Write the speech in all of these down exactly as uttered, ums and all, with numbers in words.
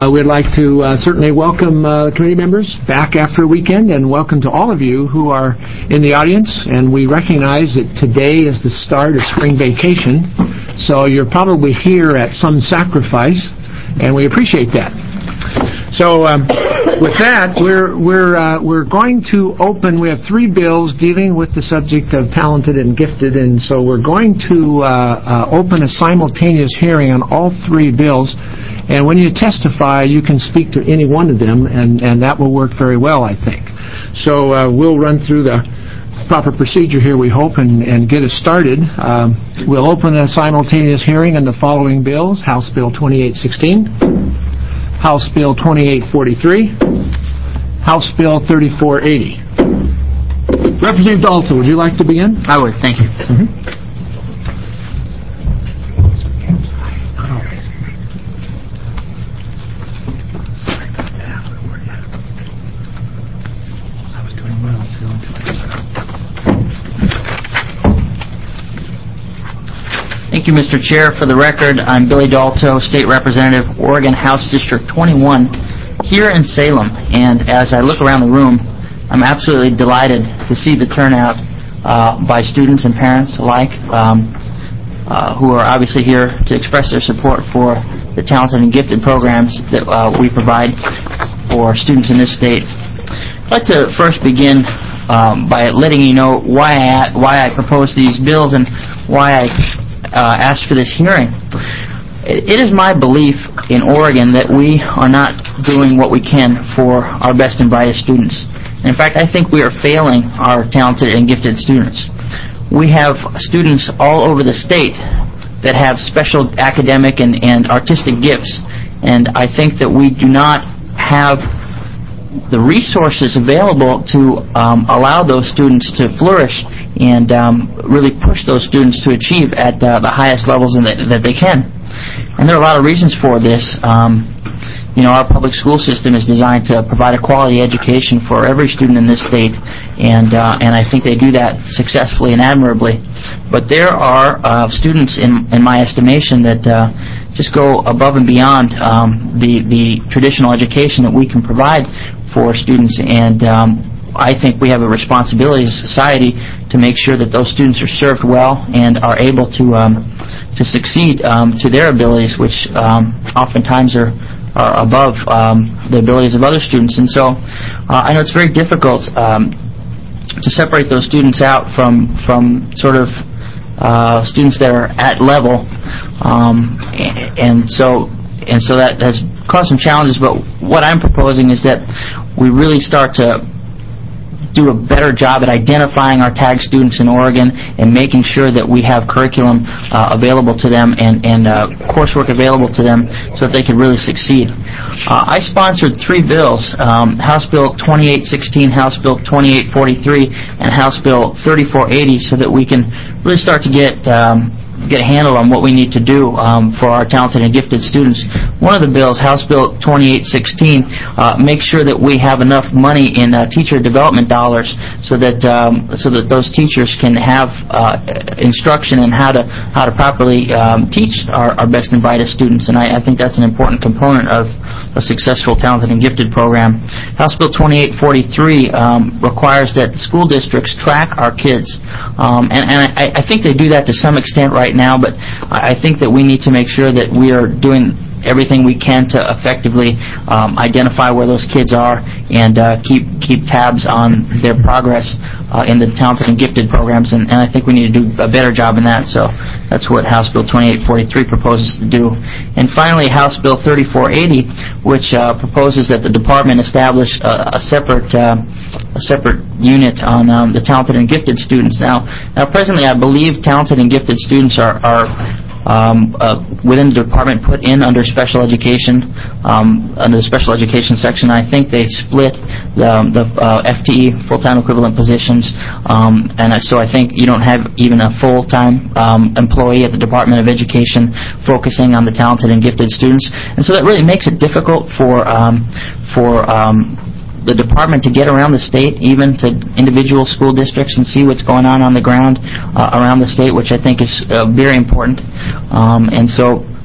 Uh, we'd like to uh, certainly welcome uh, committee members back after a weekend, and welcome to all of you who are in the audience. And we recognize that today is the start of spring vacation, so you're probably here at some sacrifice, and we appreciate that. So um, with that, we're we're uh, we're going to open. We have three bills dealing with the subject of talented and gifted, and so we're going to uh, uh, open a simultaneous hearing on all three bills. And when you testify, you can speak to any one of them, and, and that will work very well, I think. So uh, we'll run through the proper procedure here, we hope, and, and get us started. Um, we'll open a simultaneous hearing on the following bills: House Bill twenty-eight sixteen, House Bill twenty-eight forty-three, House Bill thirty-four eighty. Representative Dalton, would you like to begin? I would, thank you. Mm-hmm. Thank you, Mister Chair. For the record, I'm Billy Dalto, State Representative, Oregon House District twenty-one, here in Salem. And as I look around the room, I'm absolutely delighted to see the turnout uh, by students and parents alike, um, uh, who are obviously here to express their support for the talented and gifted programs that uh, we provide for students in this state. I'd like to first begin um, by letting you know why I, why I propose these bills and why I Uh, asked for this hearing. It, it is my belief in Oregon that we are not doing what we can for our best and brightest students. In fact, I think we are failing our talented and gifted students. We have students all over the state that have special academic and, and artistic gifts, and I think that we do not have the resources available to um, allow those students to flourish and um, really push those students to achieve at uh, the highest levels in the, that they can. And there are a lot of reasons for this. Um, you know, our public school system is designed to provide a quality education for every student in this state, and uh, and I think they do that successfully and admirably. But there are uh, students, in, in my estimation, that uh, just go above and beyond um, the, the traditional education that we can provide for students, and um, I think we have a responsibility as a society to make sure that those students are served well and are able to um, to succeed um, to their abilities, which um, oftentimes are, are above um, the abilities of other students. And so uh, I know it's very difficult um, to separate those students out from, from sort of uh, students that are at level, um, and so and so that has caused some challenges. But what I'm proposing is that we really start to do a better job at identifying our tag students in Oregon and making sure that we have curriculum uh, available to them and, and uh, coursework available to them so that they can really succeed. Uh, I sponsored three bills, um, House Bill twenty-eight sixteen, House Bill twenty-eight forty-three, and House Bill thirty-four eighty, so that we can really start to get um, get a handle on what we need to do um, for our talented and gifted students. One of the bills, House Bill twenty-eight sixteen, uh, makes sure that we have enough money in uh, teacher development dollars so that um, so that those teachers can have uh, instruction in how to how to properly um, teach our, our best and brightest students. And I, I think that's an important component of a successful talented and gifted program. House Bill twenty-eight forty-three um, requires that school districts track our kids, um, and, and I, I think they do that to some extent right now, but I think that we need to make sure that we are doing everything we can to effectively um, identify where those kids are and uh, keep keep tabs on their progress uh, in the talented and gifted programs, and, and I think we need to do a better job in that. So that's what House Bill twenty-eight forty-three proposes to do. And finally, House Bill thirty-four eighty, which uh, proposes that the department establish a, a separate uh, a separate unit on um, the talented and gifted students. Now, now presently, I believe talented and gifted students are, are um, uh, within the department put in under special education, um, under the special education section. I think they split the, the uh, F T E, full-time equivalent positions, um, and so I think you don't have even a full-time um, employee at the Department of Education focusing on the talented and gifted students, and so that really makes it difficult for um, for um, the department to get around the state, even to individual school districts, and see what's going on on the ground uh, around the state, which I think is uh, very important. Um, and so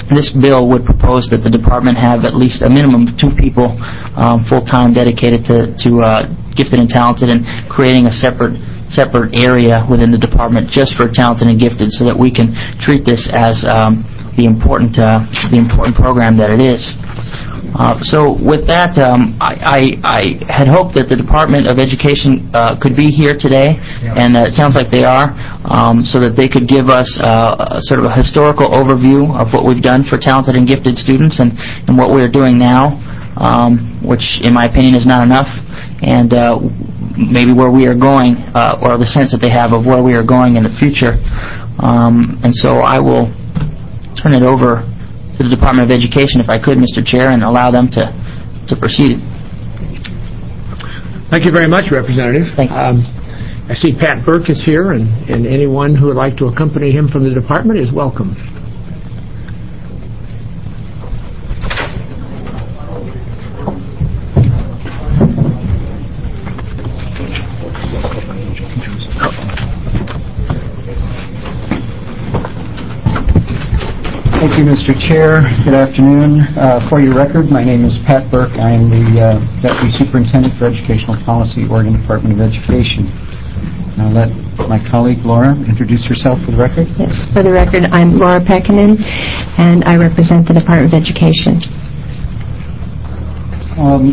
this bill would propose that the department have at least a minimum of two people um, full-time dedicated to, to uh, gifted and talented, and creating a separate separate area within the department just for talented and gifted, so that we can treat this as um, the important uh, the important program that it is. Uh, so with that, um, I, I, I had hoped that the Department of Education uh, could be here today, yeah. and uh, it sounds like they are, um, so that they could give us uh, a sort of a historical overview of what we've done for talented and gifted students, and, and what we're doing now, um, which in my opinion is not enough, and uh, maybe where we are going, uh, or the sense that they have of where we are going in the future. Um, and so I will turn it over to the Department of Education, if I could, Mister Chair, and allow them to, to proceed. Thank you very much, Representative. Thank you. Um, I see Pat Burke is here, and, and anyone who would like to accompany him from the department is welcome. Thank you, Mister Chair. Good afternoon. Uh, for your record, my name is Pat Burke. I am the uh, Deputy Superintendent for Educational Policy, Oregon Department of Education. I'll let my colleague Laura introduce herself for the record. Yes, for the record, I'm Laura Pekkanen, and I represent the Department of Education. Um,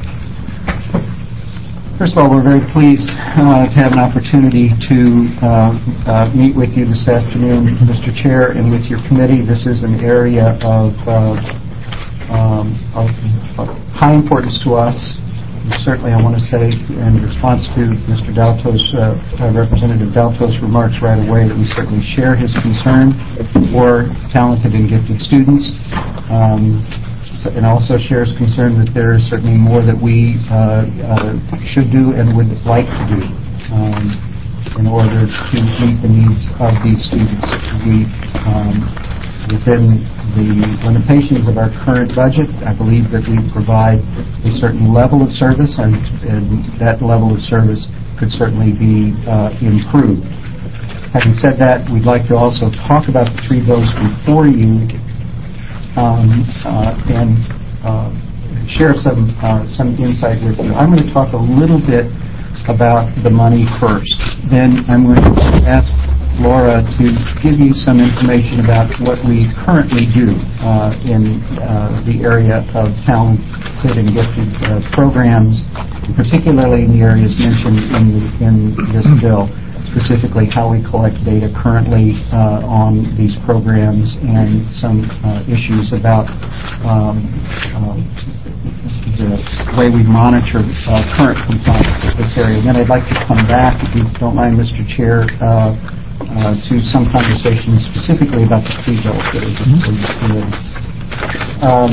First of all, we're very pleased uh, to have an opportunity to uh, uh, meet with you this afternoon, Mister Chair, and with your committee. This is an area of, uh, um, of, of high importance to us. And certainly, I want to say, in response to Mister Dalto's, uh, uh, Representative Dalto's remarks right away, that we certainly share his concern for talented and gifted students. Um, and also shares concern that there is certainly more that we uh, uh, should do and would like to do um, in order to meet the needs of these students. We, um, within the limitations of our current budget, I believe that we provide a certain level of service, and, and that level of service could certainly be uh, improved. Having said that, we'd like to also talk about the three bills before you, Um, uh, and uh, share some uh, some insight with you. I'm going to talk a little bit about the money first. Then I'm going to ask Laura to give you some information about what we currently do uh, in uh, the area of talented and gifted uh, programs, particularly in the areas mentioned in, the, in this bill. Specifically how we collect data currently uh, on these programs, and some uh, issues about um, uh, the way we monitor uh, current compliance with this area. And then I'd like to come back, if you don't mind, Mister Chair, uh, uh, to some conversation specifically about the three bills that are before you. Um,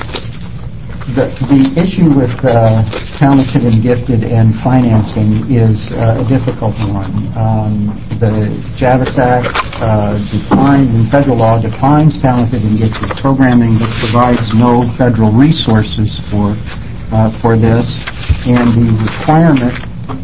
The, the issue with uh, talented and gifted and financing is uh, a difficult one. Um, the JAVIS Act uh, defines, in federal law, defines talented and gifted programming, but provides no federal resources for uh, for this, and the requirement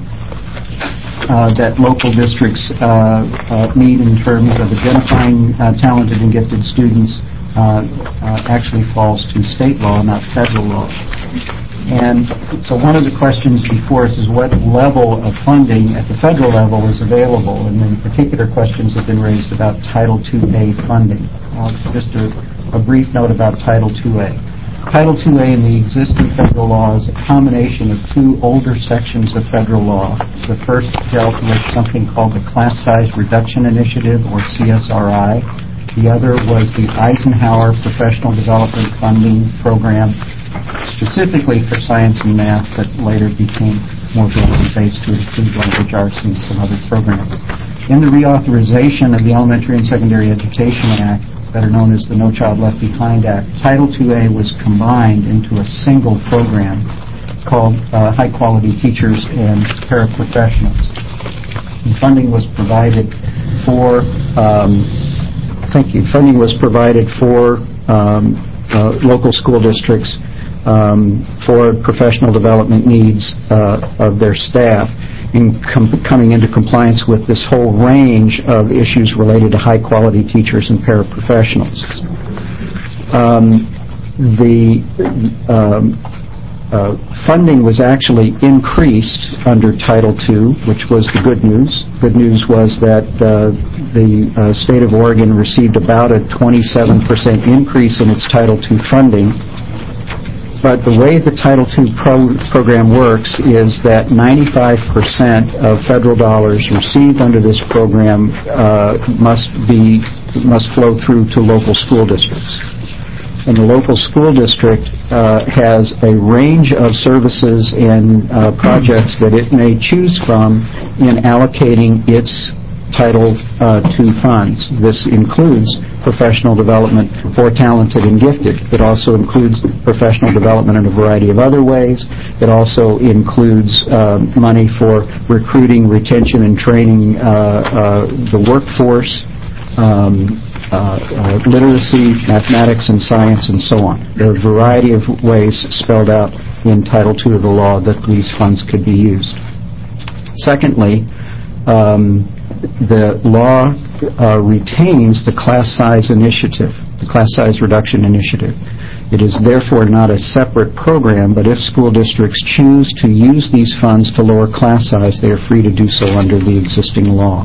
uh, that local districts uh, uh, meet in terms of identifying uh, talented and gifted students Uh, uh, actually falls to state law, not federal law. And so one of the questions before us is what level of funding at the federal level is available, and then particular questions have been raised about Title two A funding. Uh, just a, a brief note about Title two A. Title two A in the existing federal law is a combination of two older sections of federal law. The first dealt with something called the Class Size Reduction Initiative, or C S R I. The other was the Eisenhower Professional Development Funding Program, specifically for science and math, that later became more broadly based to include language arts and some other programs. In the reauthorization of the Elementary and Secondary Education Act, better known as the No Child Left Behind Act, Title two A was combined into a single program called uh, High Quality Teachers and Paraprofessionals. And funding was provided for um, Thank you. Funding was provided for um, uh, local school districts um, for professional development needs uh, of their staff, in com- coming into compliance with this whole range of issues related to high-quality teachers and paraprofessionals. um, the um, uh, funding was actually increased under Title two, which was the good news. Good news was that uh, the uh, state of Oregon received about a twenty-seven percent increase in its Title two funding. But the way the Title two pro- program works is that ninety-five percent of federal dollars received under this program uh, must be must flow through to local school districts. And the local school district uh, has a range of services and uh, projects that it may choose from in allocating its Title uh, two funds. This includes professional development for talented and gifted. It also includes professional development in a variety of other ways. It also includes uh, money for recruiting, retention, and training uh, uh, the workforce, um, uh, uh, literacy, mathematics, and science, and so on. There are a variety of ways spelled out in Title two of the law that these funds could be used. Secondly, um, the law uh, retains the class size initiative, the class size reduction initiative. It is therefore not a separate program, but if school districts choose to use these funds to lower class size, they are free to do so under the existing law.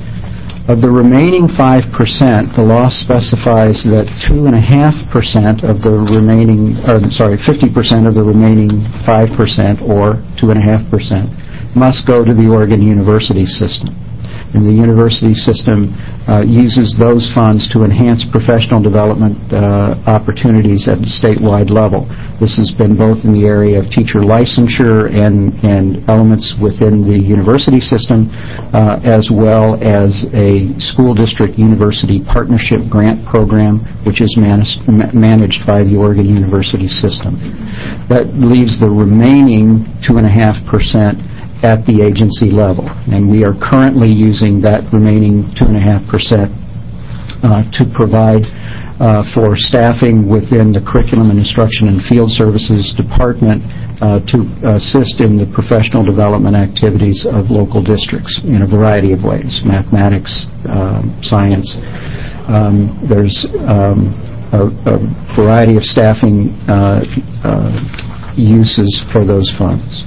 Of the remaining five percent, the law specifies that two point five percent of the remaining, or, sorry, fifty percent of the remaining five percent, or two point five percent, must go to the Oregon University system. And the university system uh, uses those funds to enhance professional development uh, opportunities at the statewide level. This has been both in the area of teacher licensure and, and elements within the university system, uh, as well as a school district university partnership grant program, which is managed, managed by the Oregon University system. That leaves the remaining two point five percent at the agency level, and we are currently using that remaining two point five percent uh, to provide uh, for staffing within the Curriculum and Instruction and Field Services Department uh, to assist in the professional development activities of local districts in a variety of ways, mathematics, um, science. Um, there's um, a, a variety of staffing uh, uh, uses for those funds.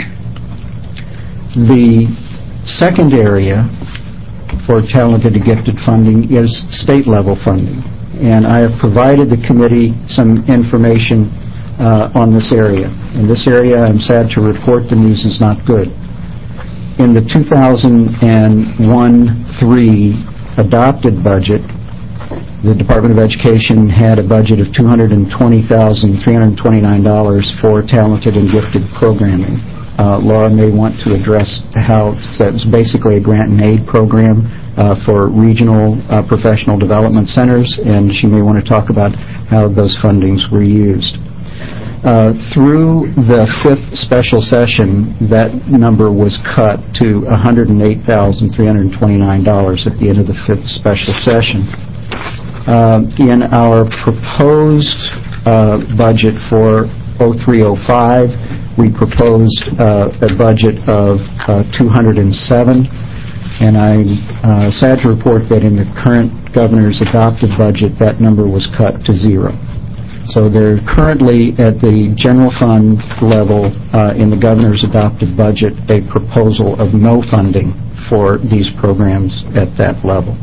The second area for talented and gifted funding is state-level funding. And I have provided the committee some information uh, on this area. In this area, I'm sad to report the news is not good. In the two thousand one three adopted budget, the Department of Education had a budget of two hundred twenty thousand three hundred twenty-nine dollars for talented and gifted programming. Uh, Laura may want to address how that's basically a grant and aid program uh, for regional uh, professional development centers, and she may want to talk about how those fundings were used. Uh, through the fifth special session, that number was cut to one hundred eight thousand three hundred twenty-nine dollars at the end of the fifth special session. Uh, in our proposed uh, budget for oh three oh five, we proposed uh, a budget of uh, two hundred seven, and I'm uh, sad to report that in the current governor's adopted budget, that number was cut to zero. So they're currently at the general fund level uh, in the governor's adopted budget a proposal of no funding for these programs at that level.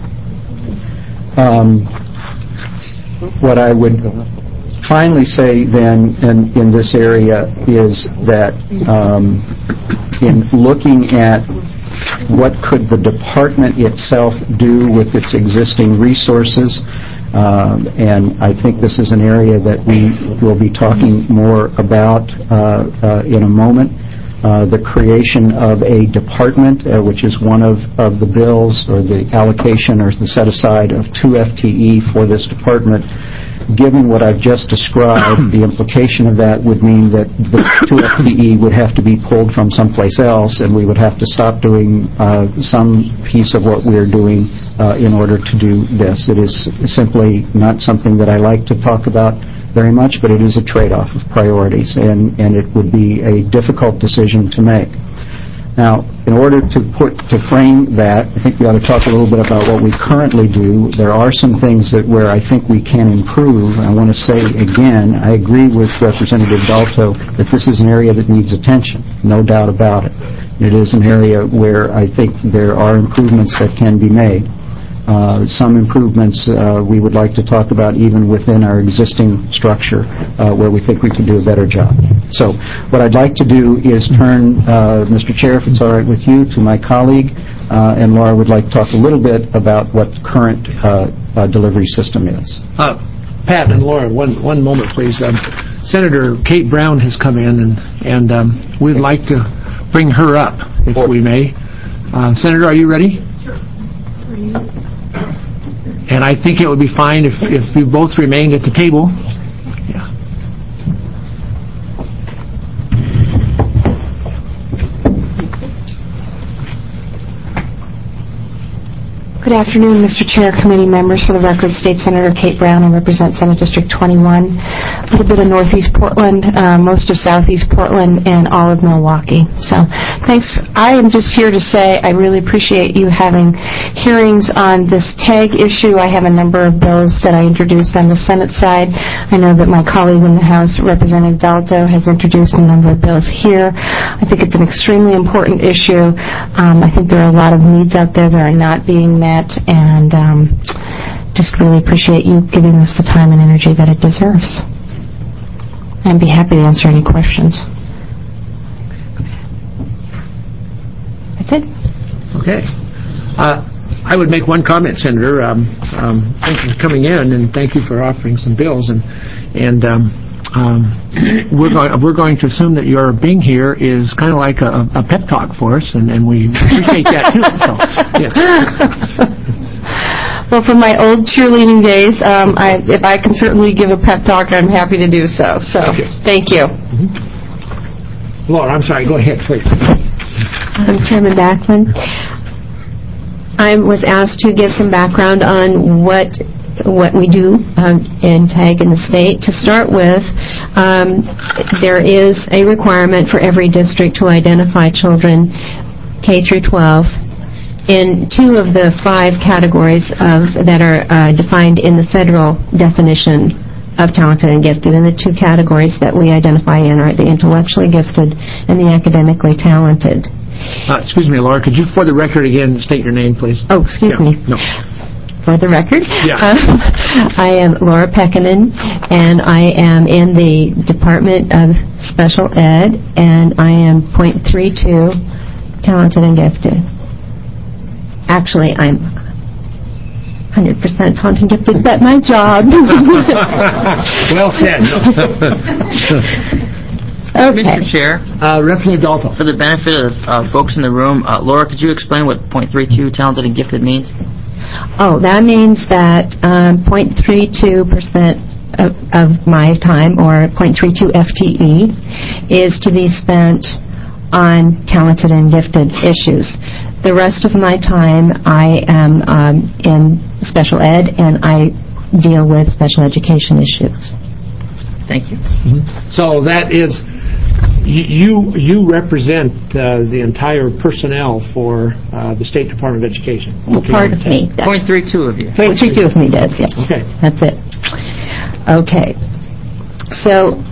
Um, what I would finally say then in, in this area is that um, in looking at what could the department itself do with its existing resources, um, and I think this is an area that we will be talking more about uh, uh, in a moment, uh, the creation of a department, uh, which is one of, of the bills, or the allocation or the set-aside of two F T E for this department. Given what I've just described, the implication of that would mean that the two F T E would have to be pulled from someplace else, and we would have to stop doing uh, some piece of what we're doing uh, in order to do this. It is simply not something that I like to talk about very much, but it is a trade-off of priorities, and, and it would be a difficult decision to make. Now, in order to put to frame that, I think we ought to talk a little bit about what we currently do. There are some things that where I think we can improve. I want to say again, I agree with Representative Dalto that this is an area that needs attention, no doubt about it. It is an area where I think there are improvements that can be made. Uh, some improvements uh, we would like to talk about even within our existing structure uh, where we think we can do a better job. So what I'd like to do is turn, uh, Mister Chair, if it's all right with you, to my colleague, uh, and Laura would like to talk a little bit about what the current uh, uh, delivery system is. Uh, Pat and Laura, one one moment, please. Um, Senator Kate Brown has come in, and, and um, we'd like to bring her up, if we may. Uh, Senator, are you ready? Sure. And I think it would be fine if, if you both remained at the table. Yeah. Good afternoon, Mister Chair, committee members. For the record, State Senator Kate Brown. I represent Senate District twenty-one, a little bit of Northeast Portland, uh, most of Southeast Portland, and all of Milwaukee. So thanks. I am just here to say I really appreciate you having hearings on this tag issue. I have a number of bills that I introduced on the Senate side. I know that my colleague in the House, Representative Dalto, has introduced a number of bills here. I think it's an extremely important issue. Um, I think there are a lot of needs out there that are not being met. And um, just really appreciate you giving us the time and energy that it deserves. I'd be happy to answer any questions. That's it. Okay. Uh, I would make one comment, Senator. Um, um, thank you for coming in, and thank you for offering some bills. And and um, um, we're going we're going to assume that your being here is kind of like a, a pep talk for us, and, and we appreciate that too. So, yeah. Well, from my old cheerleading days, um, I, if I can certainly give a pep talk, I'm happy to do so. So, okay. Thank you. Mm-hmm. Laura, I'm sorry. Go ahead, please. I'm Chairman Backlund. I was asked to give some background on what what we do um, in TAG in the state. To start with, um, there is a requirement for every district to identify children K through twelve in two of the five categories of that are uh, defined in the federal definition of talented and gifted. And the two categories that we identify in are the intellectually gifted and the academically talented. Uh, excuse me, Laura. Could you, for the record, again, state your name, please? Oh, excuse yeah. me. No. For the record, yeah. um, I am Laura Pekkanen, and I am in the Department of Special Ed, and I am point three two talented and gifted. Actually, I'm one hundred percent talented and gifted, but my job. Well said. Okay. Mister Chair, uh, Representative Dalton. for the benefit of uh, folks in the room, uh, Laura, could you explain what point three two talented and gifted means? Oh, that means that um, zero point three two percent of, of my time, or zero point three two F T E, is to be spent on talented and gifted issues. The rest of my time, I am um, in special ed, and I deal with special education issues. Thank you. Mm-hmm. So that is, you you represent uh, the entire personnel for uh, the State Department of Education. Well, part of me. zero point three two of you. zero point three two of me does, yes. Okay. That's it. Okay. So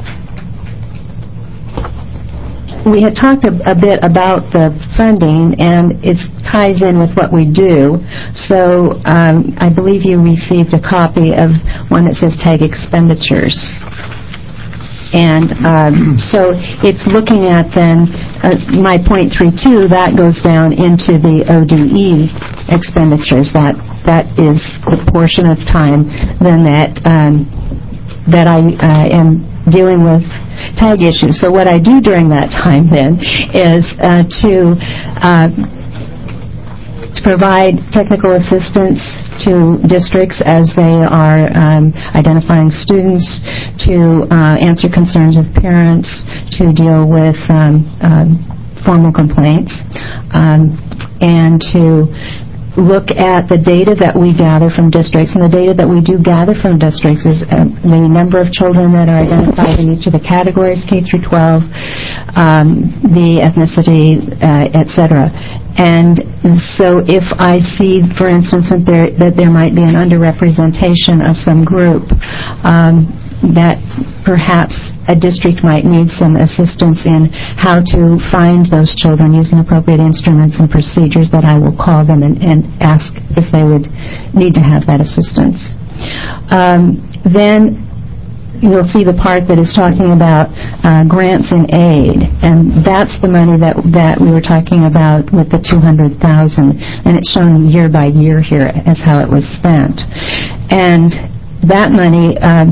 we had talked a, a bit about the funding, and it ties in with what we do. So um, I believe you received a copy of one that says TAG expenditures. And um, so it's looking at then uh, my zero point three two, that goes down into the O D E expenditures. That that is the portion of time then that um, that I uh, am dealing with TAG issues. So what I do during that time then is uh, to uh, to provide technical assistance to districts as they are um, identifying students, to uh, answer concerns of parents, to deal with um, um, formal complaints, um, and to look at the data that we gather from districts, and the data that we do gather from districts is uh, the number of children that are identified in each of the categories, K through twelve, um, the ethnicity, uh, et cetera. And so if I see, for instance, that there, that there might be an underrepresentation of some group, um, that perhaps a district might need some assistance in how to find those children using appropriate instruments and procedures, that I will call them and, and ask if they would need to have that assistance. Um, then you'll see the part that is talking about uh, grants and aid, and that's the money that that we were talking about with the two hundred thousand dollars, and it's shown year by year here as how it was spent. And that money uh,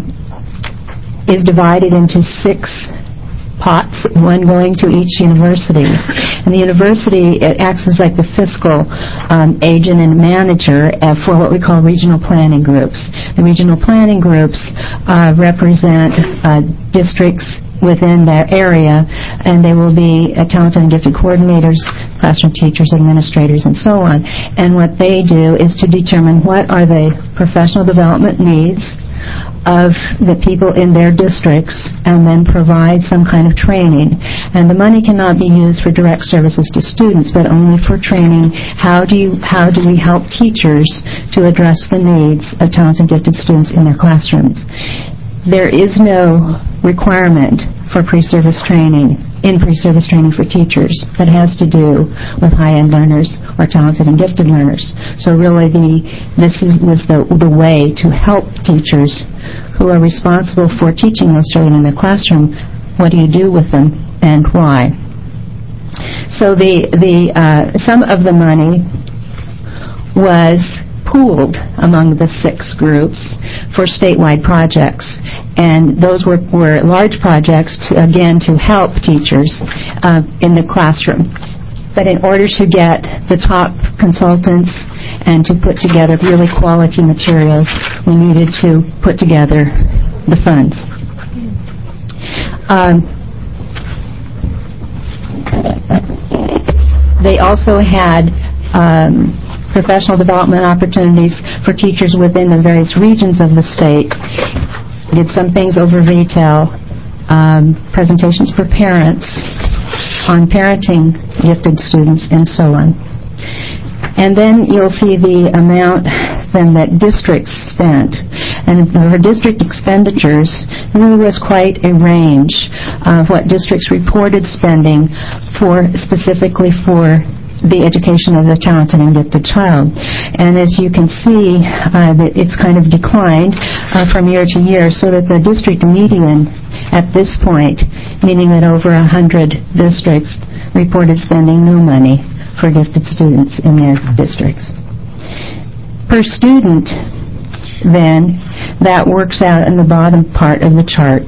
is divided into six pots, one going to each university. And the university, it acts as like the fiscal um, agent and manager uh, for what we call regional planning groups. The regional planning groups uh, represent uh, districts within their area, and they will be uh, talented and gifted coordinators, classroom teachers, administrators, and so on. And what they do is to determine what are the professional development needs of the people in their districts, and then provide some kind of training. And the money cannot be used for direct services to students, but only for training. How do you, how do we help teachers to address the needs of talented and gifted students in their classrooms? There is no requirement for pre-service training, in pre-service training for teachers, that has to do with high-end learners or talented and gifted learners. So really the, this is was the, the way to help teachers who are responsible for teaching those children in the classroom. What do you do with them and why? So the, the, uh, some of the money was pooled among the six groups for statewide projects, and those were, were large projects, to, again, to help teachers uh, in the classroom. But in order to get the top consultants and to put together really quality materials, we needed to put together the funds. Um, they also had um, professional development opportunities for teachers within the various regions of the state. Did some things over V T E L, um, presentations for parents on parenting gifted students, and so on. And then you'll see the amount then that districts spent. And for district expenditures, there really was quite a range of what districts reported spending for, specifically for the education of the talented and gifted child. And as you can see, uh, it's kind of declined uh, from year to year, so that the district median at this point, meaning that over one hundred districts reported spending no money for gifted students in their districts. Per student, then, that works out in the bottom part of the chart,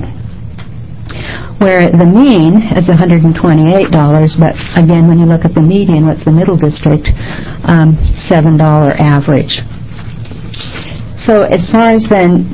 where the mean is one hundred twenty-eight dollars, but again, when you look at the median, what's the middle district, um, seven dollars average. So as far as then,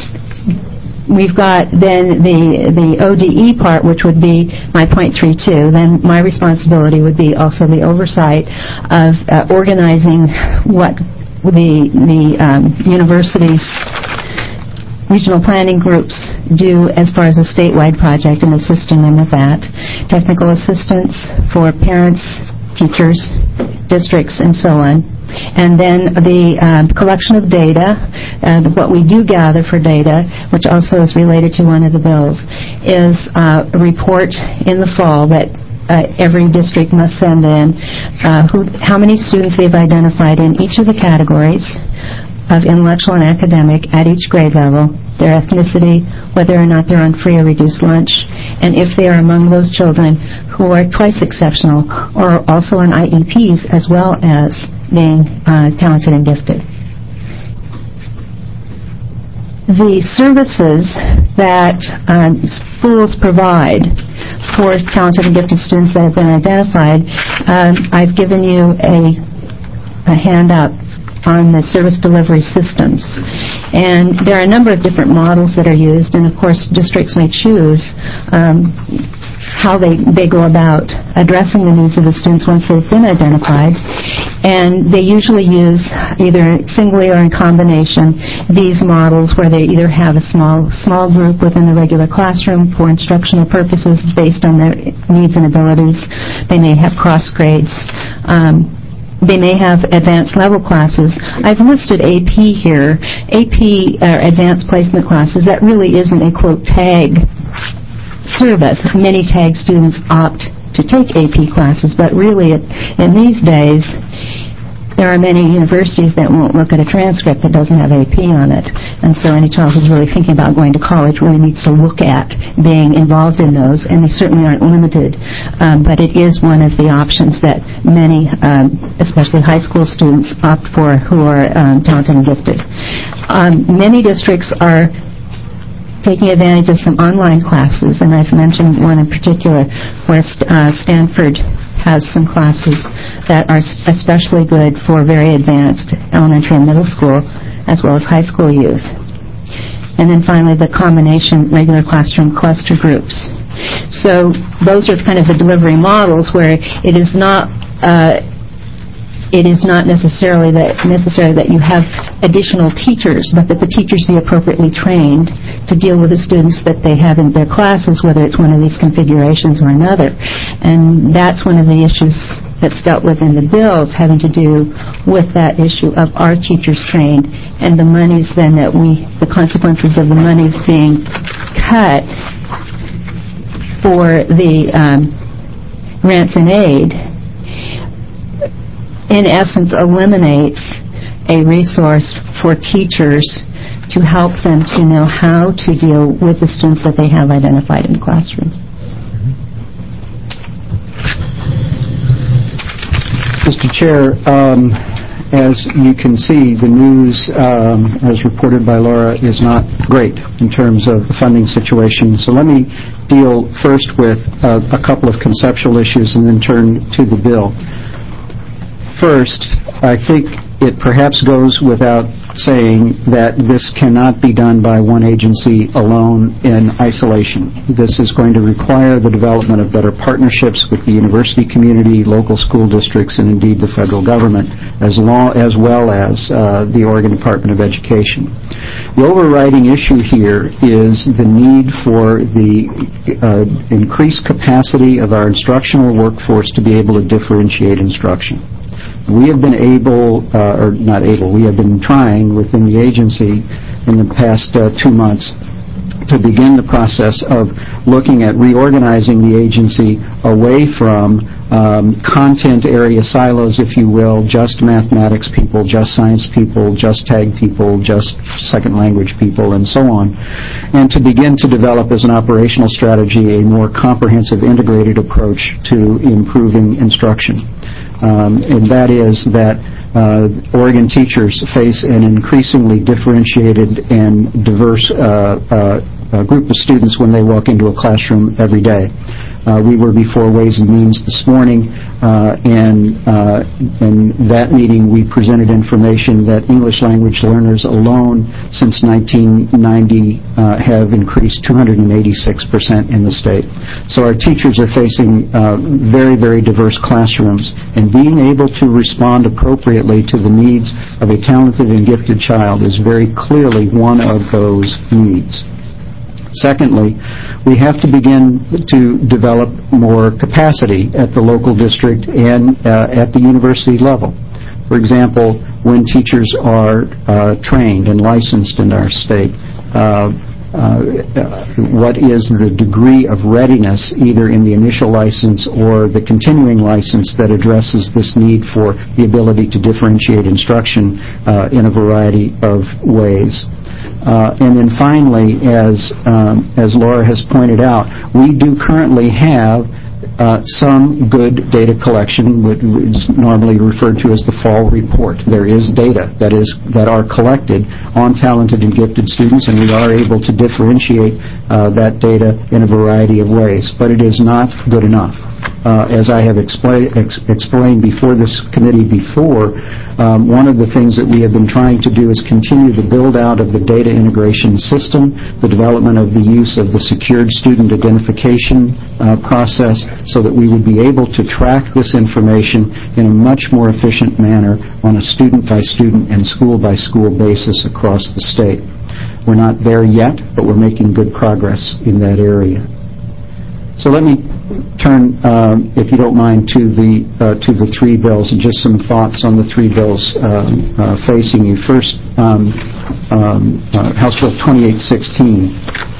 we've got then the, the O D E part, which would be my point three two, then my responsibility would be also the oversight of uh, organizing what the, the um, university's regional planning groups do as far as a statewide project, and assisting them with that. Technical assistance for parents, teachers, districts, and so on. And then the uh, collection of data, uh, what we do gather for data, which also is related to one of the bills, is uh, a report in the fall that uh, every district must send in uh, who, how many students they've identified in each of the categories of intellectual and academic at each grade level, their ethnicity, whether or not they're on free or reduced lunch, and if they are among those children who are twice exceptional or also on I E Ps as well as being uh, talented and gifted. The services that um, schools provide for talented and gifted students that have been identified, um, I've given you a, a handout on the service delivery systems. And there are a number of different models that are used, and of course districts may choose um, how they, they go about addressing the needs of the students once they've been identified. And they usually use, either singly or in combination, these models where they either have a small small group within the regular classroom for instructional purposes based on their needs and abilities. They may have cross grades. Um, They may have advanced level classes. I've listed A P here. A P, or advanced placement classes, that really isn't a, quote, tag service. Many tag students opt to take A P classes, but really it, in these days, there are many universities that won't look at a transcript that doesn't have A P on it. And so any child who's really thinking about going to college really needs to look at being involved in those, and they certainly aren't limited. Um, but it is one of the options that many, um, especially high school students, opt for who are um, talented and gifted. Um, many districts are taking advantage of some online classes, and I've mentioned one in particular where uh, Stanford has some classes that are especially good for very advanced elementary and middle school, as well as high school youth. And then finally, the combination regular classroom cluster groups. So those are kind of the delivery models where it is not uh, it is not necessarily that necessary that you have additional teachers, but that the teachers be appropriately trained to deal with the students that they have in their classes, whether it's one of these configurations or another. And that's one of the issues that's dealt with in the bills, having to do with that issue of our teachers trained and the monies then that we, the consequences of the monies being cut for the um, grants and aid, in essence eliminates a resource for teachers to help them to know how to deal with the students that they have identified in the classroom. Mister Chair, um, as you can see, the news, um, as reported by Laura, is not great in terms of the funding situation. So let me deal first with uh, a couple of conceptual issues and then turn to the bill. First, I think it perhaps goes without saying that this cannot be done by one agency alone in isolation. This is going to require the development of better partnerships with the university community, local school districts, and indeed the federal government, as, long, as well as uh, the Oregon Department of Education. The overriding issue here is the need for the uh, increased capacity of our instructional workforce to be able to differentiate instruction. We have been able, uh, or not able, we have been trying within the agency in the past uh, two months to begin the process of looking at reorganizing the agency away from um, content area silos, if you will, just mathematics people, just science people, just tag people, just second language people, and so on, and to begin to develop as an operational strategy a more comprehensive, integrated approach to improving instruction. Um, and that is that uh, Oregon teachers face an increasingly differentiated and diverse uh, uh, uh, group of students when they walk into a classroom every day. Uh, we were before Ways and Means this morning, uh, and uh, in that meeting we presented information that English language learners alone since nineteen ninety uh, have increased two hundred eighty-six percent in the state. So our teachers are facing uh, very, very diverse classrooms, and being able to respond appropriately to the needs of a talented and gifted child is very clearly one of those needs. Secondly, we have to begin to develop more capacity at the local district and uh, at the university level. For example, when teachers are uh, trained and licensed in our state, uh, uh, what is the degree of readiness either in the initial license or the continuing license that addresses this need for the ability to differentiate instruction uh, in a variety of ways. Uh, and then finally, as um, as Laura has pointed out, we do currently have uh, some good data collection, which is normally referred to as the fall report. There is data that is that are collected on talented and gifted students, and we are able to differentiate uh, that data in a variety of ways. But it is not good enough. uh, as I have expla- ex- explained before this committee before, um, one of the things that we have been trying to do is continue the build-out of the data integration system, the development of the use of the secured student identification uh, process, so that we would be able to track this information in a much more efficient manner on a student-by-student and school-by-school basis across the state. We're not there yet, but we're making good progress in that area. So let me turn, um, if you don't mind, to the uh, to the three bills and just some thoughts on the three bills um, uh, facing you. First, um, um, uh, House Bill twenty-eight sixteen.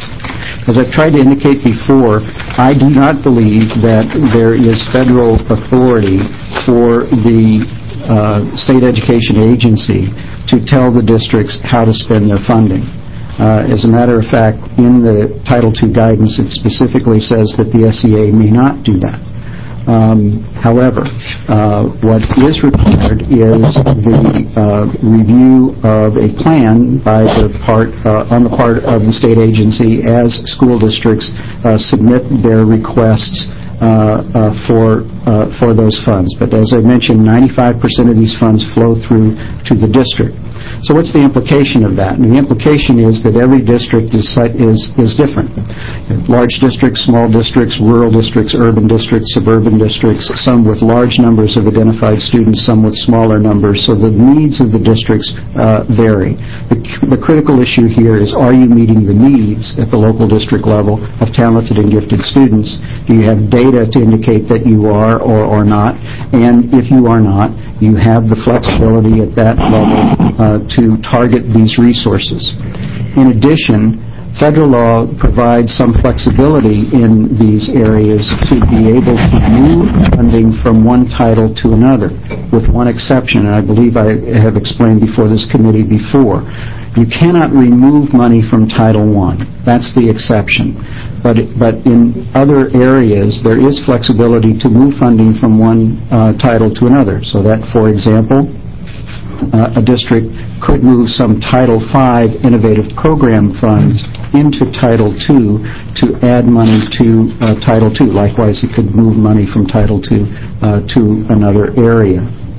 As I've tried to indicate before, I do not believe that there is federal authority for the uh, state education agency to tell the districts how to spend their funding. Uh, as a matter of fact, in the Title two guidance, it specifically says that the S E A may not do that. Um, however, uh, what is required is the uh, review of a plan by the part uh, on the part of the state agency as school districts uh, submit their requests uh, uh, for uh, for those funds. But as I mentioned, ninety-five percent of these funds flow through to the district. So what's the implication of that? And the implication is that every district is is is different. Large districts, small districts, rural districts, urban districts, suburban districts, some with large numbers of identified students, some with smaller numbers. So the needs of the districts uh, vary. The, the critical issue here is, are you meeting the needs at the local district level of talented and gifted students? Do you have data to indicate that you are or are not? And if you are not, you have the flexibility at that level uh, to target these resources. In addition, federal law provides some flexibility in these areas to be able to move funding from one title to another, with one exception, and I believe I have explained before this committee before. You cannot remove money from Title one. That's the exception. But but in other areas, there is flexibility to move funding from one uh, title to another. So that, for example, uh, a district could move some Title five innovative program funds into Title two to add money to uh, Title two. Likewise, it could move money from Title two uh, to another area.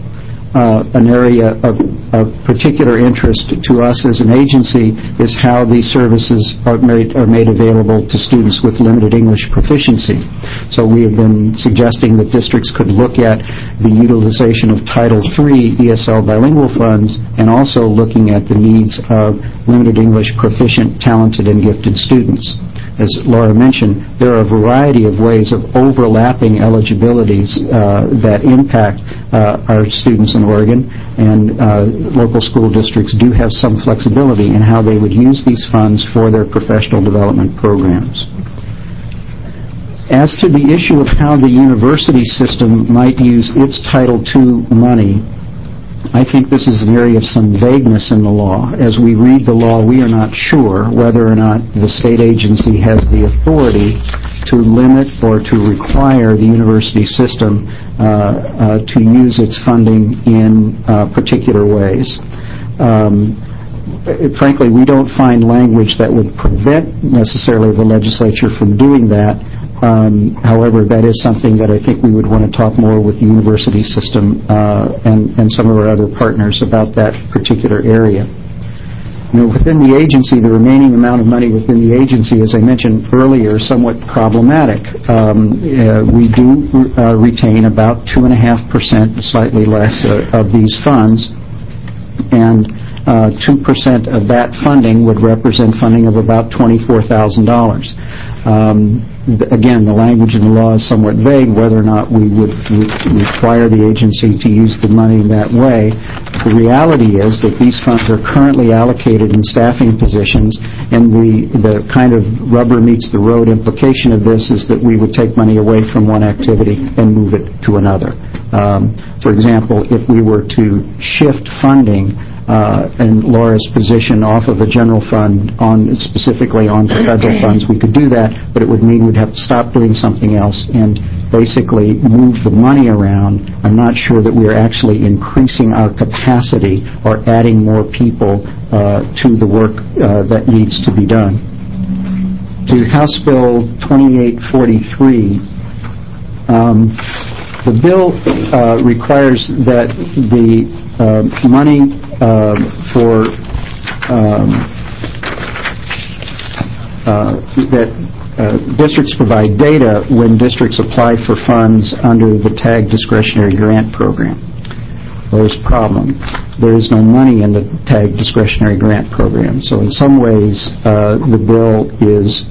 Uh, an area of, of particular interest to us as an agency is how these services are made, are made available to students with limited English proficiency. So we have been suggesting that districts could look at the utilization of Title three E S L bilingual funds and also looking at the needs of limited English proficient, talented, and gifted students. As Laura mentioned, there are a variety of ways of overlapping eligibilities uh, that impact uh, our students in Oregon, and uh, local school districts do have some flexibility in how they would use these funds for their professional development programs. As to the issue of how the university system might use its Title two money, I think this is an area of some vagueness in the law. As we read the law, we are not sure whether or not the state agency has the authority to limit or to require the university system uh, uh, to use its funding in uh, particular ways. Um, frankly, we don't find language that would prevent necessarily the legislature from doing that. Um, however, that is something that I think we would want to talk more with the university system uh, and, and some of our other partners about that particular area. You know, within the agency, the remaining amount of money within the agency, as I mentioned earlier, is somewhat problematic. Um, uh, we do uh, retain about two and a half percent, slightly less, uh, of these funds, and uh, two percent of that funding would represent funding of about twenty-four thousand dollars. Um, Again, the language in the law is somewhat vague whether or not we would re- require the agency to use the money in that way. The reality is that these funds are currently allocated in staffing positions, and the, the kind of rubber meets the road implication of this is that we would take money away from one activity and move it to another. Um, for example, if we were to shift funding Uh, and Laura's position off of the general fund on specifically on federal funds, we could do that, but it would mean we'd have to stop doing something else and basically move the money around. I'm not sure that we are actually increasing our capacity or adding more people uh, to the work uh, that needs to be done. To House Bill twenty-eight forty-three, Um, the bill uh, requires that the uh, money uh, for um, uh, that uh, districts provide data when districts apply for funds under the TAG discretionary grant program. There's a problem. There is no money in the TAG discretionary grant program. So in some ways, uh, the bill is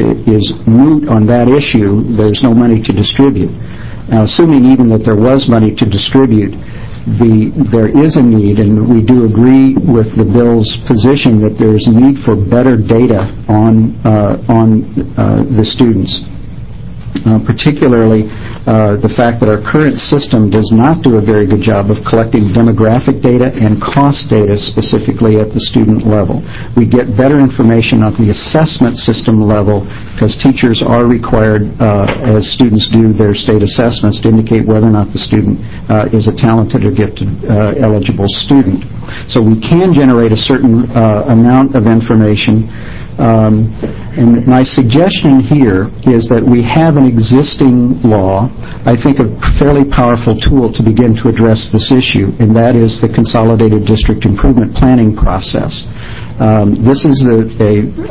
is moot on that issue. There's no money to distribute. Now, assuming even that there was money to distribute, the there is a need, and we do agree with the bill's position that there's a need for better data on uh, on uh, the students. Uh, particularly uh, the fact that our current system does not do a very good job of collecting demographic data and cost data specifically at the student level. We get better information on the assessment system level because teachers are required, uh, as students do their state assessments, to indicate whether or not the student uh, is a talented or gifted uh, eligible student. So we can generate a certain uh, amount of information. Um, and my suggestion here is that we have an existing law, I think a fairly powerful tool to begin to address this issue, and that is the Consolidated District Improvement Planning process. Um, this is a, a,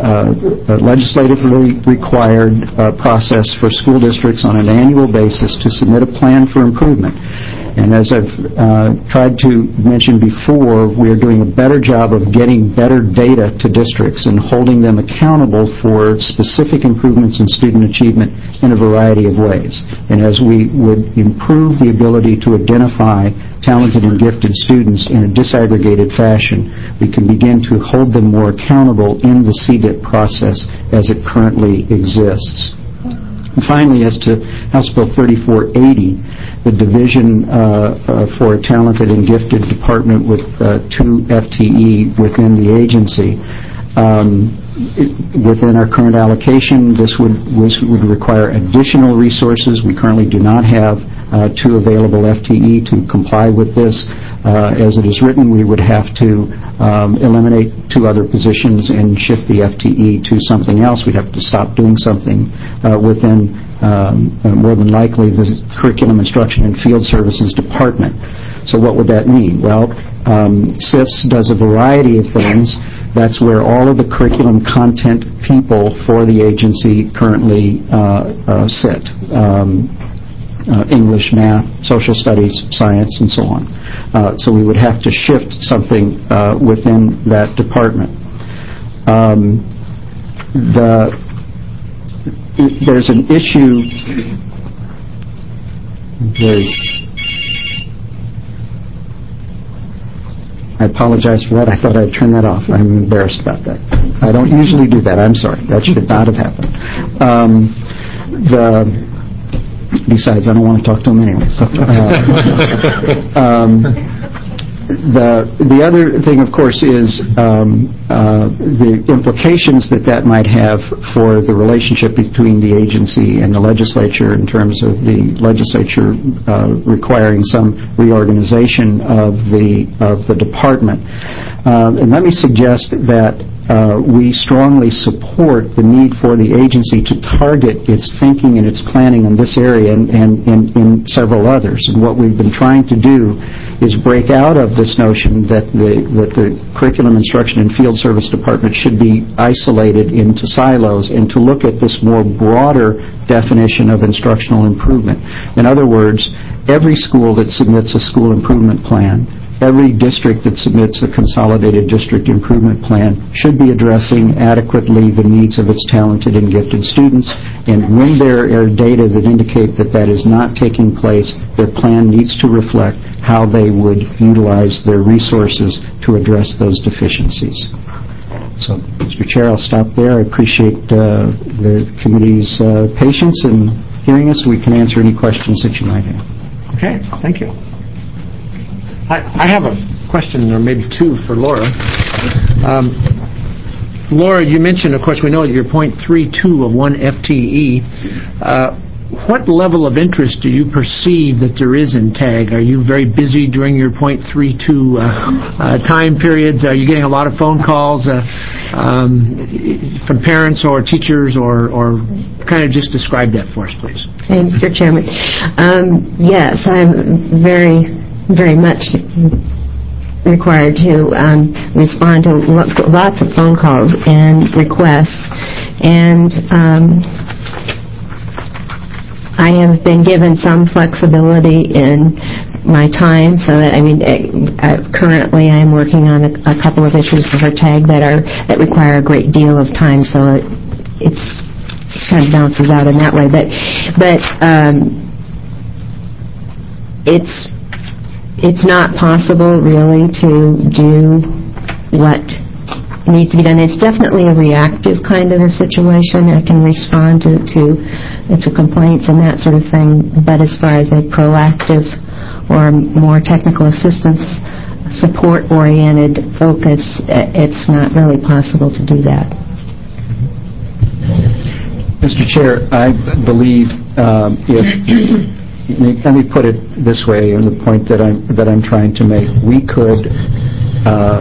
uh, a legislatively required uh, process for school districts on an annual basis to submit a plan for improvement. And as I've uh, tried to mention before, we're doing a better job of getting better data to districts and holding them accountable for specific improvements in student achievement in a variety of ways. And as we would improve the ability to identify talented and gifted students in a disaggregated fashion, we can begin to hold them more accountable in the C D I P process as it currently exists. And finally, as to House Bill thirty-four eighty, the division uh, uh, for a talented and gifted department with uh, two F T E within the agency. Um, it, within our current allocation, this would, was, would require additional resources. We currently do not have uh, two available F T E to comply with this. Uh, as it is written, we would have to um, eliminate two other positions and shift the F T E to something else. We'd have to stop doing something uh, within Um, uh, more than likely the Curriculum Instruction and Field Services Department. So what would that mean? Well, um, S I F S does a variety of things. That's where all of the curriculum content people for the agency currently uh, uh, sit. Um, uh, English, math, social studies, science, and so on. Uh, so we would have to shift something uh, within that department. Um, the There's an issue. There's, I apologize for that. I thought I'd turn that off. I'm embarrassed about that. I don't usually do that. I'm sorry. That should not have happened. Um, the, besides, I don't want to talk to him anyway. So, uh, um, The the other thing, of course, is um, uh, the implications that that might have for the relationship between the agency and the legislature in terms of the legislature uh, requiring some reorganization of the of the department. Uh, and let me suggest that uh, we strongly support the need for the agency to target its thinking and its planning in this area and, and, and in several others. And what we've been trying to do is break out of this notion that the that the Curriculum Instruction and Field Service Department should be isolated into silos and to look at this more broader definition of instructional improvement. In other words, every school that submits a school improvement plan, every district that submits a consolidated district improvement plan should be addressing adequately the needs of its talented and gifted students. And when there are data that indicate that that is not taking place, their plan needs to reflect how they would utilize their resources to address those deficiencies. So, Mister Chair, I'll stop there. I appreciate uh, the committee's uh, patience in hearing us. We can answer any questions that you might have. Okay, thank you. I, I have a question, or maybe two, for Laura. Um, Laura, you mentioned, of course, we know that you're zero point three two of one F T E. Uh, what level of interest do you perceive that there is in TAG? Are you very busy during your point three two uh, uh, time periods? Are you getting a lot of phone calls uh, um, from parents or teachers, or, or kind of just describe that for us, please? Hey, Mister Chairman. Um, yes, I'm very, very much required to um, respond to lo- lots of phone calls and requests, and um, I have been given some flexibility in my time, so that, I mean, uh, currently I am working on a, a couple of issues for TAG that are that require a great deal of time, so it it's, kind of bounces out in that way. But but um, it's it's not possible really to do what needs to be done. It's definitely a reactive kind of a situation. I can respond to, to to complaints and that sort of thing, but as far as a proactive or more technical assistance, support-oriented focus, it's not really possible to do that. Mister Chair, I believe um, if let me put it this way, and the point that I'm that I'm trying to make, we could uh,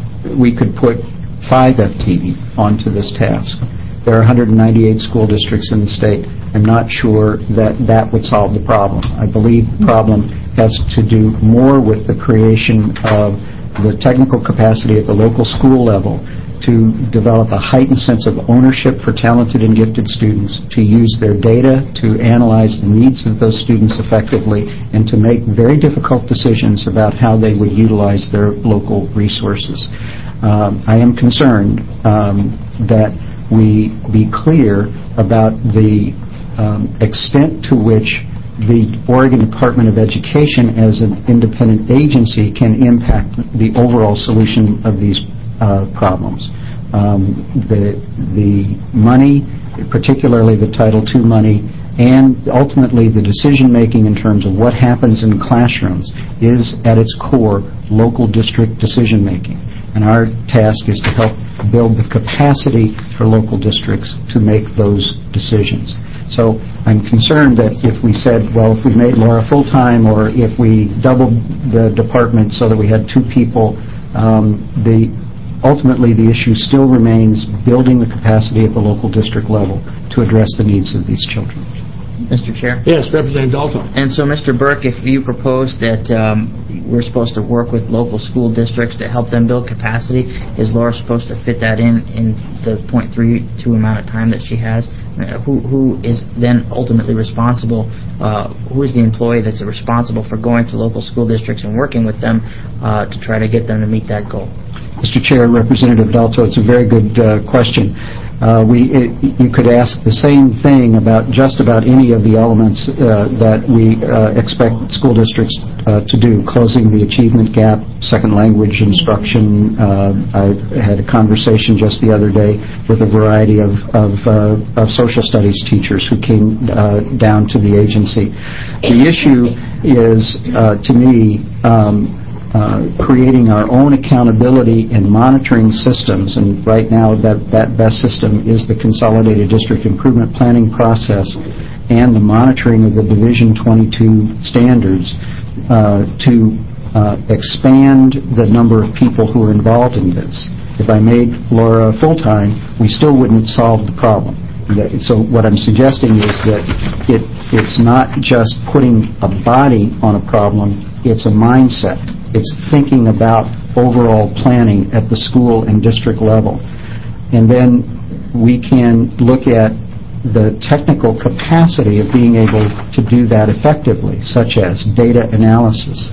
we could put five F T E onto this task. There are one hundred ninety-eight school districts in the state. I'm not sure that that would solve the problem. I believe the problem has to do more with the creation of the technical capacity at the local school level to develop a heightened sense of ownership for talented and gifted students, to use their data to analyze the needs of those students effectively, and to make very difficult decisions about how they would utilize their local resources. Um, I am concerned um, that we be clear about the um, extent to which the Oregon Department of Education as an independent agency can impact the overall solution of these uh, problems. Um, the, the money, particularly the Title two money, and ultimately the decision-making in terms of what happens in classrooms is at its core local district decision-making. And our task is to help build the capacity for local districts to make those decisions. So I'm concerned that if we said, well, if we made Laura full-time, or if we doubled the department so that we had two people, um, the ultimately the issue still remains building the capacity at the local district level to address the needs of these children. Mister Chair? Yes, Representative Dalton. And so, Mister Burke, if you propose that um, we're supposed to work with local school districts to help them build capacity, is Laura supposed to fit that in in the point three two amount of time that she has? Uh, who who is then ultimately responsible? Uh, who is the employee that's responsible for going to local school districts and working with them uh, to try to get them to meet that goal? Mister Chair, Representative Dalto, it's a very good uh, question. Uh, we, it, you could ask the same thing about just about any of the elements uh, that we uh, expect school districts uh, to do, closing the achievement gap, second language instruction. Uh, I had a conversation just the other day with a variety of, of, uh, of social studies teachers who came uh, down to the agency. The issue is, uh, to me, um, Uh, creating our own accountability and monitoring systems, and right now that, that best system is the Consolidated District Improvement Planning process and the monitoring of the Division twenty-two standards uh, to uh, expand the number of people who are involved in this. If I made Laura full-time, we still wouldn't solve the problem. So what I'm suggesting is that it, it's not just putting a body on a problem, it's a mindset. It's thinking about overall planning at the school and district level. And then we can look at the technical capacity of being able to do that effectively, such as data analysis,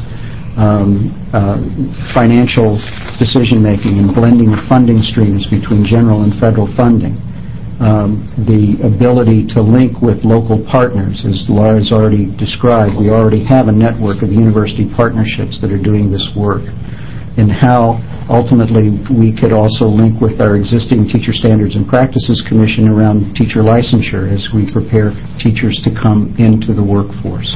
um, uh, financial decision-making, and blending of funding streams between general and federal funding. Um, the ability to link with local partners, as Laura has already described. We already have a network of university partnerships that are doing this work, and how ultimately we could also link with our existing Teacher Standards and Practices Commission around teacher licensure as we prepare teachers to come into the workforce.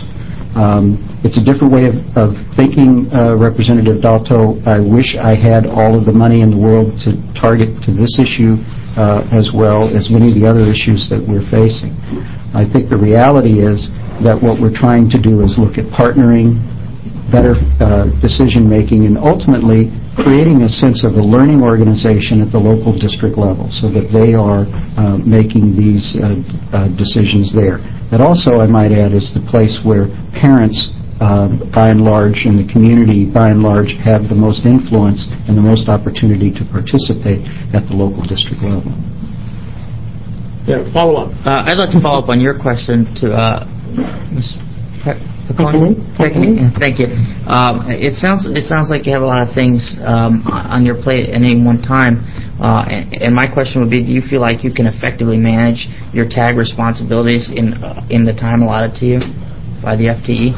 Um, it's a different way of, of thinking, uh, Representative Dalto. I wish I had all of the money in the world to target to this issue Uh, as well as many of the other issues that we're facing. I think the reality is that what we're trying to do is look at partnering, better uh, decision-making, and ultimately creating a sense of a learning organization at the local district level so that they are uh, making these uh, uh, decisions there. That also, I might add, is the place where parents, uh, by and large, and the community, by and large, have the most influence and the most opportunity to participate at the local district level. Yeah, follow up. Uh, I'd like to follow up on your question to uh, Miz Peconi. Thank you. Um, it sounds it sounds like you have a lot of things um, on your plate at any one time. Uh, and, and my question would be: do you feel like you can effectively manage your tag responsibilities in uh, in the time allotted to you by the F T E?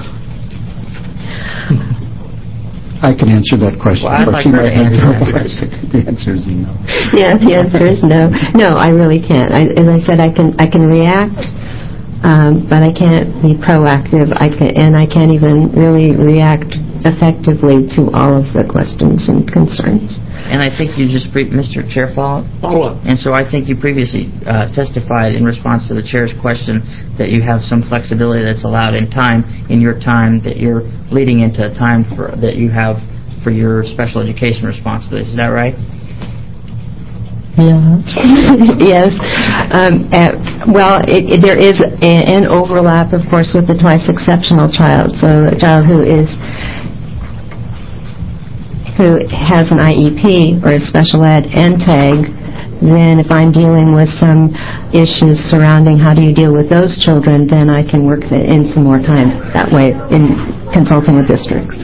I can answer that question. Well, I'd like her to answer that question. The answer is no. Yeah, the answer is no. No, I really can't. I, as I said, I can I can react, um, but I can't be proactive. I can, and I can't even really react effectively to all of the questions and concerns. And I think you just, pre- Mister Chair, follow up? Follow up. And so I think you previously uh, testified in response to the Chair's question that you have some flexibility that's allowed in time, in your time, that you're leading into a time for, that you have for your special education responsibilities. Is that right? Yeah. Yes. Um, uh, well, it, it, there is a, an overlap, of course, with the twice exceptional child. So a child who is who has an I E P or a special ed and TAG, then if I'm dealing with some issues surrounding how do you deal with those children, then I can work in some more time that way in consulting with districts.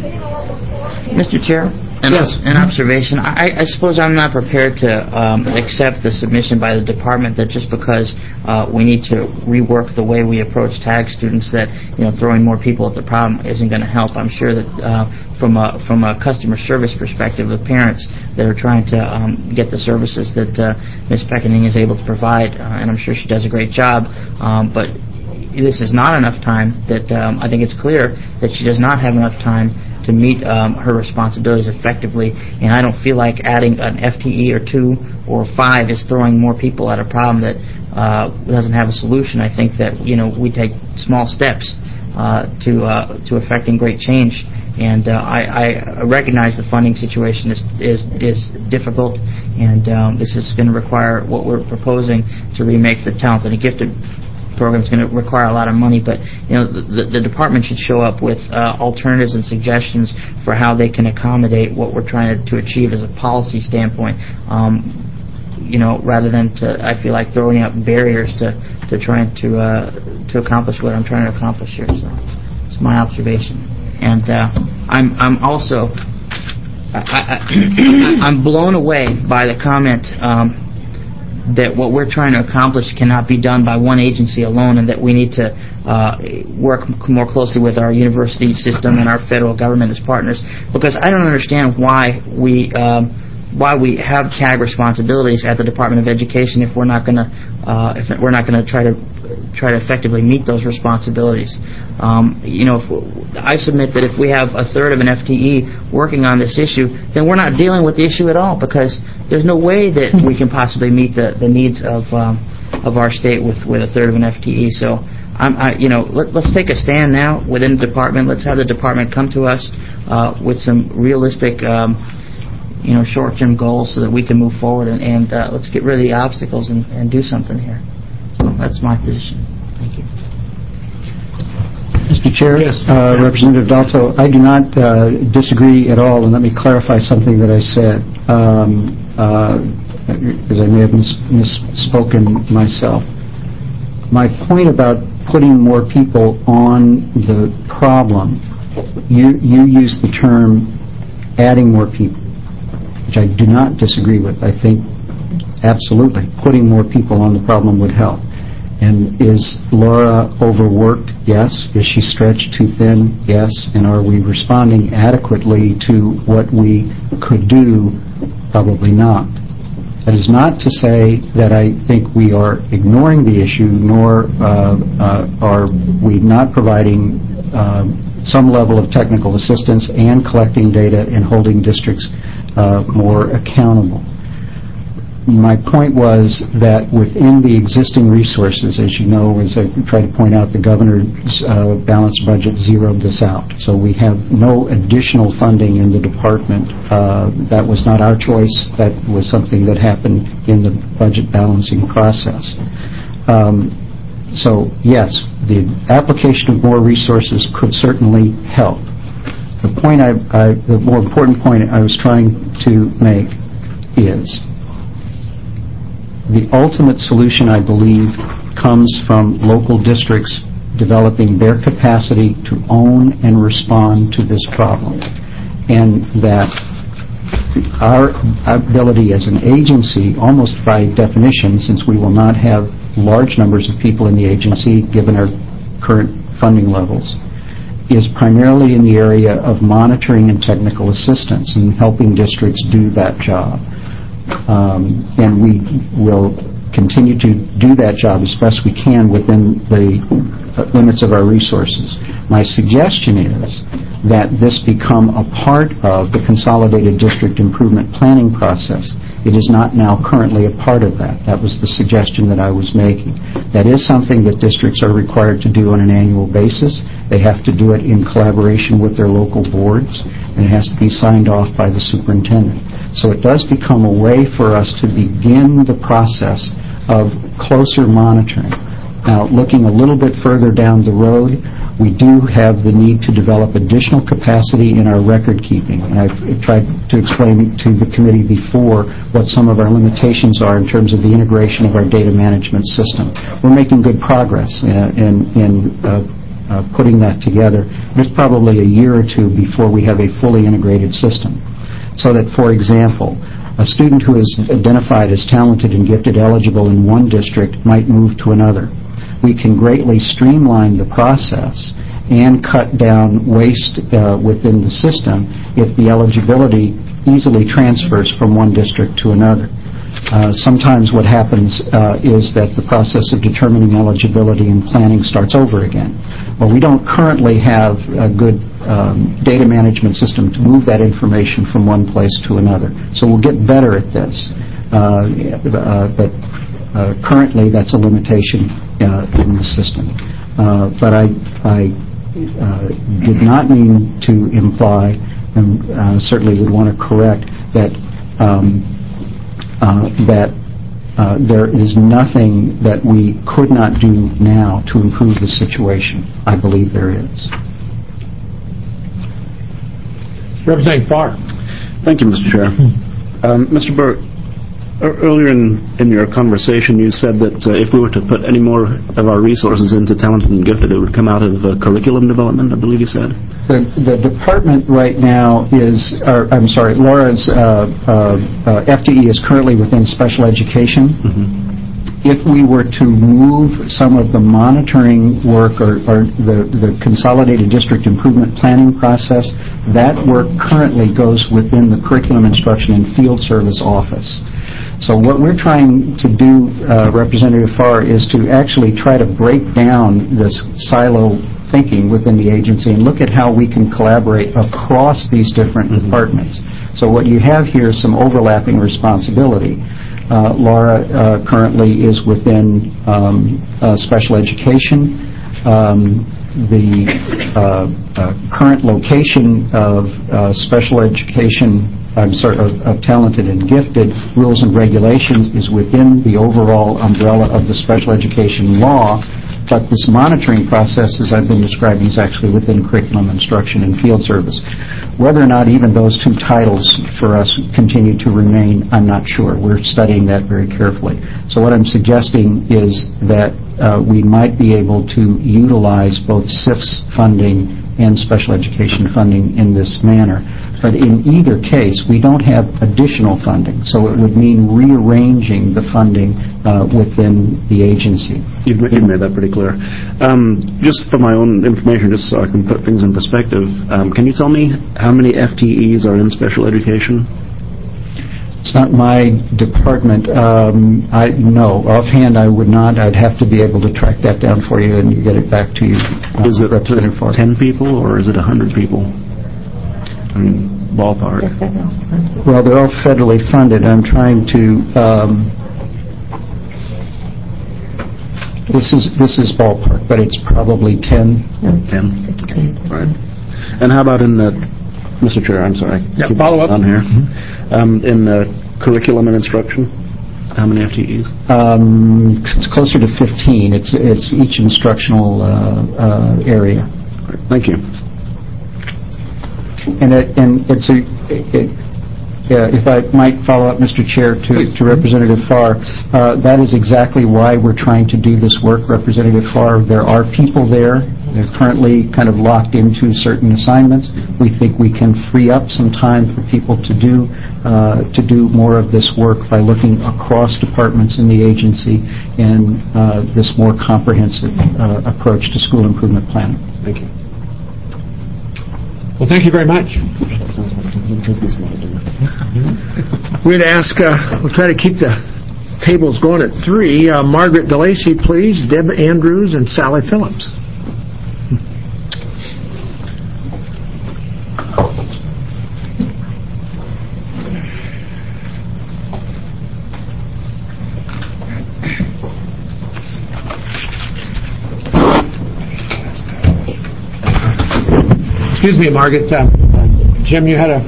Mister Chair? An, yes. An observation. I, I suppose I'm not prepared to um, accept the submission by the department that just because uh, we need to rework the way we approach TAG students that, you know, throwing more people at the problem isn't going to help. I'm sure that uh, from a from a customer service perspective of parents that are trying to um, get the services that uh, Miz Peckening is able to provide, uh, and I'm sure she does a great job, um, but this is not enough time that um, I think it's clear that she does not have enough time to meet um, her responsibilities effectively, and I don't feel like adding an F T E or two or five is throwing more people at a problem that uh, doesn't have a solution. I think that, you know, we take small steps uh, to uh, to effecting great change, and uh, I, I recognize the funding situation is is, is difficult, and um, this is going to require what we're proposing to remake the Talented and Gifted program is going to require a lot of money, but, you know, the, the department should show up with uh, alternatives and suggestions for how they can accommodate what we're trying to, to achieve as a policy standpoint. Um, you know, rather than to, I feel like throwing up barriers to to trying to uh, to accomplish what I'm trying to accomplish here. So it's my observation, and uh, I'm I'm also I, I, I'm blown away by the comment. Um, that what we're trying to accomplish cannot be done by one agency alone, and that we need to uh, work more closely with our university system and our federal government as partners. Because I don't understand why we um, why we have TAG responsibilities at the Department of Education if we're not going to uh, if we're not going to try to try to effectively meet those responsibilities. Um, you know, if, I submit that if we have a third of an F T E working on this issue, then we're not dealing with the issue at all, because there's no way that we can possibly meet the, the needs of um, of our state with, with a third of an F T E. So, I'm, I, you know, let, let's take a stand now within the department. Let's have the department come to us uh, with some realistic, um, you know, short-term goals so that we can move forward, and, and uh, let's get rid of the obstacles and, and do something here. So that's my position. Thank you. Mister Chair, yes. uh, Representative Dalto, I do not uh, disagree at all, and let me clarify something that I said, um, uh, because I may have mis- misspoken myself. My point about putting more people on the problem, you, you use the term adding more people, which I do not disagree with. I think absolutely putting more people on the problem would help. And is Laura overworked? Yes. Is she stretched too thin? Yes. And are we responding adequately to what we could do? Probably not. That is not to say that I think we are ignoring the issue, nor uh, uh, are we not providing uh, some level of technical assistance and collecting data and holding districts uh, more accountable. my point was that within the existing resources, as you know, as I tried to point out, the governor's uh, balanced budget zeroed this out. So we have no additional funding in the department. Uh, that was not our choice. That was something that happened in the budget balancing process. Um, so, yes, the application of more resources could certainly help. The point I, I, the more important point I was trying to make is the ultimate solution, I believe, comes from local districts developing their capacity to own and respond to this problem. And that our ability as an agency, almost by definition, since we will not have large numbers of people in the agency given our current funding levels, is primarily in the area of monitoring and technical assistance and helping districts do that job. Um, and we will continue to do that job as best we can within the limits of our resources. My suggestion is that this become a part of the Consolidated District Improvement Planning process. It is not now currently a part of that. That was the suggestion that I was making. That is something that districts are required to do on an annual basis. They have to do it in collaboration with their local boards, and it has to be signed off by the superintendent. So it does become a way for us to begin the process of closer monitoring. Now, looking a little bit further down the road, we do have the need to develop additional capacity in our record keeping. And I've tried to explain to the committee before what some of our limitations are in terms of the integration of our data management system. We're making good progress in, in, in uh, uh, putting that together. There's probably a year or two before we have a fully integrated system. So that, for example, a student who is identified as talented and gifted eligible in one district might move to another. We can greatly streamline the process and cut down waste uh, within the system if the eligibility easily transfers from one district to another. Uh, sometimes what happens uh, is that the process of determining eligibility and planning starts over again. Well, we don't currently have a good um, data management system to move that information from one place to another. So we'll get better at this. Uh, uh, but uh, currently that's a limitation uh, in the system. Uh, but I, I uh, did not mean to imply, and uh, certainly would want to correct, that um, Uh, that uh, there is nothing that we could not do now to improve the situation. I believe there is. Representative Farr. Thank you, Mister Chair. Um, Mister Burke, earlier in, in your conversation you said that uh, if we were to put any more of our resources into talented and gifted, it would come out of uh, curriculum development, I believe you said. The, the department right now is, or, I'm sorry, Laura's uh, uh, uh, F T E is currently within special education. Mm-hmm. If we were to move some of the monitoring work or, or the, the Consolidated District Improvement Planning process, that work currently goes within the Curriculum Instruction and Field Service Office. So what we're trying to do, uh, Representative Farr, is to actually try to break down this silo thinking within the agency and look at how we can collaborate across these different mm-hmm. departments. So what you have here is some overlapping responsibility. Uh, Laura uh, currently is within um, uh, special education. Um, the uh, uh, current location of uh, special education, I'm sorry, of, of talented and gifted rules and regulations is within the overall umbrella of the special education law. But this monitoring process, as I've been describing, is actually within curriculum instruction and field service. Whether or not even those two titles for us continue to remain, I'm not sure. We're studying that very carefully. So what I'm suggesting is that uh, we might be able to utilize both S I F's funding and special education funding in this manner. But in either case, we don't have additional funding, so it would mean rearranging the funding uh, within the agency. You've, you've made that pretty clear. Um, just for my own information, just so I can put things in perspective, um, can you tell me how many F T Es are in special education? It's not my department. Um, I no, offhand I would not. I'd have to be able to track that down for you and get it back to you. Uh, is it Representative Farr. ten people or is it one hundred people? I mean, ballpark. Well, they're all federally funded. I'm trying to... Um, this is this is ballpark, but it's probably ten. ten. Right. And how about in the... Mister Chair, I'm sorry. Yeah, Keep follow up. On here. Mm-hmm. Um, in uh, curriculum and instruction, how many F T Es? Um, it's closer to fifteen. It's it's each instructional uh, uh, area. Right. Thank you. And it, and it's a, it, uh, if I might follow up, Mister Chair, to, to Representative Farr, uh, that is exactly why we're trying to do this work, Representative Farr. There are people there. They're currently kind of locked into certain assignments. We think we can free up some time for people to do uh, to do more of this work by looking across departments in the agency and uh, this more comprehensive uh, approach to school improvement planning. Thank you. Well, thank you very much. We're going to ask, uh, we'll try to keep the tables going at three. Uh, Margaret DeLacy, please, Deb Andrews, and Sally Phillips. Excuse me, Margaret. Uh, Jim, you had a...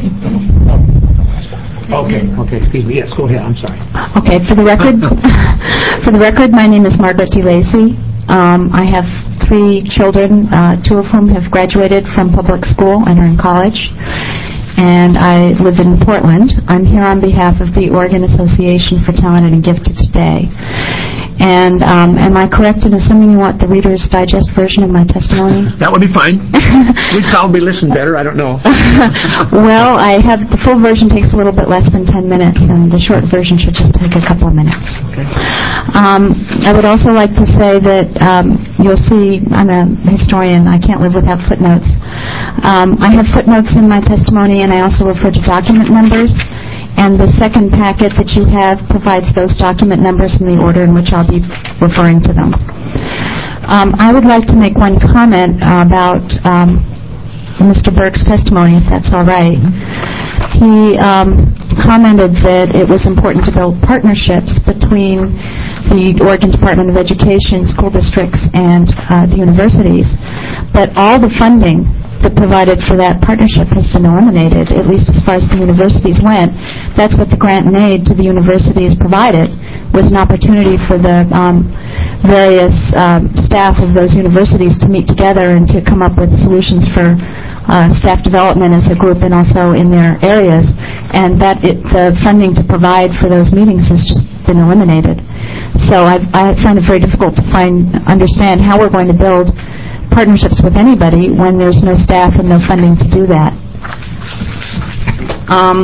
Okay, okay, excuse me. Yes, go ahead. I'm sorry. Okay, for the record, for the record, my name is Margaret DeLacy. Um, I have three children, uh, two of whom have graduated from public school and are in college. And I live in Portland. I'm here on behalf of the Oregon Association for Talented and Gifted today. And um, am I correct in assuming you want the Reader's Digest version of my testimony? That would be fine. We'd probably listen better. I don't know. Well, I have the full version takes a little bit less than ten minutes, and the short version should just take a couple of minutes. Okay. Um, I would also like to say that um, you'll see, I'm a historian, I can't live without footnotes. Um, I have footnotes in my testimony, and I also refer to document numbers. And the second packet that you have provides those document numbers in the order in which I'll be referring to them. Um, I would like to make one comment uh, about um, Mister Burke's testimony, if that's all right. He um, commented that it was important to build partnerships between the Oregon Department of Education, school districts, and uh, the universities. But all the funding that provided for that partnership has been eliminated, at least as far as the universities went. That's what the grant and aid to the universities provided, was an opportunity for the um, various um, staff of those universities to meet together and to come up with solutions for uh, staff development as a group and also in their areas. And that it, the funding to provide for those meetings has just been eliminated. So I've, I find it very difficult to find, understand how we're going to build partnerships with anybody when there's no staff and no funding to do that. Um,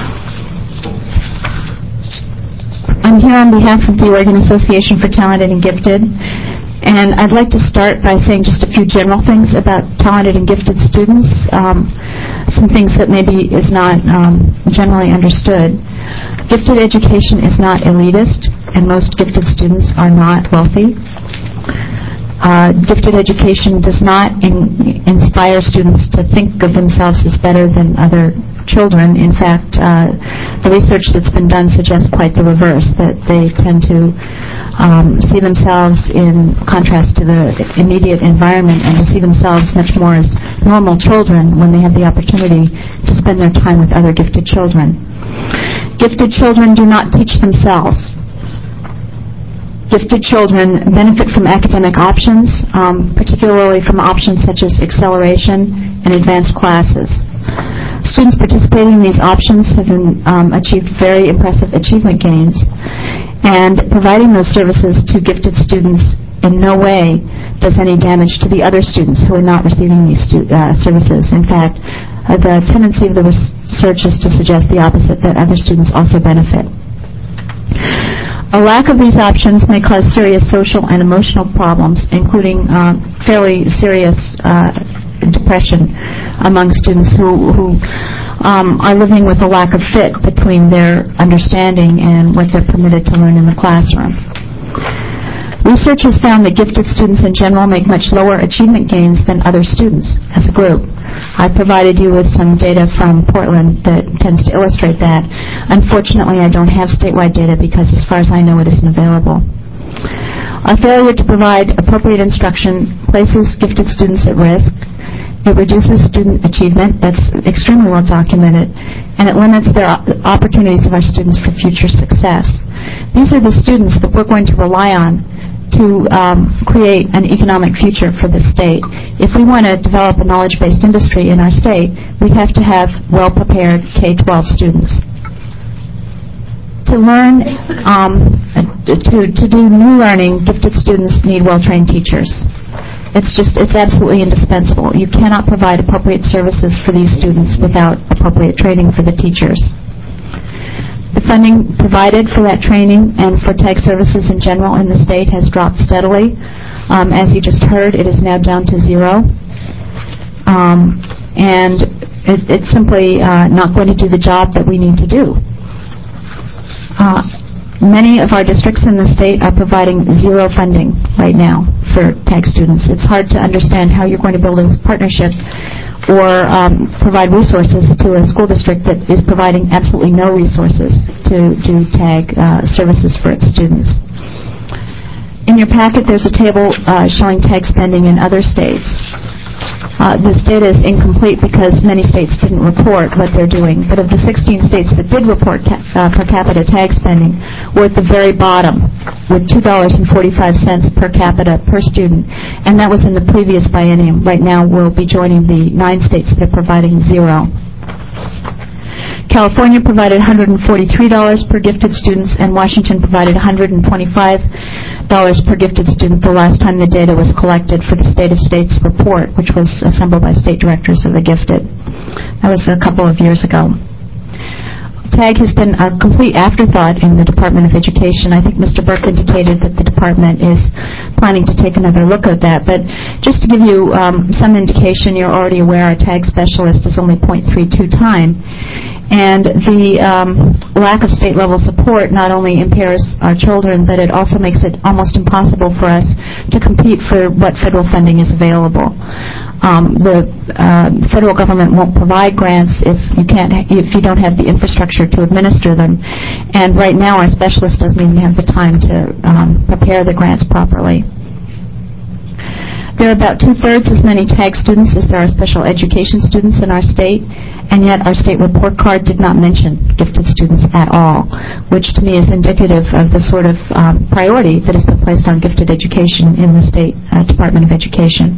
I'm here on behalf of the Oregon Association for Talented and Gifted, and I'd like to start by saying just a few general things about talented and gifted students, um, some things that maybe is not um, generally understood. Gifted education is not elitist, and most gifted students are not wealthy. Uh, gifted education does not in, inspire students to think of themselves as better than other children. In fact, uh, the research that's been done suggests quite the reverse, that they tend to um, see themselves in contrast to the immediate environment and to see themselves much more as normal children when they have the opportunity to spend their time with other gifted children. Gifted children do not teach themselves. Gifted children benefit from academic options, um, particularly from options such as acceleration and advanced classes. Students participating in these options have been, um, achieved very impressive achievement gains, and providing those services to gifted students in no way does any damage to the other students who are not receiving these stu- uh, services. In fact, uh, the tendency of the research is to suggest the opposite, that other students also benefit. A lack of these options may cause serious social and emotional problems, including uh, fairly serious uh, depression among students who, who um, are living with a lack of fit between their understanding and what they're permitted to learn in the classroom. Research has found that gifted students in general make much lower achievement gains than other students as a group. I provided you with some data from Portland that tends to illustrate that. Unfortunately, I don't have statewide data because, as far as I know, it isn't available. A failure to provide appropriate instruction places gifted students at risk. It reduces student achievement. That's extremely well documented. And it limits the opportunities of our students for future success. These are the students that we're going to rely on to um, create an economic future for the state. If we want to develop a knowledge-based industry in our state, we have to have well-prepared K twelve students. To learn, um, to, to do new learning, gifted students need well-trained teachers. It's just, it's absolutely indispensable. You cannot provide appropriate services for these students without appropriate training for the teachers. The funding provided for that training and for TAG services in general in the state has dropped steadily. Um, as you just heard, it is now down to zero. Um, and it, it's simply uh, not going to do the job that we need to do. Uh, Many of our districts in the state are providing zero funding right now for TAG students. It's hard to understand how you're going to build a partnership or um, provide resources to a school district that is providing absolutely no resources to do TAG uh, services for its students. In your packet, there's a table uh, showing TAG spending in other states. Uh, this data is incomplete because many states didn't report what they're doing. But of the sixteen states that did report ca- uh, per capita TAG spending, we're at the very bottom with two dollars and forty-five cents per capita per student. And that was in the previous biennium. Right now, we'll be joining the nine states that are providing zero. California provided one hundred forty-three dollars per gifted students, and Washington provided one hundred twenty-five dollars per gifted student the last time the data was collected for the State of States report, which was assembled by state directors of the gifted. That was a couple of years ago. TAG has been a complete afterthought in the Department of Education. I think Mister Burke indicated that the department is planning to take another look at that. But just to give you um, some indication, you're already aware our TAG specialist is only zero point three two time. And the um, lack of state-level support not only impairs our children, but it also makes it almost impossible for us to compete for what federal funding is available. Um, the uh, federal government won't provide grants if you can't, if you don't have the infrastructure to administer them. And right now, our specialist doesn't even have the time to um, prepare the grants properly. There are about two-thirds as many TAG students as there are special education students in our state, and yet our state report card did not mention gifted students at all, which to me is indicative of the sort of um, priority that has been placed on gifted education in the state uh, Department of Education.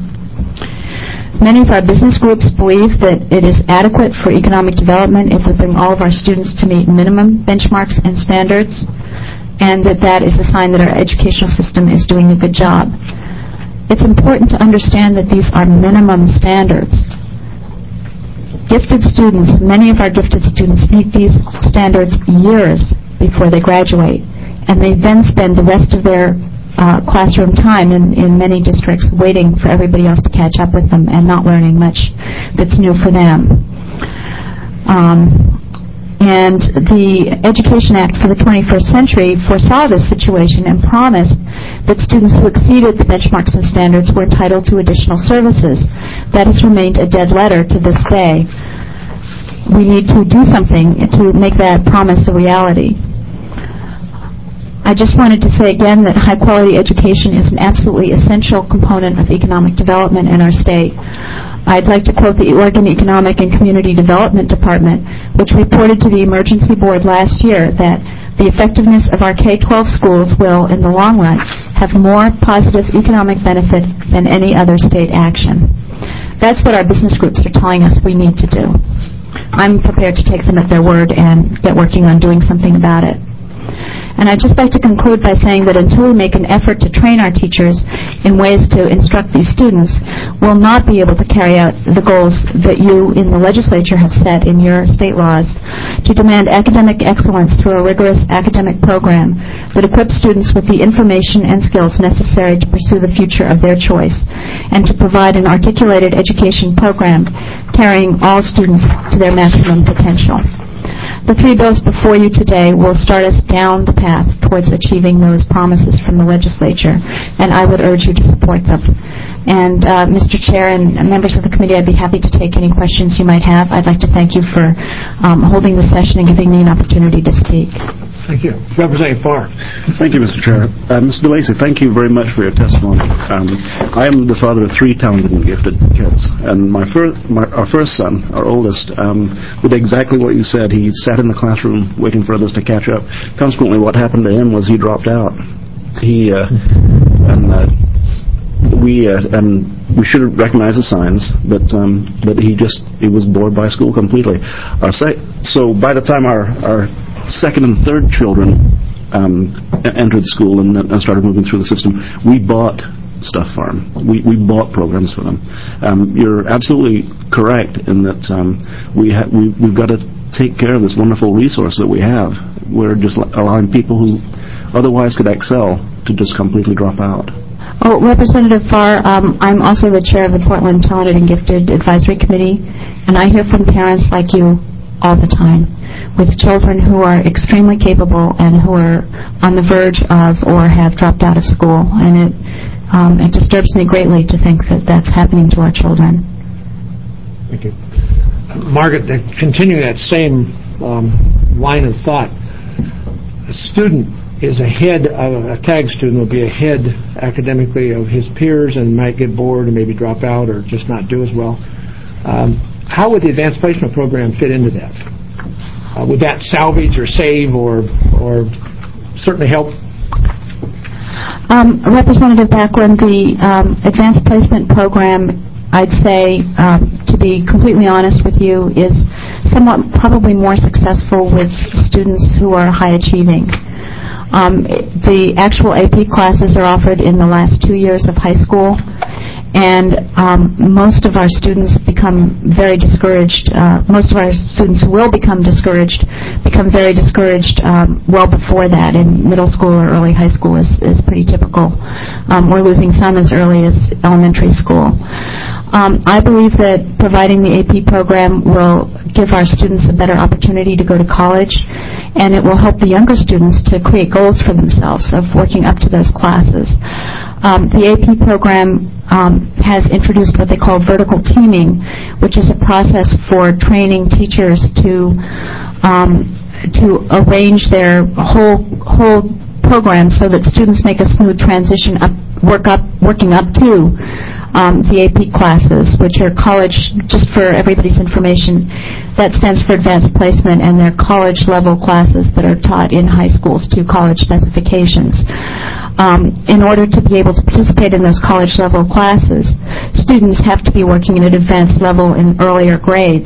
Many of our business groups believe that it is adequate for economic development if we bring all of our students to meet minimum benchmarks and standards, and that that is a sign that our educational system is doing a good job. It's important to understand that these are minimum standards. Gifted students, many of our gifted students meet these standards years before they graduate, and they then spend the rest of their uh, classroom time in, in many districts waiting for everybody else to catch up with them and not learning much that's new for them. Um, And the Education Act for the twenty-first century foresaw this situation and promised that students who exceeded the benchmarks and standards were entitled to additional services. That has remained a dead letter to this day. We need to do something to make that promise a reality. I just wanted to say again that high-quality education is an absolutely essential component of economic development in our state. I'd like to quote the Oregon Economic and Community Development Department, which reported to the Emergency Board last year that the effectiveness of our K twelve schools will, in the long run, have more positive economic benefit than any other state action. That's what our business groups are telling us we need to do. I'm prepared to take them at their word and get working on doing something about it. And I'd just like to conclude by saying that until we make an effort to train our teachers in ways to instruct these students, we'll not be able to carry out the goals that you in the legislature have set in your state laws to demand academic excellence through a rigorous academic program that equips students with the information and skills necessary to pursue the future of their choice, and to provide an articulated education program carrying all students to their maximum potential. The three bills before you today will start us down the path towards achieving those promises from the legislature, and I would urge you to support them. And uh, Mister Chair and members of the committee, I'd be happy to take any questions you might have. I'd like to thank you for um, holding the session and giving me an opportunity to speak. Thank you. Representative Farr. Thank you, Mister Chair. Uh, Mister DeLacy, thank you very much for your testimony. Um, I am the father of three talented and gifted kids, and my, fir- my our first son, our oldest, um, did exactly what you said. He sat in the classroom waiting for others to catch up. Consequently, what happened to him was he dropped out. He uh, and uh, we uh, and we should recognize the signs, but um, but he just he was bored by school completely. Our sec- so by the time our our second and third children um, entered school and, and started moving through the system, we bought stuff for them. We, we bought programs for them. Um, you're absolutely correct in that um, we ha- we, we've got to take care of this wonderful resource that we have. We're just allowing people who otherwise could excel to just completely drop out. Oh, Representative Farr, um, I'm also the chair of the Portland Talented and Gifted Advisory Committee, and I hear from parents like you all the time, with children who are extremely capable and who are on the verge of or have dropped out of school. And it, um, it disturbs me greatly to think that that's happening to our children. Thank you. Uh, Margaret, uh, continuing that same um, line of thought, a student is ahead of, a TAG student will be ahead academically of his peers and might get bored and maybe drop out or just not do as well. Um, How would the advanced placement program fit into that? Uh, would that salvage or save or or certainly help? Um, Representative Backlund, the um, advanced placement program, I'd say, um, to be completely honest with you, is somewhat probably more successful with students who are high achieving. Um, the actual A P classes are offered in the last two years of high school, and um, most of our students become very discouraged. Uh, most of our students who will become discouraged become very discouraged um, well before that. In middle school or early high school is, is pretty typical. Um, we're losing some as early as elementary school. Um, I believe that providing the A P program will give our students a better opportunity to go to college, and it will help the younger students to create goals for themselves of working up to those classes. Um, the A P program um, has introduced what they call vertical teaming, which is a process for training teachers to um, to arrange their whole whole program so that students make a smooth transition up, work up, working up to um, the A P classes, which are college. Just for everybody's information, that stands for advanced placement, and they're college-level classes that are taught in high schools to college specifications. Um, in order to be able to participate in those college-level classes, students have to be working at an advanced level in earlier grades.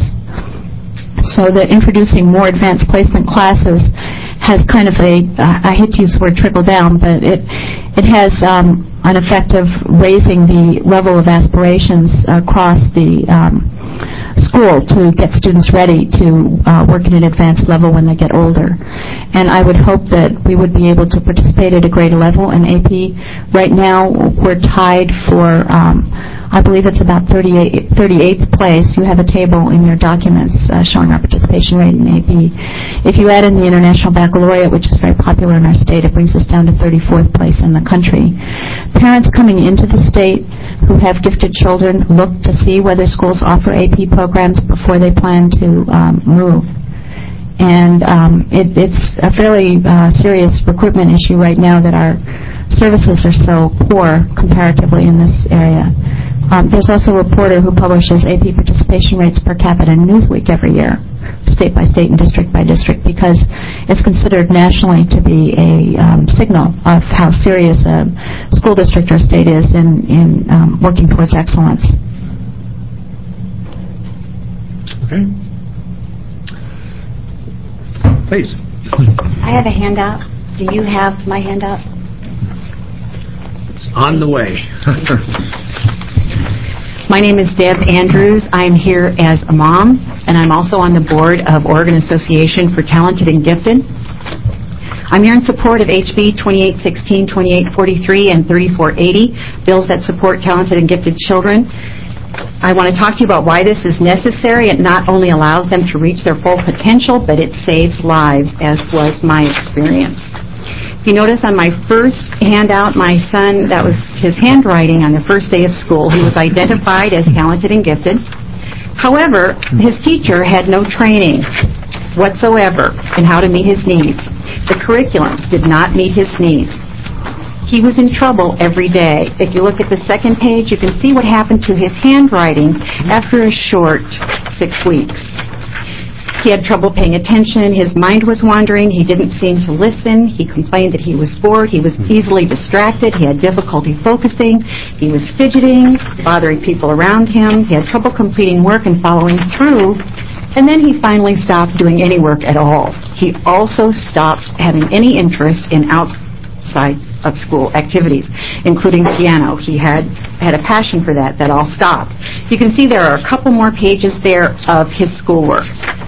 So that introducing more advanced placement classes has kind of a, uh, I hate to use the word trickle down, but it it has um, an effect of raising the level of aspirations across the um, school to get students ready to uh, work at an advanced level when they get older. And I would hope that we would be able to participate at a greater level in A P. Right now, we're tied for, um, I believe it's about thirty-eighth place. You have a table in your documents uh, showing our participation rate in A P. If you add in the International Baccalaureate, which is very popular in our state, it brings us down to thirty-fourth place in the country. Parents coming into the state who have gifted children look to see whether schools offer A P programs before they plan to um, move. And um, it, it's a fairly uh, serious recruitment issue right now that our services are so poor comparatively in this area. Um, there's also a reporter who publishes A P participation rates per capita in Newsweek every year, state by state and district by district, because it's considered nationally to be a um, signal of how serious a school district or state is in, in um, working towards excellence. Okay. Please. I have a handout. Do you have my handout? It's on the way. My name is Deb Andrews. I'm here as a mom, and I'm also on the board of Oregon Association for Talented and Gifted. I'm here in support of H B twenty-eight sixteen, twenty-eight forty-three, and thirty-four eighty, bills that support talented and gifted children. I want to talk to you about why this is necessary. It not only allows them to reach their full potential, but it saves lives, as was my experience. If you notice on my first handout, my son, that was his handwriting on the first day of school. He was identified as talented and gifted. However, his teacher had no training whatsoever in how to meet his needs. The curriculum did not meet his needs. He was in trouble every day. If you look at the second page, you can see what happened to his handwriting after a short six weeks. He had trouble paying attention. His mind was wandering. He didn't seem to listen. He complained that he was bored. He was easily distracted. He had difficulty focusing. He was fidgeting, bothering people around him. He had trouble completing work and following through. And then he finally stopped doing any work at all. He also stopped having any interest in outside of school activities, including piano. He had had a passion for that. That all stopped. You can see there are a couple more pages there of his schoolwork.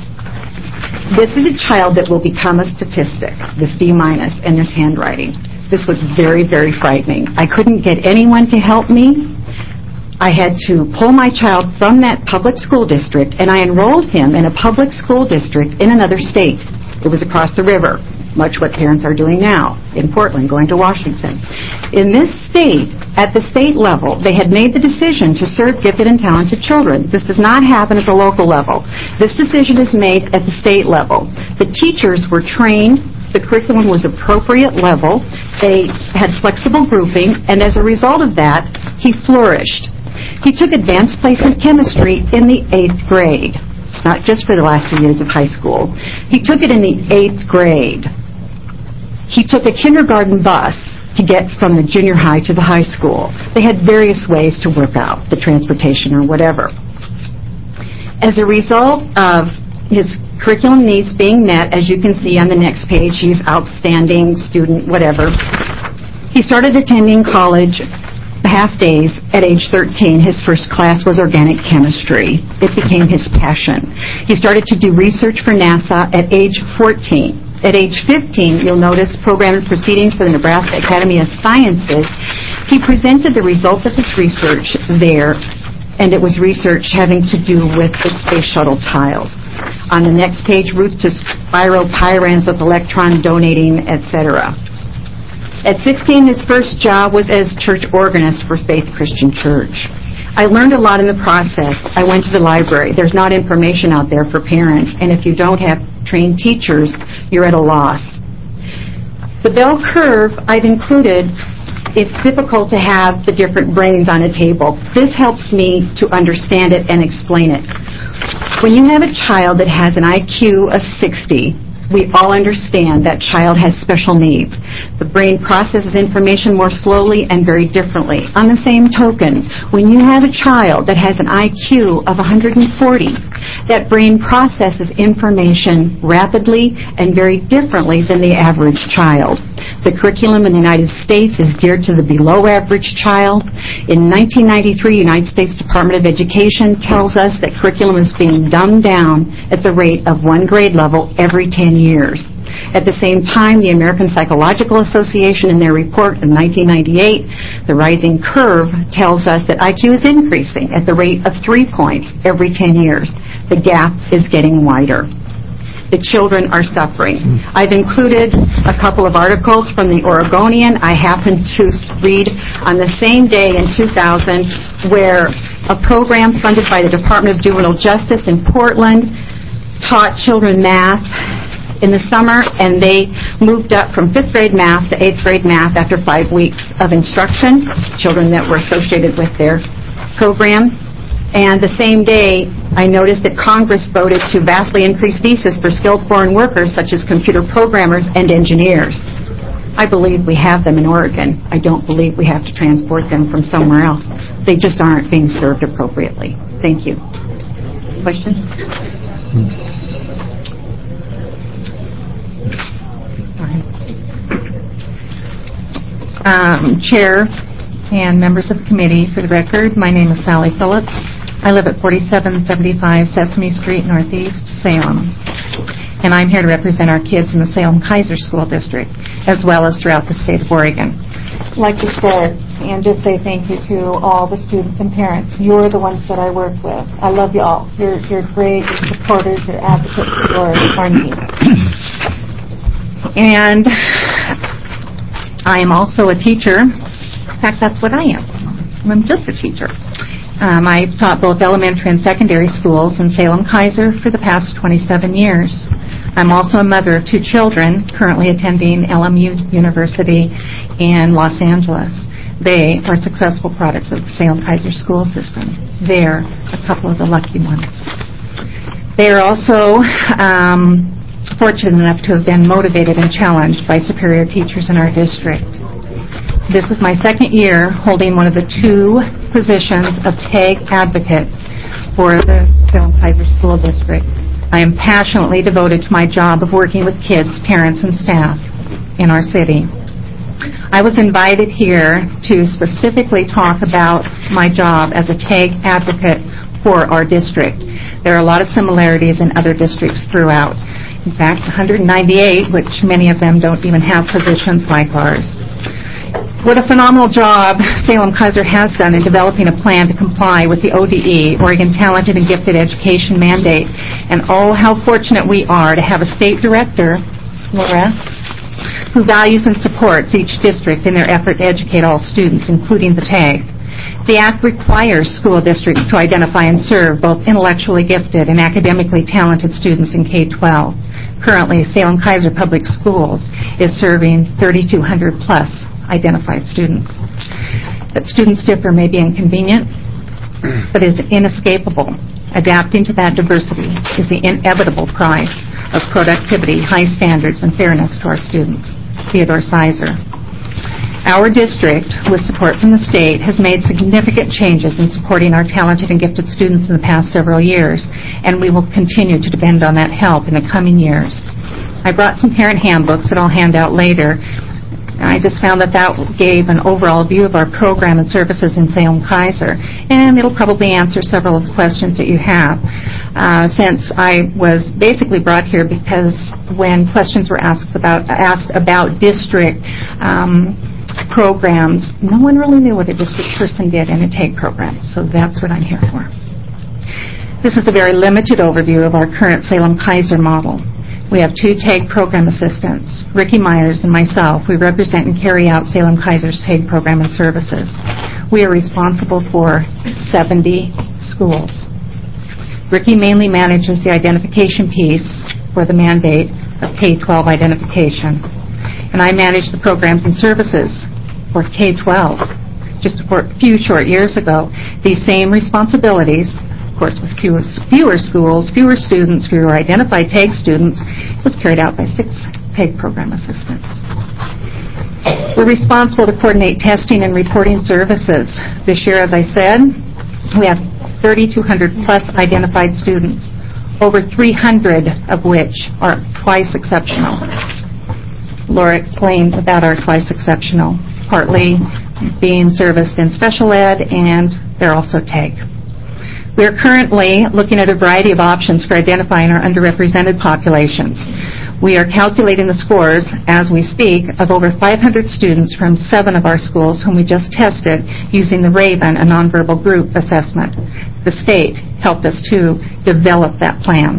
This is a child that will become a statistic, this D minus and this handwriting. This was very, very frightening. I couldn't get anyone to help me. I had to pull my child from that public school district, and I enrolled him in a public school district in another state. It was across the river, much what parents are doing now in Portland, going to Washington. In this state, at the state level, they had made the decision to serve gifted and talented children. This does not happen at the local level. This decision is made at the state level. The teachers were trained. The curriculum was appropriate level. They had flexible grouping, and as a result of that, he flourished. He took advanced placement chemistry in the eighth grade. It's not just for the last few years of high school. He took it in the eighth grade. He took a kindergarten bus to get from the junior high to the high school. They had various ways to work out the transportation or whatever. As a result of his curriculum needs being met, as you can see on the next page, he's outstanding student, whatever. He started attending college half days at age thirteen. His first class was organic chemistry. It became his passion. He started to do research for NASA at age fourteen. At age fifteen, you'll notice program and proceedings for the Nebraska Academy of Sciences. He presented the results of his research there, and it was research having to do with the space shuttle tiles. On the next page, routes to spiropyrans with electron donating, et cetera. At sixteen, his first job was as church organist for Faith Christian Church. I learned a lot in the process. I went to the library. There's not information out there for parents, and if you don't have trained teachers, you're at a loss. The bell curve I've included. It's difficult to have the different brains on a table. This helps me to understand it and explain it. When you have a child that has an I Q of sixty, we all understand that child has special needs. The brain processes information more slowly and very differently. On the same token, when you have a child that has an I Q of one hundred forty, that brain processes information rapidly and very differently than the average child. The curriculum in the United States is geared to the below-average child. In nineteen ninety-three, United States Department of Education tells us that curriculum is being dumbed down at the rate of one grade level every ten years. At the same time, the American Psychological Association, in their report of nineteen ninety-eight, The Rising Curve, tells us that I Q is increasing at the rate of three points every ten years. The gap is getting wider. The children are suffering. I've included a couple of articles from the Oregonian. I happened to read on the same day in two thousand where a program funded by the Department of Juvenile Justice in Portland taught children math in the summer, and they moved up from fifth grade math to eighth grade math after five weeks of instruction, children that were associated with their program. And the same day, I noticed that Congress voted to vastly increase visas for skilled foreign workers such as computer programmers and engineers. I believe we have them in Oregon. I don't believe we have to transport them from somewhere else. They just aren't being served appropriately. Thank you. Question? Um, Chair and members of the committee, for the record, my name is Sally Phillips. I live at forty-seven seventy-five Sesame Street, Northeast, Salem. And I'm here to represent our kids in the Salem-Keizer School District, as well as throughout the state of Oregon. like to start and just say thank you to all the students and parents. You're the ones that I work with. I love you all. You're, you're great. You're supporters. You're advocates for our needs. And I am also a teacher. In fact, that's what I am. I'm just a teacher. Um, I've taught both elementary and secondary schools in Salem-Keizer for the past twenty-seven years. I'm also a mother of two children currently attending L M U University in Los Angeles. They are successful products of the Salem-Keizer school system. They're a couple of the lucky ones. They are also um, fortunate enough to have been motivated and challenged by superior teachers in our district. This is my second year holding one of the two positions of TAG advocate for the Salem-Keizer School District. I am passionately devoted to my job of working with kids, parents, and staff in our city. I was invited here to specifically talk about my job as a TAG advocate for our district. There are a lot of similarities in other districts throughout. In fact, one hundred ninety-eight, which many of them don't even have positions like ours. What a phenomenal job Salem-Keizer has done in developing a plan to comply with the O D E, Oregon Talented and Gifted Education Mandate. And oh, how fortunate we are to have a state director, Laura, who values and supports each district in their effort to educate all students, including the TAG. The Act requires school districts to identify and serve both intellectually gifted and academically talented students in K twelve. Currently, Salem-Keizer Public Schools is serving thirty-two hundred plus identified students. That students differ may be inconvenient, but is inescapable. Adapting to that diversity is the inevitable price of productivity, high standards, and fairness to our students. Theodore Sizer. Our district, with support from the state, has made significant changes in supporting our talented and gifted students in the past several years, and we will continue to depend on that help in the coming years. I brought some parent handbooks that I'll hand out later. I just found that that gave an overall view of our program and services in Salem-Keizer, and it'll probably answer several of the questions that you have. Uh, since I was basically brought here because when questions were asked about asked about district um, programs, no one really knew what a district person did in a TAG program, so that's what I'm here for. This is a very limited overview of our current Salem-Keizer model. We have two TAG program assistants, Ricky Myers and myself. We represent and carry out Salem-Keizer's TAG program and services. We are responsible for seventy schools. Ricky mainly manages the identification piece for the mandate of K twelve identification. And I manage the programs and services for K twelve. Just a few short years ago, these same responsibilities, of course, with fewer, fewer schools, fewer students, fewer identified TAG students, was carried out by six TAG program assistants. We're responsible to coordinate testing and reporting services. This year, as I said, we have thirty-two hundred plus identified students, over three hundred of which are twice exceptional. Laura explained about our twice exceptional, partly being serviced in special ed, and they're also TAG. We are currently looking at a variety of options for identifying our underrepresented populations. We are calculating the scores, as we speak, of over five hundred students from seven of our schools whom we just tested using the RAVEN, a nonverbal group assessment. The state helped us to develop that plan.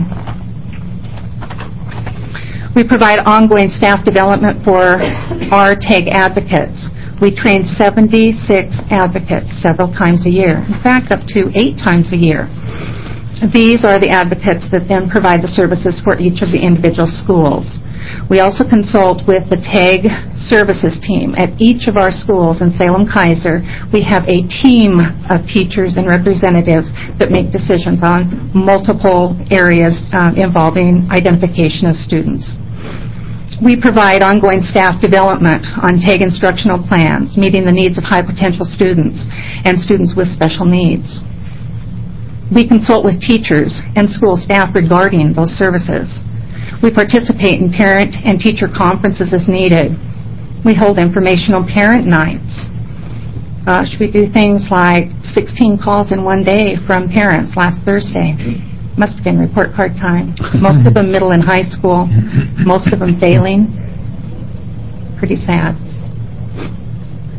We provide ongoing staff development for our TAG advocates. We train seventy-six advocates several times a year, in fact, up to eight times a year. These are the advocates that then provide the services for each of the individual schools. We also consult with the TAG services team. At each of our schools in Salem-Keizer, we have a team of teachers and representatives that make decisions on multiple areas uh, involving identification of students. We provide ongoing staff development on TAG instructional plans, meeting the needs of high-potential students and students with special needs. We consult with teachers and school staff regarding those services. We participate in parent and teacher conferences as needed. We hold informational parent nights. Gosh, we do things like sixteen calls in one day from parents last Thursday. Must have been report card time. Most of them middle and high school. Most of them failing. Pretty sad.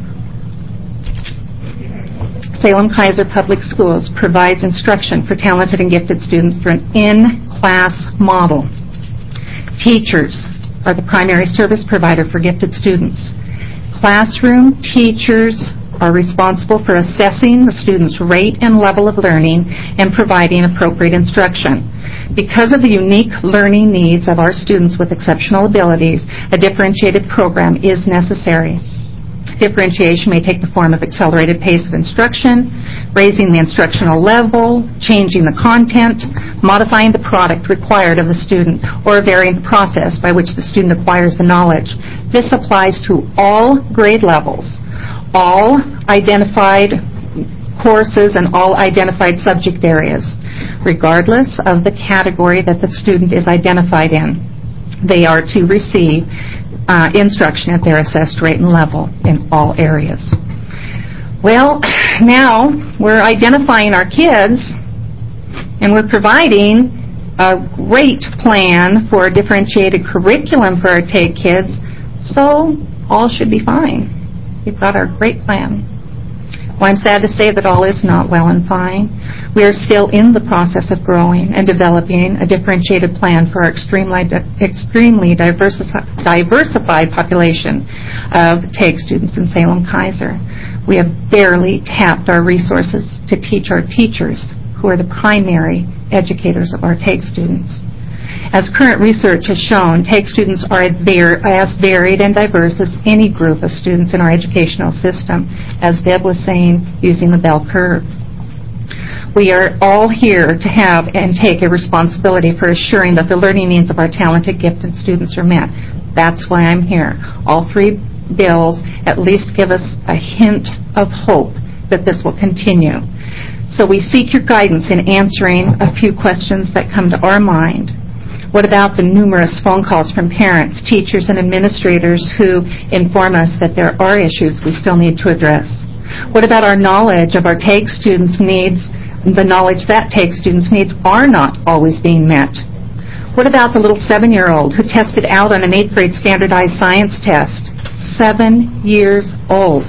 Salem Kaiser Public Schools provides instruction for talented and gifted students through an in-class model. Teachers are the primary service provider for gifted students. Classroom teachers are responsible for assessing the student's rate and level of learning and providing appropriate instruction. Because of the unique learning needs of our students with exceptional abilities, a differentiated program is necessary. Differentiation may take the form of accelerated pace of instruction, raising the instructional level, changing the content, modifying the product required of the student, or varying the process by which the student acquires the knowledge. This applies to all grade levels, all identified courses, and all identified subject areas, regardless of the category that the student is identified in. They are to receive uh, instruction at their assessed rate and level in all areas. Well, now we're identifying our kids, and we're providing a rate plan for a differentiated curriculum for our TAGE kids, so all should be fine. We've got our great plan. Well, I'm sad to say that all is not well and fine. We are still in the process of growing and developing a differentiated plan for our extremely, extremely diversified, diversified population of TAGE students in Salem Kaiser. We have barely tapped our resources to teach our teachers, who are the primary educators of our TAGE students. As current research has shown, TAGE students are as varied and diverse as any group of students in our educational system, as Deb was saying, using the bell curve. We are all here to have and take a responsibility for assuring that the learning needs of our talented, gifted students are met. That's why I'm here. All three bills at least give us a hint of hope that this will continue. So we seek your guidance in answering a few questions that come to our mind. What about the numerous phone calls from parents, teachers, and administrators who inform us that there are issues we still need to address? What about our knowledge of our TAGE students' needs, the knowledge that TAGE students' needs are not always being met? What about the little seven-year-old who tested out on an eighth grade standardized science test? Seven years old.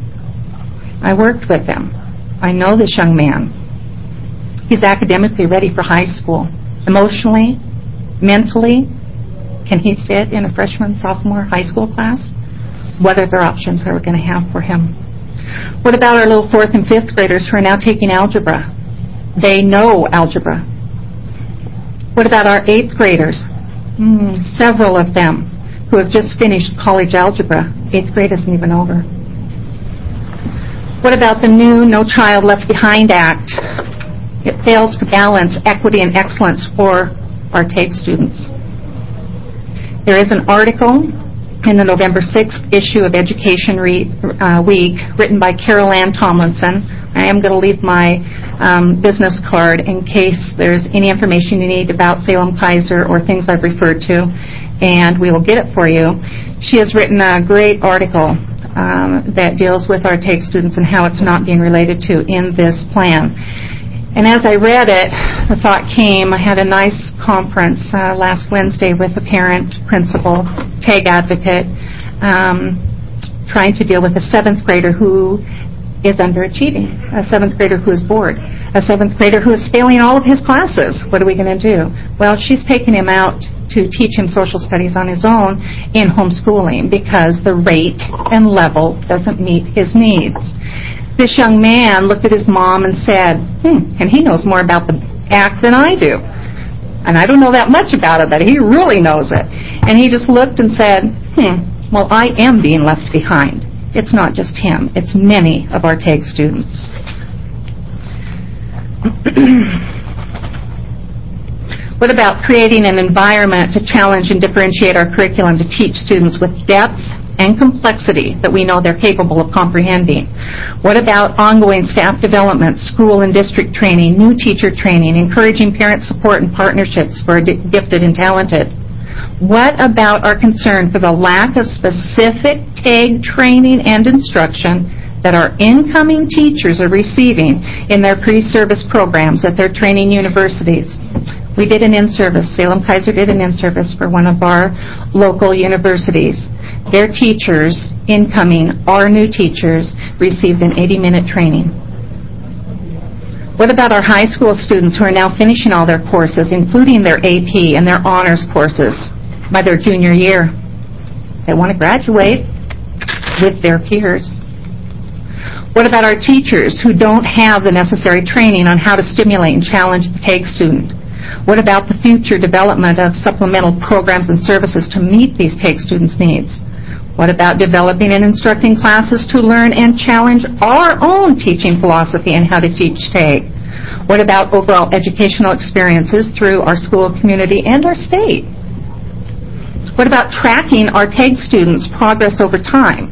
I worked with him. I know this young man. He's academically ready for high school. Emotionally, mentally, can he sit in a freshman, sophomore high school class? What other options are we going to have for him? What about our little fourth and fifth graders who are now taking algebra? They know algebra. What about our eighth graders? Mm, several of them who have just finished college algebra. Eighth grade isn't even over. What about the new No Child Left Behind Act? It fails to balance equity and excellence for our TAGE students. There is an article in the November sixth issue of Education Re- uh, Week written by Carol Ann Tomlinson. I am going to leave my um, business card in case there's any information you need about Salem Kaiser or things I've referred to, and we will get it for you. She has written a great article um, that deals with our TAGE students and how it's not being related to in this plan. And as I read it, the thought came, I had a nice conference uh, last Wednesday with a parent, principal, TAGE advocate, um, trying to deal with a seventh grader who is underachieving, a seventh grader who is bored, a seventh grader who is failing all of his classes. What are we going to do? Well, she's taken him out to teach him social studies on his own in homeschooling because the rate and level doesn't meet his needs. This young man looked at his mom and said, hmm, and he knows more about the act than I do. And I don't know that much about it, but he really knows it. And he just looked and said, hmm, well, I am being left behind. It's not just him. It's many of our TAGE students. What about creating an environment to challenge and differentiate our curriculum to teach students with depth and complexity that we know they're capable of comprehending? What about ongoing staff development, school and district training, new teacher training, encouraging parent support and partnerships for gifted and talented? What about our concern for the lack of specific TAGE training and instruction that our incoming teachers are receiving in their pre-service programs at their training universities? We did an in-service, Salem Kaiser did an in-service for one of our local universities. Their teachers, incoming, our new teachers, received an eighty-minute training. What about our high school students who are now finishing all their courses, including their A P and their honors courses, by their junior year? They want to graduate with their peers. What about our teachers who don't have the necessary training on how to stimulate and challenge the TAGE student? What about the future development of supplemental programs and services to meet these TAGE students' needs? What about developing and instructing classes to learn and challenge our own teaching philosophy and how to teach TAGE? What about overall educational experiences through our school community and our state? What about tracking our TAGE students' progress over time?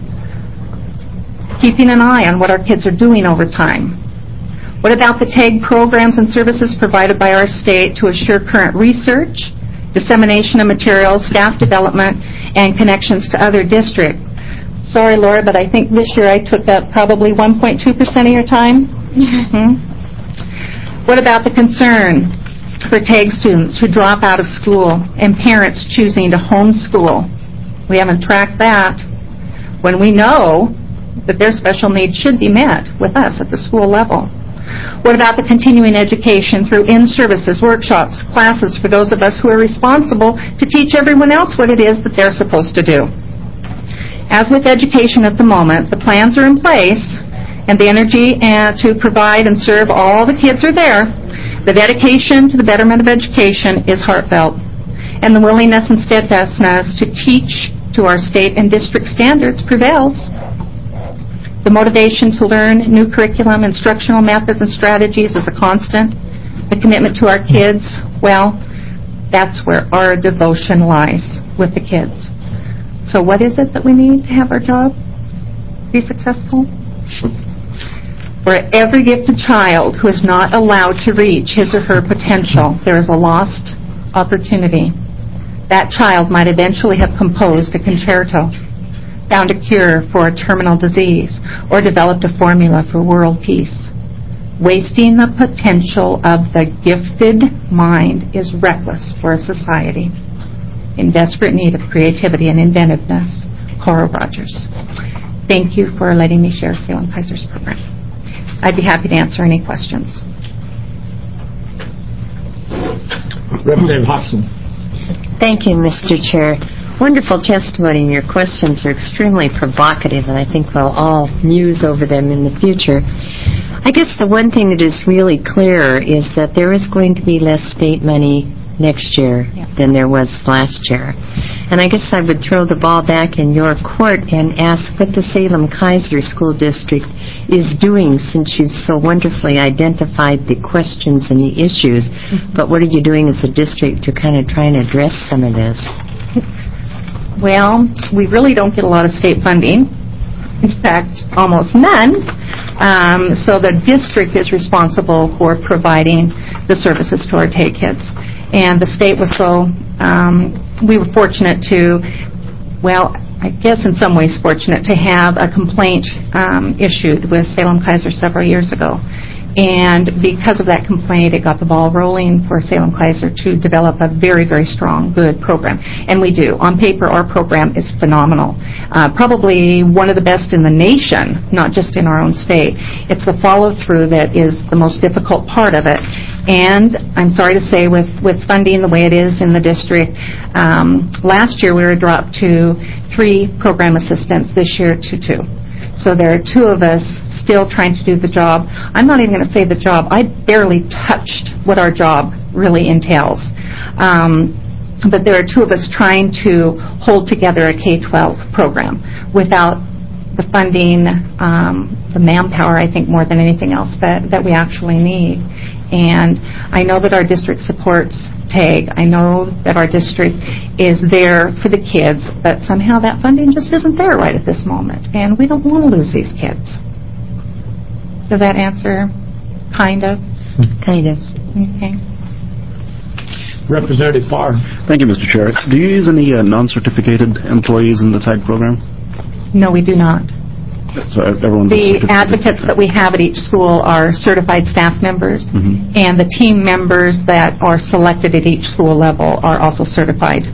Keeping an eye on what our kids are doing over time. What about the TAGE programs and services provided by our state to assure current research, dissemination of materials, staff development, and connections to other districts? Sorry, Laura, but I think this year I took up probably one point two percent of your time. Mm-hmm. What about the concern for TAGE students who drop out of school and parents choosing to homeschool? We haven't tracked that when we know that their special needs should be met with us at the school level. What about the continuing education through in-services, workshops, classes for those of us who are responsible to teach everyone else what it is that they're supposed to do? As with education at the moment, the plans are in place and the energy uh, to provide and serve all the kids are there. The dedication to the betterment of education is heartfelt, and the willingness and steadfastness to teach to our state and district standards prevails. The motivation to learn new curriculum, instructional methods, and strategies is a constant. The commitment to our kids, well, that's where our devotion lies with the kids. So what is it that we need to have our job be successful? For every gifted child who is not allowed to reach his or her potential, there is a lost opportunity. That child might eventually have composed a concerto, found a cure for a terminal disease, or developed a formula for world peace. Wasting the potential of the gifted mind is reckless for a society in desperate need of creativity and inventiveness. Cora Rogers. Thank you for letting me share Salem Kaiser's program. I'd be happy to answer any questions. Representative Hobson. Thank you, Mister Chair. Wonderful testimony, and your questions are extremely provocative, and I think we'll all muse over them in the future. I guess the one thing that is really clear is that there is going to be less state money next year yes. than there was last year. And I guess I would throw the ball back in your court and ask what the Salem Kaiser School District is doing, since you've so wonderfully identified the questions and the issues, mm-hmm. but what are you doing as a district to kind of try and address some of this? Well, we really don't get a lot of state funding. In fact, almost none. Um, so the district is responsible for providing the services to our TAGE kids. And the state was so, um, we were fortunate to, well, I guess in some ways fortunate to have a complaint um, issued with Salem Kaiser several years ago. And because of that complaint, it got the ball rolling for Salem Kaiser to develop a very, very strong, good program. And we do. On paper, our program is phenomenal. Uh, probably one of the best in the nation, not just in our own state. It's the follow-through that is the most difficult part of it. And I'm sorry to say, with, with funding the way it is in the district, um, last year we were dropped to three program assistants, this year to two. So there are two of us still trying to do the job. I'm not even going to say the job. I barely touched what our job really entails. Um, but there are two of us trying to hold together a K twelve program without the funding, um, the manpower, I think, more than anything else that, that we actually need. And I know that our district supports TAGE. I know that our district is there for the kids, but somehow that funding just isn't there right at this moment. And we don't want to lose these kids. Does that answer? Kind of? Kind of. Okay. Representative Parr. Thank you, Mister Chair. Do you use any uh, non-certificated employees in the TAGE program? No, we do not. So everyone's the advocates that we have at each school are certified staff members, mm-hmm. and the team members that are selected at each school level are also certified.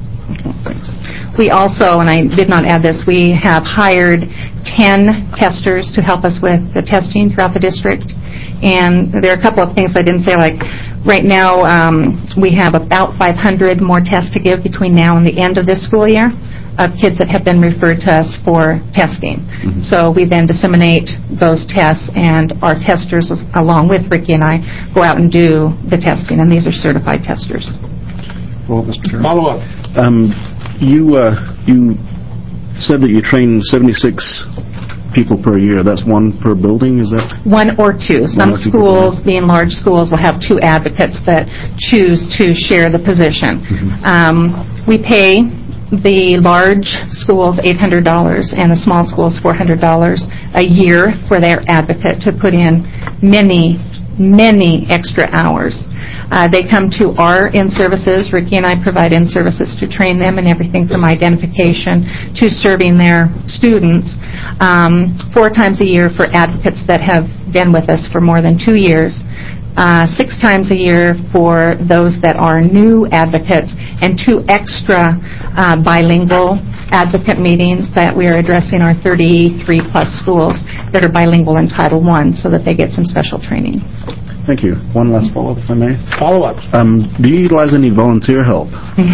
We also, and I did not add this, we have hired ten testers to help us with the testing throughout the district, And there are a couple of things I didn't say, like right now um, we have about five hundred more tests to give between now and the end of this school year of kids that have been referred to us for testing. Mm-hmm. So we then disseminate those tests, and our testers, along with Ricky and I, go out and do the testing, and these are certified testers. Well, Mister Chairman. Follow up. Um, you, uh, you said that you train seventy-six people per year. That's one per building, is that? One or two. Some or two schools, being large schools, will have two advocates that choose to share the position. Mm-hmm. Um, we pay the large schools eight hundred dollars and the small schools four hundred dollars a year for their advocate to put in many, many extra hours. Uh, they come to our in-services. Ricky and I provide in-services to train them in everything from identification to serving their students um, four times a year for advocates that have been with us for more than two years. Uh, six times a year for those that are new advocates, and two extra uh, bilingual advocate meetings that we are addressing our thirty-three plus schools that are bilingual in Title one, so that they get some special training. Thank you. One last follow-up, if I may. Follow-up. Um, do you utilize any volunteer help?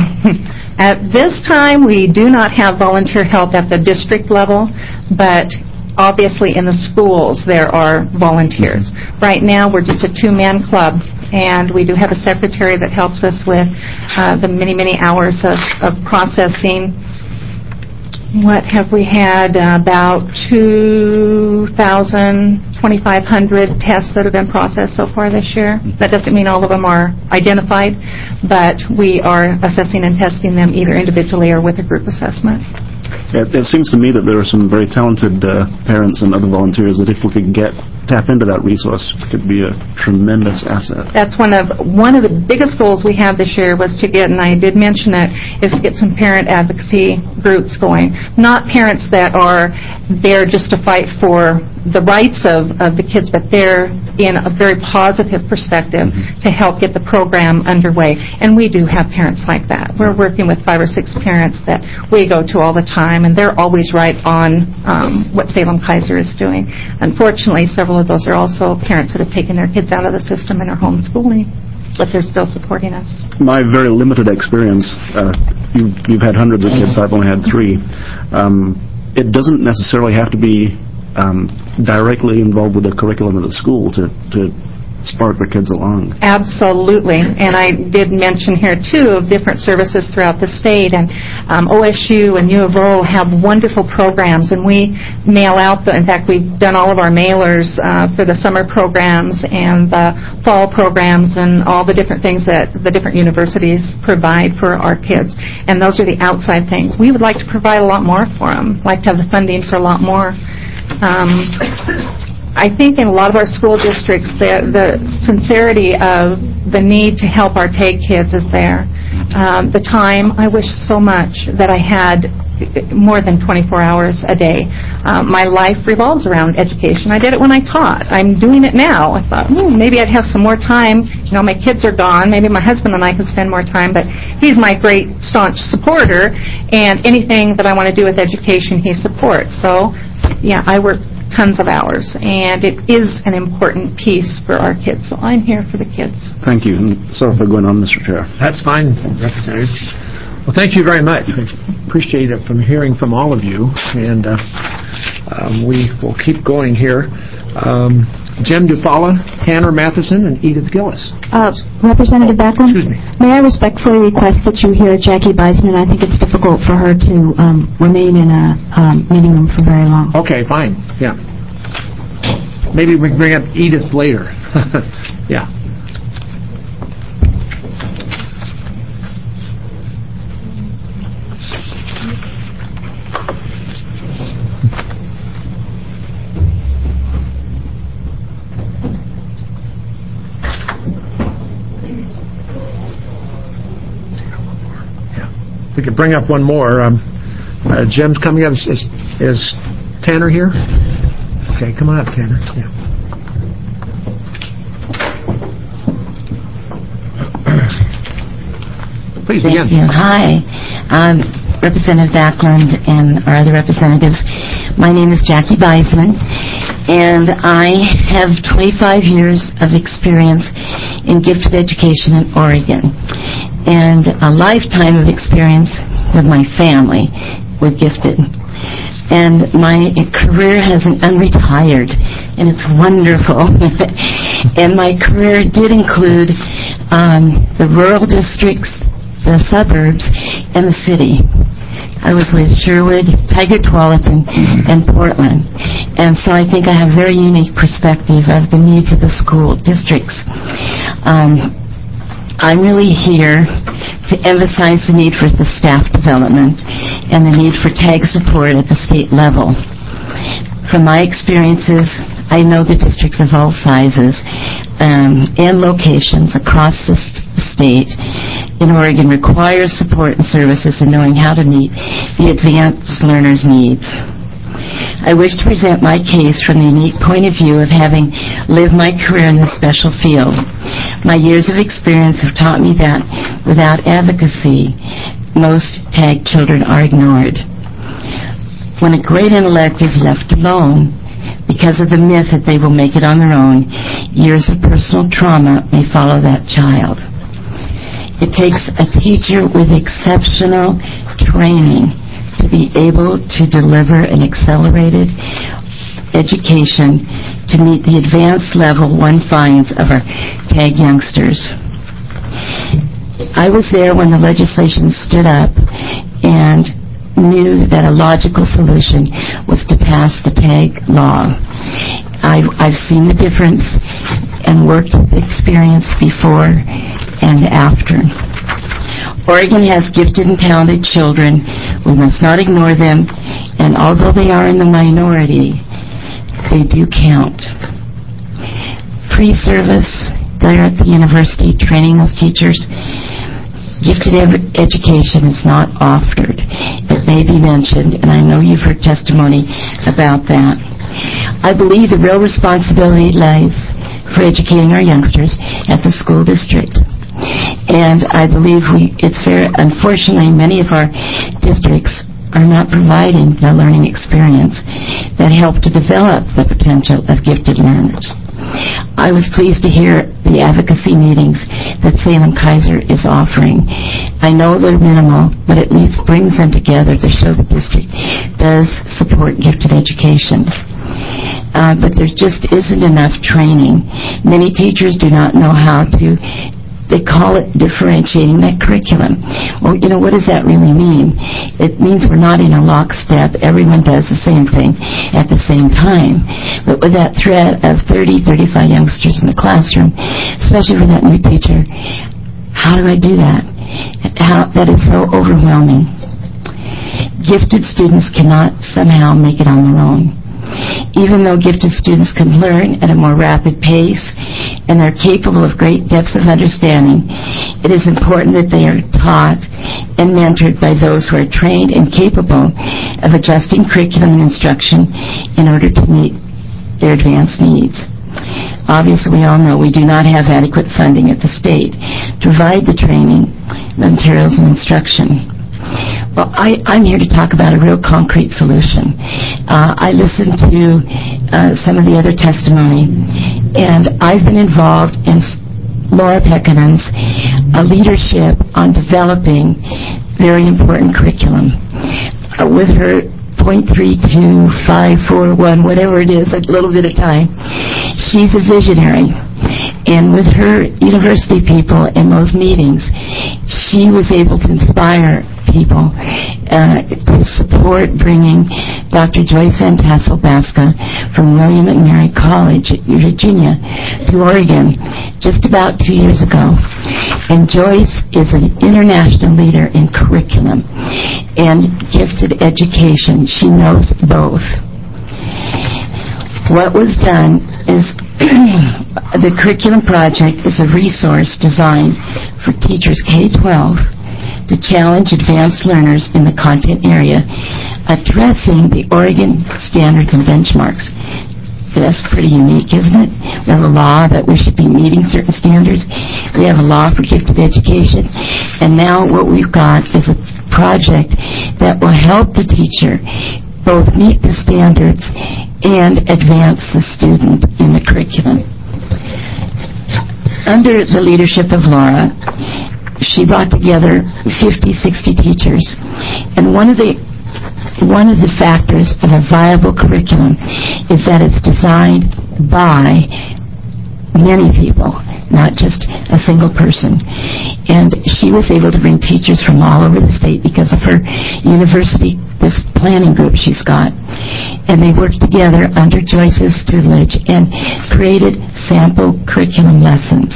At this time, we do not have volunteer help at the district level, but obviously in the schools there are volunteers. Right now we're just a two-man club, and we do have a secretary that helps us with uh, the many, many hours of, of processing. What have we had? Uh, about two thousand, twenty-five hundred tests that have been processed so far this year. That doesn't mean all of them are identified, but we are assessing and testing them either individually or with a group assessment. It, it seems to me that there are some very talented uh, parents and other volunteers that if we could get tap into that resource, it could be a tremendous asset. That's one of one of the biggest goals we had this year was to get, and I did mention it, is to get some parent advocacy groups going. Not parents that are there just to fight for the rights of, of the kids, but they're in a very positive perspective mm-hmm. to help get the program underway. And we do have parents like that. We're working with five or six parents that we go to all the time, and they're always right on um, what Salem-Keizer is doing. Unfortunately, several of those are also parents that have taken their kids out of the system and are homeschooling, but they're still supporting us. My very limited experience, uh, you've, you've had hundreds of kids, I've only had three. Um, it doesn't necessarily have to be um, directly involved with the curriculum of the school to, to spark the kids along. Absolutely. And I did mention here, too, of different services throughout the state. And um, O S U and U of O have wonderful programs. And we mail out, the, in fact, we've done all of our mailers uh, for the summer programs and the fall programs and all the different things that the different universities provide for our kids. And those are the outside things. We would like to provide a lot more for them, like to have the funding for a lot more. Um, I think in a lot of our school districts, the, the sincerity of the need to help our TAG kids is there. Um, the time, I wish so much that I had more than twenty-four hours a day. Um, my life revolves around education. I did it when I taught. I'm doing it now. I thought, hmm, maybe I'd have some more time. You know, my kids are gone. Maybe my husband and I can spend more time, but he's my great staunch supporter, and anything that I want to do with education, he supports. So, yeah, I work tons of hours, and it is an important piece for our kids. So I'm here for the kids. Thank you. And sorry for going on, Mister Chair. That's fine, Representative. Well, thank you very much. I appreciate it from hearing from all of you, and uh, um, we will keep going here. Um, Jem Dufala, Tanner Matheson, and Edith Gillis. Uh, Representative Backlund? Excuse me. May I respectfully request that you hear Jackie Bison? I think it's difficult for her to um, remain in a um, meeting room for very long. Okay, fine. Yeah. Maybe we can bring up Edith later. Yeah. We could bring up one more. Um, uh, Jim's coming up. Is, is, is Tanner here? Okay, come on up, Tanner. Yeah. Please begin. Thank you. Hi. Um, Representative Backlund and our other representatives. My name is Jackie Beisman, and I have twenty-five years of experience in gifted education in Oregon, and a lifetime of experience with my family with gifted. And my career hasn't unretired, and it's wonderful. And my career did include um, the rural districts, the suburbs, and the city. I was with Sherwood, Tiger Tualatin, and Portland. And so I think I have a very unique perspective of the needs of the school districts. Um, I'm really here to emphasize the need for the staff development and the need for TAG support at the state level. From my experiences, I know the districts of all sizes um, and locations across the state in Oregon require support and services in knowing how to meet the advanced learners' needs. I wish to present my case from the unique point of view of having lived my career in this special field. My years of experience have taught me that without advocacy, most TAG children are ignored. When a great intellect is left alone, because of the myth that they will make it on their own, years of personal trauma may follow that child. It takes a teacher with exceptional training to be able to deliver an accelerated education to meet the advanced level one finds of our TAG youngsters. I was there when the legislation stood up and knew that a logical solution was to pass the TAG law. I've, I've seen the difference and worked with experience before and after. Oregon has gifted and talented children. We must not ignore them, and although they are in the minority, they do count. Pre-service, they're at the university training those teachers. Gifted ed- education is not offered. It may be mentioned, and I know you've heard testimony about that. I believe the real responsibility lies for educating our youngsters at the school district. And I believe we, it's very, unfortunately, many of our districts are not providing the learning experience that help to develop the potential of gifted learners. I was pleased to hear the advocacy meetings that Salem Keizer is offering. I know they're minimal, but at least brings them together to show the district does support gifted education. Uh, but there just isn't enough training. Many teachers do not know how to, they call it differentiating that curriculum. Well, you know, what does that really mean? It means we're not in a lockstep. Everyone does the same thing at the same time. But with that threat of thirty, thirty-five youngsters in the classroom, especially for that new teacher, how do I do that? How, that is so overwhelming. Gifted students cannot somehow make it on their own. Even though gifted students can learn at a more rapid pace and are capable of great depths of understanding, it is important that they are taught and mentored by those who are trained and capable of adjusting curriculum and instruction in order to meet their advanced needs. Obviously, we all know we do not have adequate funding at the state to provide the training, materials, and instruction. Well, I, I'm here to talk about a real concrete solution. Uh, I listened to uh, some of the other testimony, and I've been involved in Laura Pekkanen's uh, leadership on developing very important curriculum. Uh, with her point three two five four one, whatever it is, a little bit of time, she's a visionary. And with her university people in those meetings, she was able to inspire people uh, to support bringing Doctor Joyce Van Tassel-Baska from William and Mary College in Virginia to Oregon just about two years ago. And Joyce is an international leader in curriculum and gifted education. She knows both. What was done is the curriculum project is a resource designed for teachers K twelve to challenge advanced learners in the content area, addressing the Oregon standards and benchmarks. That's pretty unique, isn't it? We have a law that we should be meeting certain standards. We have a law for gifted education. And now what we've got is a project that will help the teacher both meet the standards and advance the student in the curriculum. Under the leadership of Laura, she brought together fifty, sixty teachers, and one of the one of the factors of a viable curriculum is that it's designed by many people, not just a single person. And she was able to bring teachers from all over the state because of her university, this planning group she's got. And they worked together under Joyce's tutelage and created sample curriculum lessons.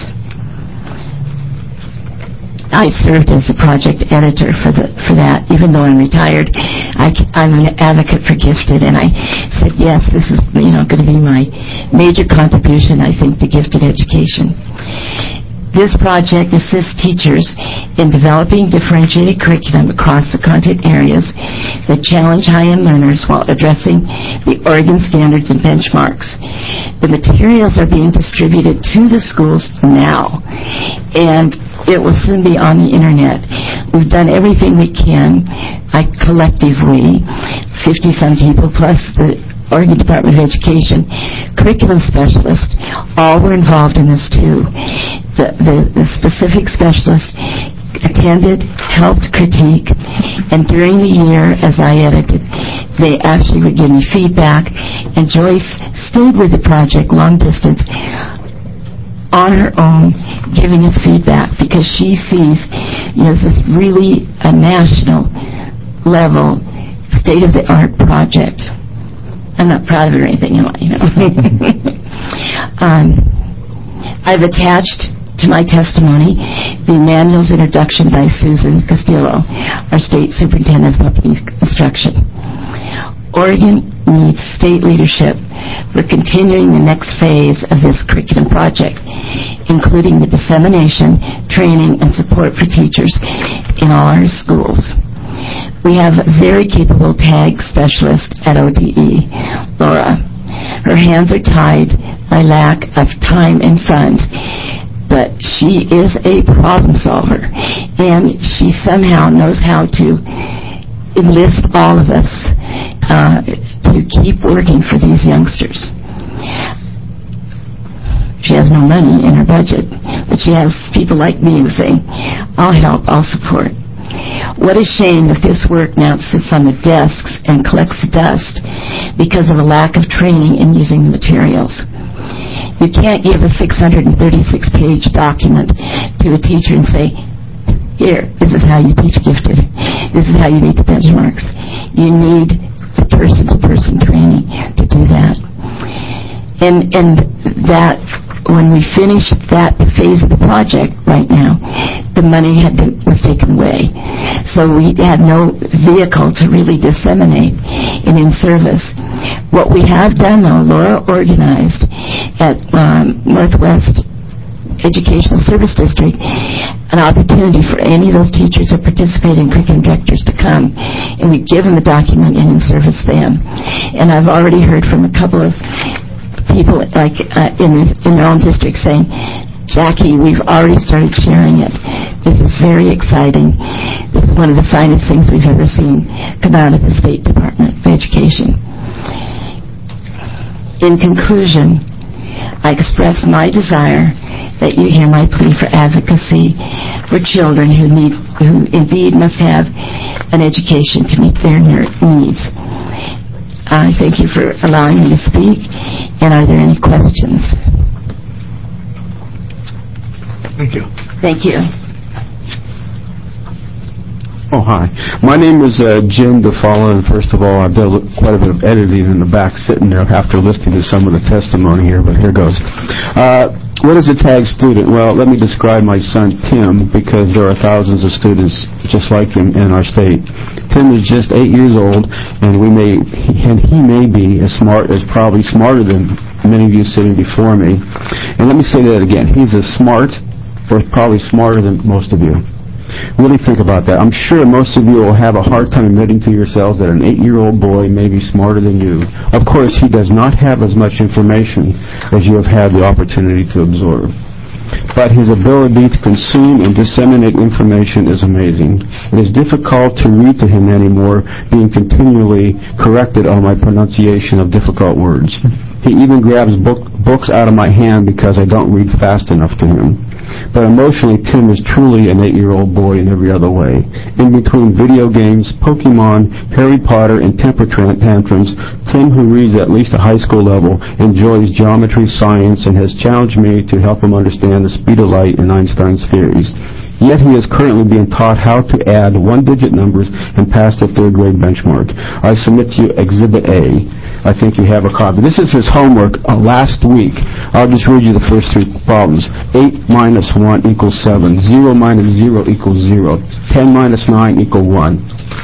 I served as the project editor for the for that. Even though I'm retired, I, I'm an advocate for gifted, and I said, yes, this is you know going to be my major contribution, I think, to gifted education. This project assists teachers in developing differentiated curriculum across the content areas that challenge high-end learners while addressing the Oregon standards and benchmarks. The materials are being distributed to the schools now, and it will soon be on the internet. We've done everything we can, I collectively, fifty-some people plus the Oregon Department of Education curriculum specialists, all were involved in this too. The, the, the specific specialists attended, helped critique, and during the year, as I edited, they actually would give me feedback, and Joyce stayed with the project long distance on her own, giving us feedback, because she sees you know, this really a national level, state-of-the-art project. I'm not proud of it or anything, you know. um, I've attached to my testimony the manual's introduction by Susan Castillo, our state superintendent of public instruction. Oregon needs state leadership for continuing the next phase of this curriculum project, including the dissemination, training, and support for teachers in all our schools. We have a very capable tag specialist at O D E, Laura. Her hands are tied by lack of time and funds, but she is a problem solver, and she somehow knows how to enlist all of us uh, to keep working for these youngsters. She has no money in her budget, but she has people like me who say, I'll help, I'll support. What a shame that this work now sits on the desks and collects dust because of a lack of training in using the materials. You can't give a six hundred thirty-six page document to a teacher and say, here, this is how you teach gifted. This is how you meet the benchmarks. You need the person-to-person training to do that. And, and that, when we finished that phase of the project right now, the money had been, was taken away. So we had no vehicle to really disseminate and in service. What we have done, though, Laura organized at um, Northwest Educational Service District an opportunity for any of those teachers who participate in curriculum directors to come, and we give them the document and in service them. And I've already heard from a couple of people like uh, in, in their own district saying, Jackie, we've already started sharing it. This is very exciting. This is one of the finest things we've ever seen come out of the State Department of Education. In conclusion, I express my desire that you hear my plea for advocacy for children who need, who indeed must have an education to meet their needs. I thank you for allowing me to speak, and are there any questions? Thank you. Thank you. Oh, hi. My name is uh, Jim DeFalla, and first of all, I've done quite a bit of editing in the back sitting there after listening to some of the testimony here, but here goes. Uh, what is a tag student? Well, let me describe my son, Tim, because there are thousands of students just like him in our state. Tim is just eight years old, and we may, and he may be as smart, as probably smarter than many of you sitting before me. And let me say that again. He's as smart, or probably smarter than most of you. Really think about that. I'm sure most of you will have a hard time admitting to yourselves that an eight-year-old boy may be smarter than you. Of course, he does not have as much information as you have had the opportunity to absorb. but his ability to consume and disseminate information is amazing. It is difficult to read to him anymore, being continually corrected on my pronunciation of difficult words. He even grabs book, books out of my hand because I don't read fast enough to him. But emotionally, Tim is truly an eight-year-old boy in every other way. In between video games, Pokemon, Harry Potter, and temper tantrums, Tim, who reads at least a high school level, enjoys geometry, science, and has challenged me to help him understand the speed of light and Einstein's theories. Yet he is currently being taught how to add one-digit numbers and pass the third grade benchmark. I submit to you Exhibit A. I think you have a copy. This is his homework uh, last week. I'll just read you the first three problems. eight minus one equals seven. zero minus zero equals zero. ten minus nine equals one.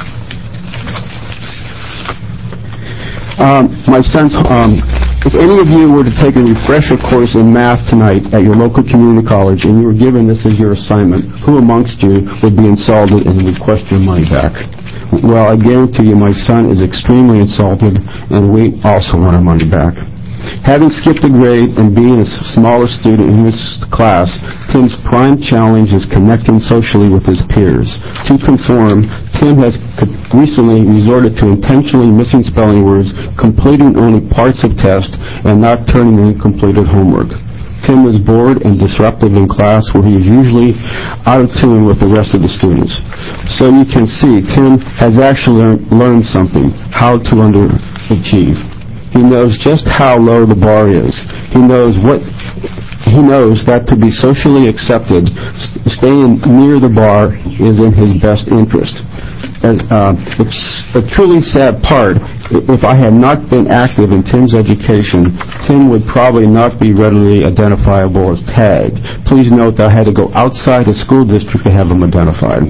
Um, my son's, um, if any of you were to take a refresher course in math tonight at your local community college and you were given this as your assignment, who amongst you would be insulted and would question your money back? Well, I guarantee you my son is extremely insulted, and we also want our money back. Having skipped a grade and being the smallest student in his class, Tim's prime challenge is connecting socially with his peers. To conform, Tim has recently resorted to intentionally missing spelling words, completing only parts of tests, and not turning in completed homework. Tim is bored and disruptive in class where he is usually out of tune with the rest of the students. So you can see Tim has actually learned, learned something, how to underachieve. He knows just how low the bar is. He knows what he knows that to be socially accepted, staying near the bar is in his best interest. And, uh, it's a truly sad part. If I had not been active in Tim's education, Tim would probably not be readily identifiable as tagged. Please note that I had to go outside the school district to have him identified.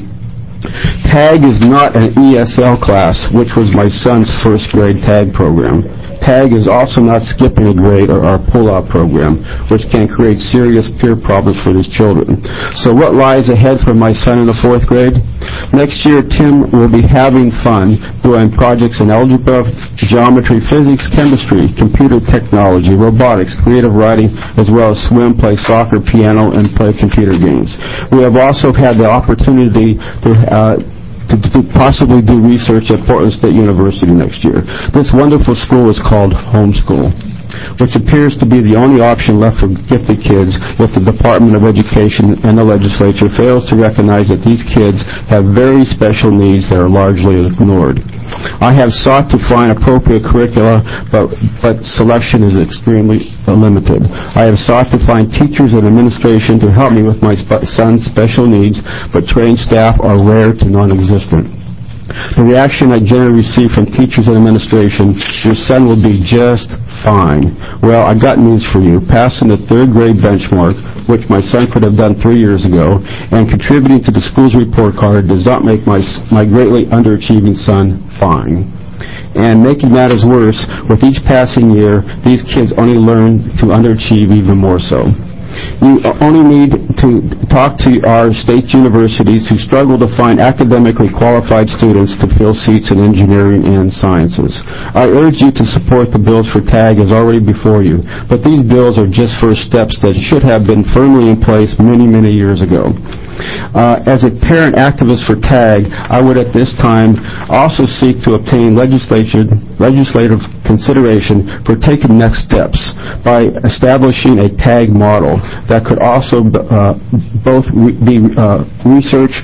TAG is not an E S L class, which was my son's first grade TAG program. TAG is also not skipping a grade or our pull-out program, which can create serious peer problems for these children. So what lies ahead for my son in the fourth grade? Next year, Tim will be having fun doing projects in algebra, geometry, physics, chemistry, computer technology, robotics, creative writing, as well as swim, play soccer, piano, and play computer games. We have also had the opportunity to uh, To, to possibly do research at Portland State University next year. This wonderful school is called Homeschool, which appears to be the only option left for gifted kids if the Department of Education and the legislature fails to recognize that these kids have very special needs that are largely ignored. I have sought to find appropriate curricula, but, but selection is extremely limited. I have sought to find teachers and administration to help me with my sp- son's special needs, but trained staff are rare to non-existent. The reaction I generally receive from teachers and administration, your son will be just fine. Well, I got news for you. Passing the third grade benchmark, which my son could have done three years ago, and contributing to the school's report card does not make my, my greatly underachieving son fine. And making matters worse, with each passing year, these kids only learn to underachieve even more so. You only need to talk to our state universities who struggle to find academically qualified students to fill seats in engineering and sciences. I urge you to support the bills for TAG as already before you, but these bills are just first steps that should have been firmly in place many, many years ago. Uh, as a parent activist for TAG, I would at this time also seek to obtain legislative consideration for taking next steps by establishing a TAG model that could also uh, both re- be uh, research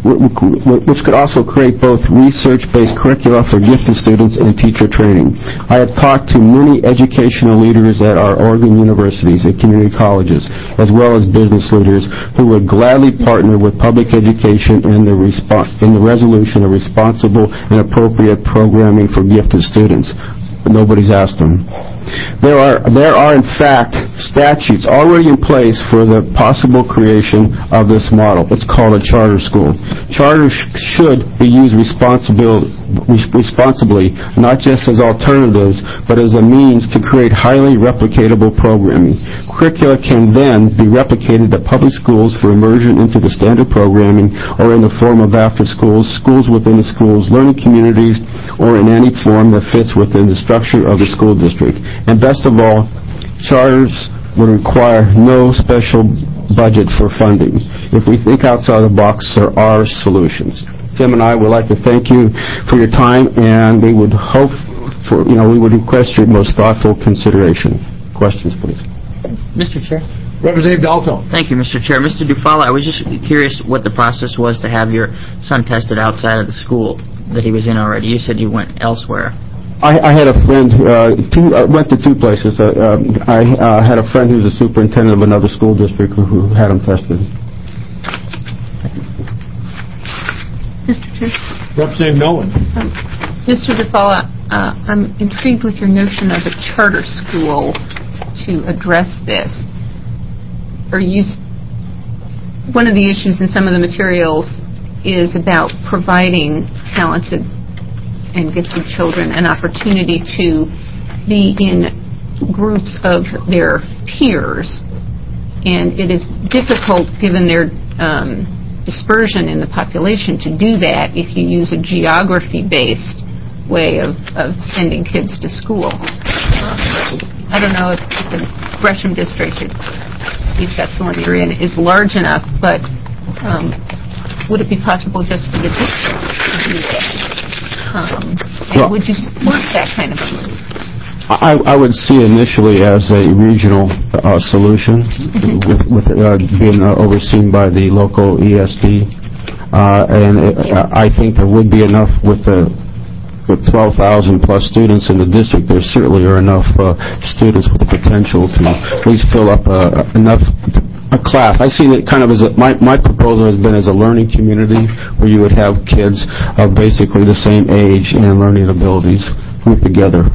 which could also create both research-based curricula for gifted students and teacher training. I have talked to many educational leaders at our Oregon universities and community colleges, as well as business leaders who would gladly partner with public education in the, respo- in the resolution of responsible and appropriate programming for gifted students. But nobody's asked them. There are, there are in fact statutes already in place for the possible creation of this model. It's called a charter school. Charters sh- should be used responsibil- responsibly, not just as alternatives, but as a means to create highly replicatable programming. Curricula can then be replicated at public schools for immersion into the standard programming, or in the form of after schools, schools within the schools, learning communities, or in any form that fits within the structure of the school district. And best of all, charters would require no special budget for funding. If we think outside the box, there are solutions. Tim and I would like to thank you for your time, and we would hope for, you know, we would request your most thoughtful consideration. Questions, please. Mister Chair. Representative Dalto. Thank you, Mister Chair. Mister Dufala, I was just curious what the process was to have your son tested outside of the school that he was in already. You said you went elsewhere. I, I had a friend, uh, two, uh, went to two places. Uh, um, I uh, had a friend who was a superintendent of another school district who, who had him tested. Mister Chair. Representative Nolan. Um, Mister Dufala, uh, I'm intrigued with your notion of a charter school to address this. Are you, one of the issues in some of the materials is about providing talented and gifted children an opportunity to be in groups of their peers. And it is difficult, given their um, dispersion in the population, to do that if you use a geography-based way of, of sending kids to school. I don't know if the Gresham district, if that's the one you're in, is large enough, but um, would it be possible just for the district to do that? Um, and well, would you support that kind of a move? I, I would see initially as a regional uh, solution, with, with uh, being uh, overseen by the local E S D, uh, and it, I think there would be enough with the with twelve thousand plus students in the district. There certainly are enough uh, students with the potential to at least fill up uh, enough. A class. I see it kind of as a, my, my proposal has been as a learning community where you would have kids of basically the same age and learning abilities grouped together.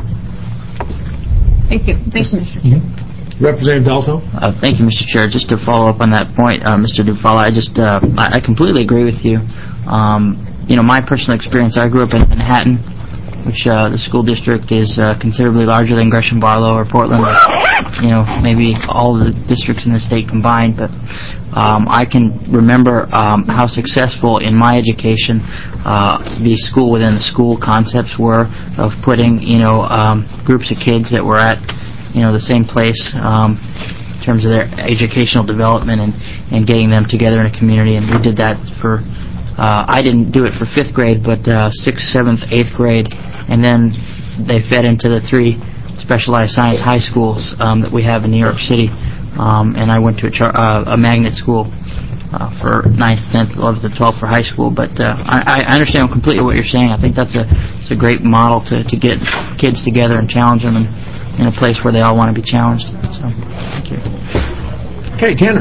Thank you. Thank you, Mister Chair. Representative Dalto. Uh, thank you, Mister Chair. Just to follow up on that point, uh, Mister Dufala, I just uh, I, I completely agree with you. Um, you know, my personal experience, I grew up in Manhattan, which uh, the school district is uh, considerably larger than Gresham Barlow or Portland. You know, maybe all the districts in the state combined, but um, I can remember um, how successful in my education uh, the school within the school concepts were of putting, you know, um, groups of kids that were at, you know, the same place um, in terms of their educational development and, and getting them together in a community. And we did that for, uh, I didn't do it for fifth grade, but uh, sixth, seventh, eighth grade, and then they fed into the three specialized science high schools um, that we have in New York City, um, and I went to a, char- uh, a magnet school uh, for ninth, tenth, eleventh, and twelfth for high school. But uh, I, I understand completely what you're saying. I think that's a, it's a great model to, to get kids together and challenge them in, in a place where they all want to be challenged. So, thank you. Okay, Tanner.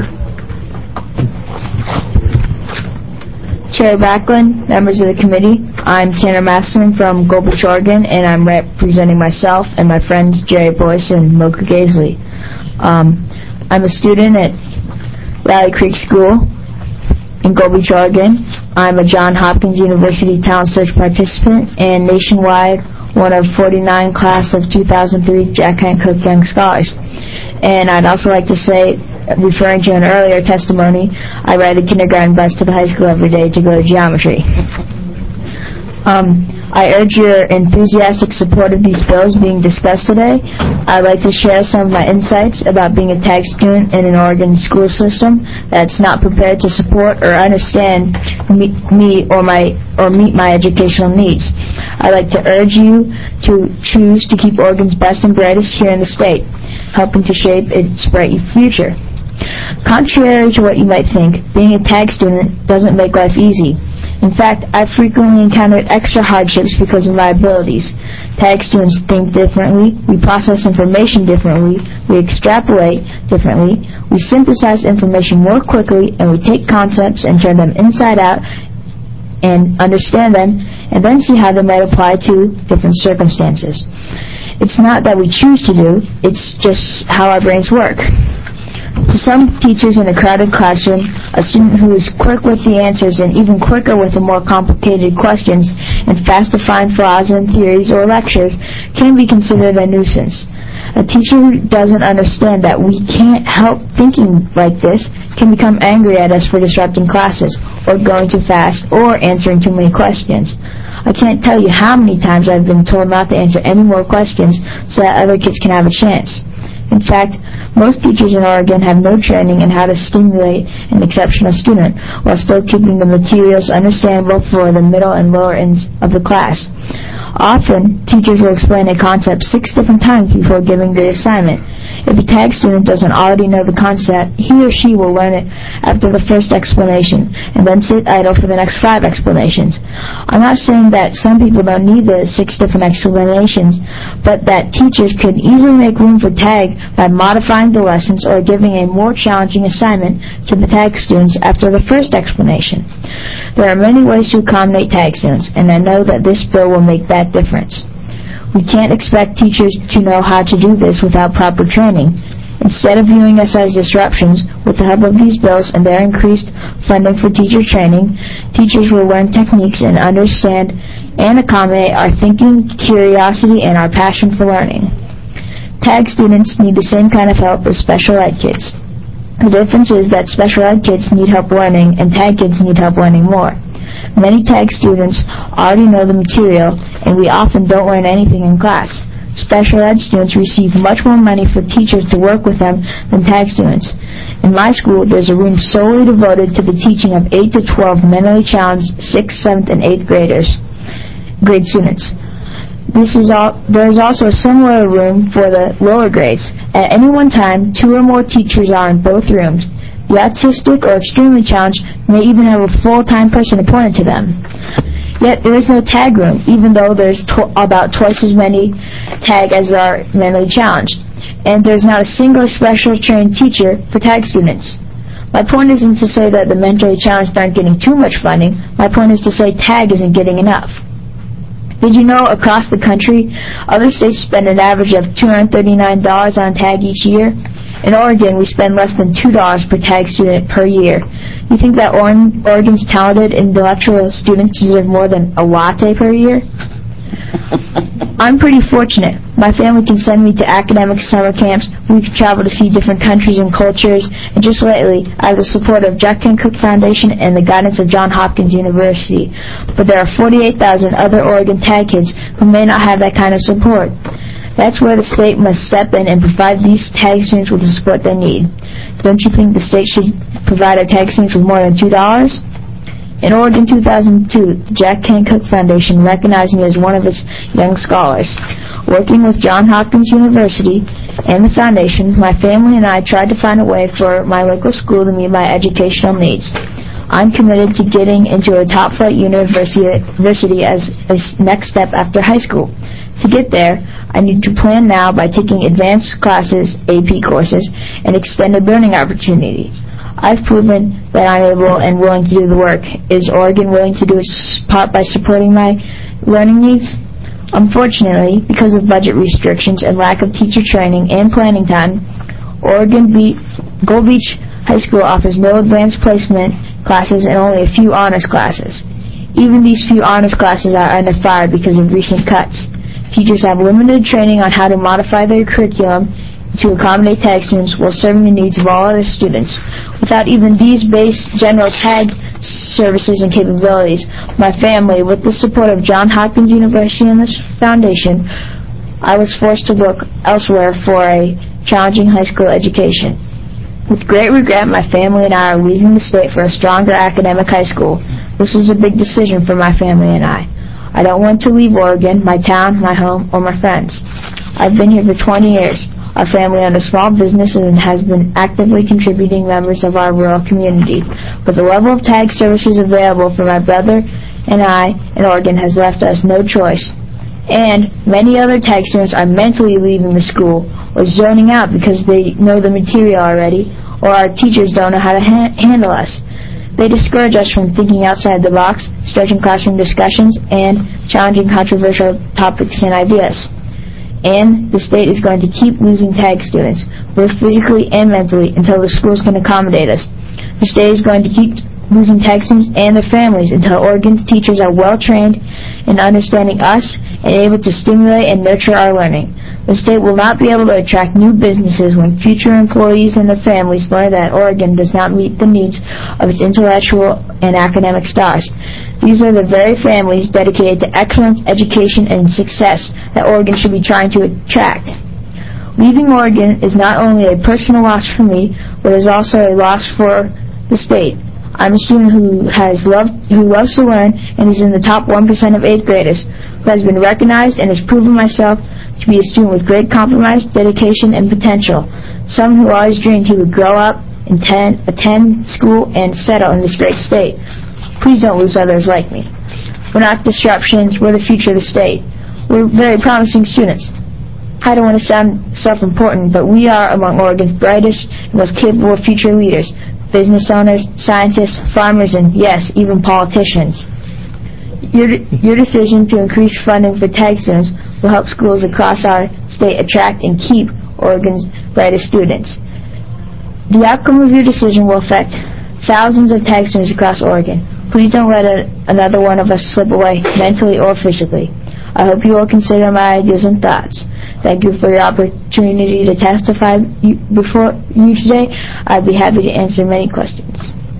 Chair Backlund, members of the committee, I'm Tanner Matheson from Goldbridge, Oregon, and I'm representing myself and my friends Jerry Boyce and Mocha Gaisley. Um, I'm a student at Valley Creek School in Goldbridge, Oregon. I'm a Johns Hopkins University Talent Search participant and nationwide one of forty-nine class of two thousand three Jack Hancock Young Scholars. And I'd also like to say, referring to an earlier testimony, I ride a kindergarten bus to the high school every day to go to geometry. Um, I urge your enthusiastic support of these bills being discussed today. I'd like to share some of my insights about being a tag student in an Oregon school system that's not prepared to support or understand me, me or my or meet my educational needs. I'd like to urge you to choose to keep Oregon's best and brightest here in the state, helping to shape its bright future. Contrary to what you might think, being a tag student doesn't make life easy. In fact, I've frequently encountered extra hardships because of my abilities. Tag students think differently, we process information differently, we extrapolate differently, we synthesize information more quickly, and we take concepts and turn them inside out and understand them, and then see how they might apply to different circumstances. It's not that we choose to do, it's just how our brains work. To some teachers in a crowded classroom, a student who is quick with the answers and even quicker with the more complicated questions and fast to find flaws in theories or lectures can be considered a nuisance. A teacher who doesn't understand that we can't help thinking like this can become angry at us for disrupting classes, or going too fast, or answering too many questions. I can't tell you how many times I've been told not to answer any more questions so that other kids can have a chance. In fact, most teachers in Oregon have no training in how to stimulate an exceptional student while still keeping the materials understandable for the middle and lower ends of the class. Often, teachers will explain a concept six different times before giving the assignment. If a tag student doesn't already know the concept, he or she will learn it after the first explanation and then sit idle for the next five explanations. I'm not saying that some people don't need the six different explanations, but that teachers could easily make room for tag by modifying the lessons or giving a more challenging assignment to the tag students after the first explanation. There are many ways to accommodate tag students, and I know that this bill will make that difference. We can't expect teachers to know how to do this without proper training. Instead of viewing us as disruptions, with the help of these bills and their increased funding for teacher training, teachers will learn techniques and understand and accommodate our thinking, curiosity, and our passion for learning. Tag students need the same kind of help as special ed kids. The difference is that special ed kids need help learning and tag kids need help learning more. Many tag students already know the material, and we often don't learn anything in class. Special ed students receive much more money for teachers to work with them than tag students. In my school, there's a room solely devoted to the teaching of eight to twelve mentally challenged sixth, seventh, and eighth graders, grade students. This is all, there is also a similar room for the lower grades. At any one time, two or more teachers are in both rooms. The autistic or extremely challenged may even have a full-time person appointed to them. Yet there is no tag room, even though there's tw- about twice as many tag as there are mentally challenged. And there's not a single special trained teacher for tag students. My point isn't to say that the mentally challenged aren't getting too much funding. My point is to say tag isn't getting enough. Did you know across the country, other states spend an average of two hundred thirty-nine dollars on tag each year? In Oregon, we spend less than two dollars per tag student per year. You think that Oregon's talented intellectual students deserve more than a latte per year? I'm pretty fortunate. My family can send me to academic summer camps. We can travel to see different countries and cultures. And just lately, I have the support of Jack Kent Cooke Foundation and the guidance of Johns Hopkins University. But there are forty-eight thousand other Oregon tag kids who may not have that kind of support. That's where the state must step in and provide these tag students with the support they need. Don't you think the state should provide our tag students with more than two dollars? In Oregon two thousand two, the Jack Kent Cooke Foundation recognized me as one of its young scholars. Working with Johns Hopkins University and the foundation, my family and I tried to find a way for my local school to meet my educational needs. I'm committed to getting into a top-flight university as a next step after high school. To get there, I need to plan now by taking advanced classes, A P courses, and extended learning opportunity. I've proven that I'm able and willing to do the work. Is Oregon willing to do its part by supporting my learning needs? Unfortunately, because of budget restrictions and lack of teacher training and planning time, Oregon Be- Gold Beach High School offers no advanced placement classes and only a few honors classes. Even these few honors classes are under fire because of recent cuts. Teachers have limited training on how to modify their curriculum to accommodate tag students while serving the needs of all other students. Without even these base general tag services and capabilities, my family, with the support of Johns Hopkins University and this foundation, I was forced to look elsewhere for a challenging high school education. With great regret, my family and I are leaving the state for a stronger academic high school. This is a big decision for my family and I. I don't want to leave Oregon, my town, my home, or my friends. I've been here for twenty years. Our family owned a small business and has been actively contributing members of our rural community. But the level of tag services available for my brother and I in Oregon has left us no choice. And many other tag students are mentally leaving the school or zoning out because they know the material already, or our teachers don't know how to ha- handle us. They discourage us from thinking outside the box, stretching classroom discussions, and challenging controversial topics and ideas. And the state is going to keep losing tag students, both physically and mentally, until the schools can accommodate us. The state is going to keep losing tag students and their families until Oregon's teachers are well-trained in understanding us and able to stimulate and nurture our learning. The state will not be able to attract new businesses when future employees and their families learn that Oregon does not meet the needs of its intellectual and academic stars. These are the very families dedicated to excellence, education, and success that Oregon should be trying to attract. Leaving Oregon is not only a personal loss for me, but is also a loss for the state. I'm a student who has loved, who loves to learn, and is in the top one percent of eighth graders, who has been recognized and has proven myself to be a student with great compromise, dedication, and potential. Someone who always dreamed he would grow up, attend, attend school, and settle in this great state. Please don't lose others like me. We're not disruptions, we're the future of the state. We're very promising students. I don't want to sound self-important, but we are among Oregon's brightest and most capable future leaders, business owners, scientists, farmers, and yes, even politicians. Your, your decision to increase funding for tag students will help schools across our state attract and keep Oregon's brightest students. The outcome of your decision will affect thousands of tag students across Oregon. Please don't let a, another one of us slip away, mentally or physically. I hope you will consider my ideas and thoughts. Thank you for your opportunity to testify you, before you today. I'd be happy to answer many questions.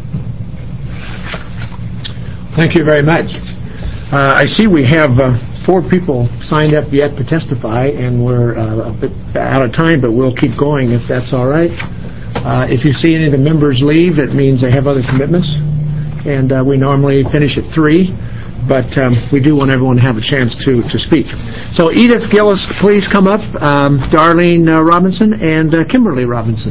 Thank you very much. Uh, I see we have uh, four people signed up yet to testify, and we're uh, a bit out of time, but we'll keep going if that's all right. Uh, if you see any of the members leave, it means they have other commitments, and uh, we normally finish at three. But um, we do want everyone to have a chance to, to speak. So Edith Gillis, please come up. Um, Darlene uh, Robinson and uh, Kimberly Robinson.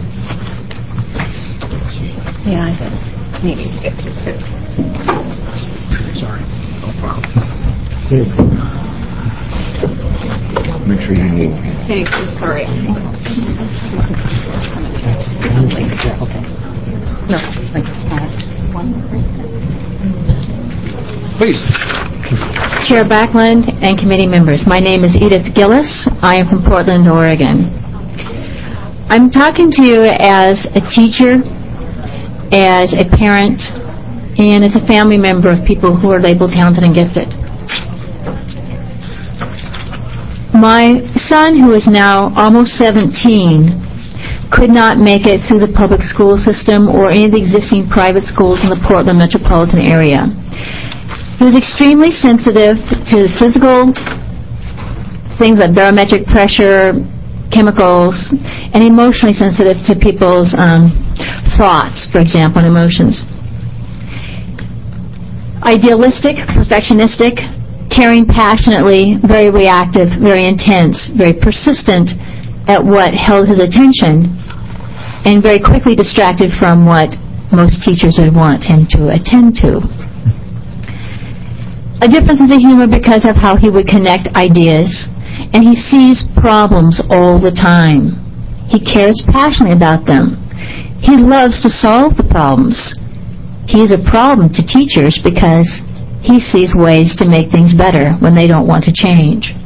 Yeah, I needed to get to too. Sorry. No problem. Make sure you need. Thank you. Sorry. Okay. No, like it's not one person. Please. Chair Backlund and committee members, my name is Edith Gillis. I am from Portland, Oregon. I'm talking to you as a teacher, as a parent, and as a family member of people who are labeled talented and gifted. My son, who is now almost seventeen, could not make it through the public school system or any of the existing private schools in the Portland metropolitan area. He was extremely sensitive to physical things like barometric pressure, chemicals, and emotionally sensitive to people's um, thoughts, for example, and emotions. Idealistic, perfectionistic, caring passionately, very reactive, very intense, very persistent at what held his attention, and very quickly distracted from what most teachers would want him to attend to. A different sense of humor because of how he would connect ideas, and he sees problems all the time. He cares passionately about them. He loves to solve the problems. He is a problem to teachers because he sees ways to make things better when they don't want to change.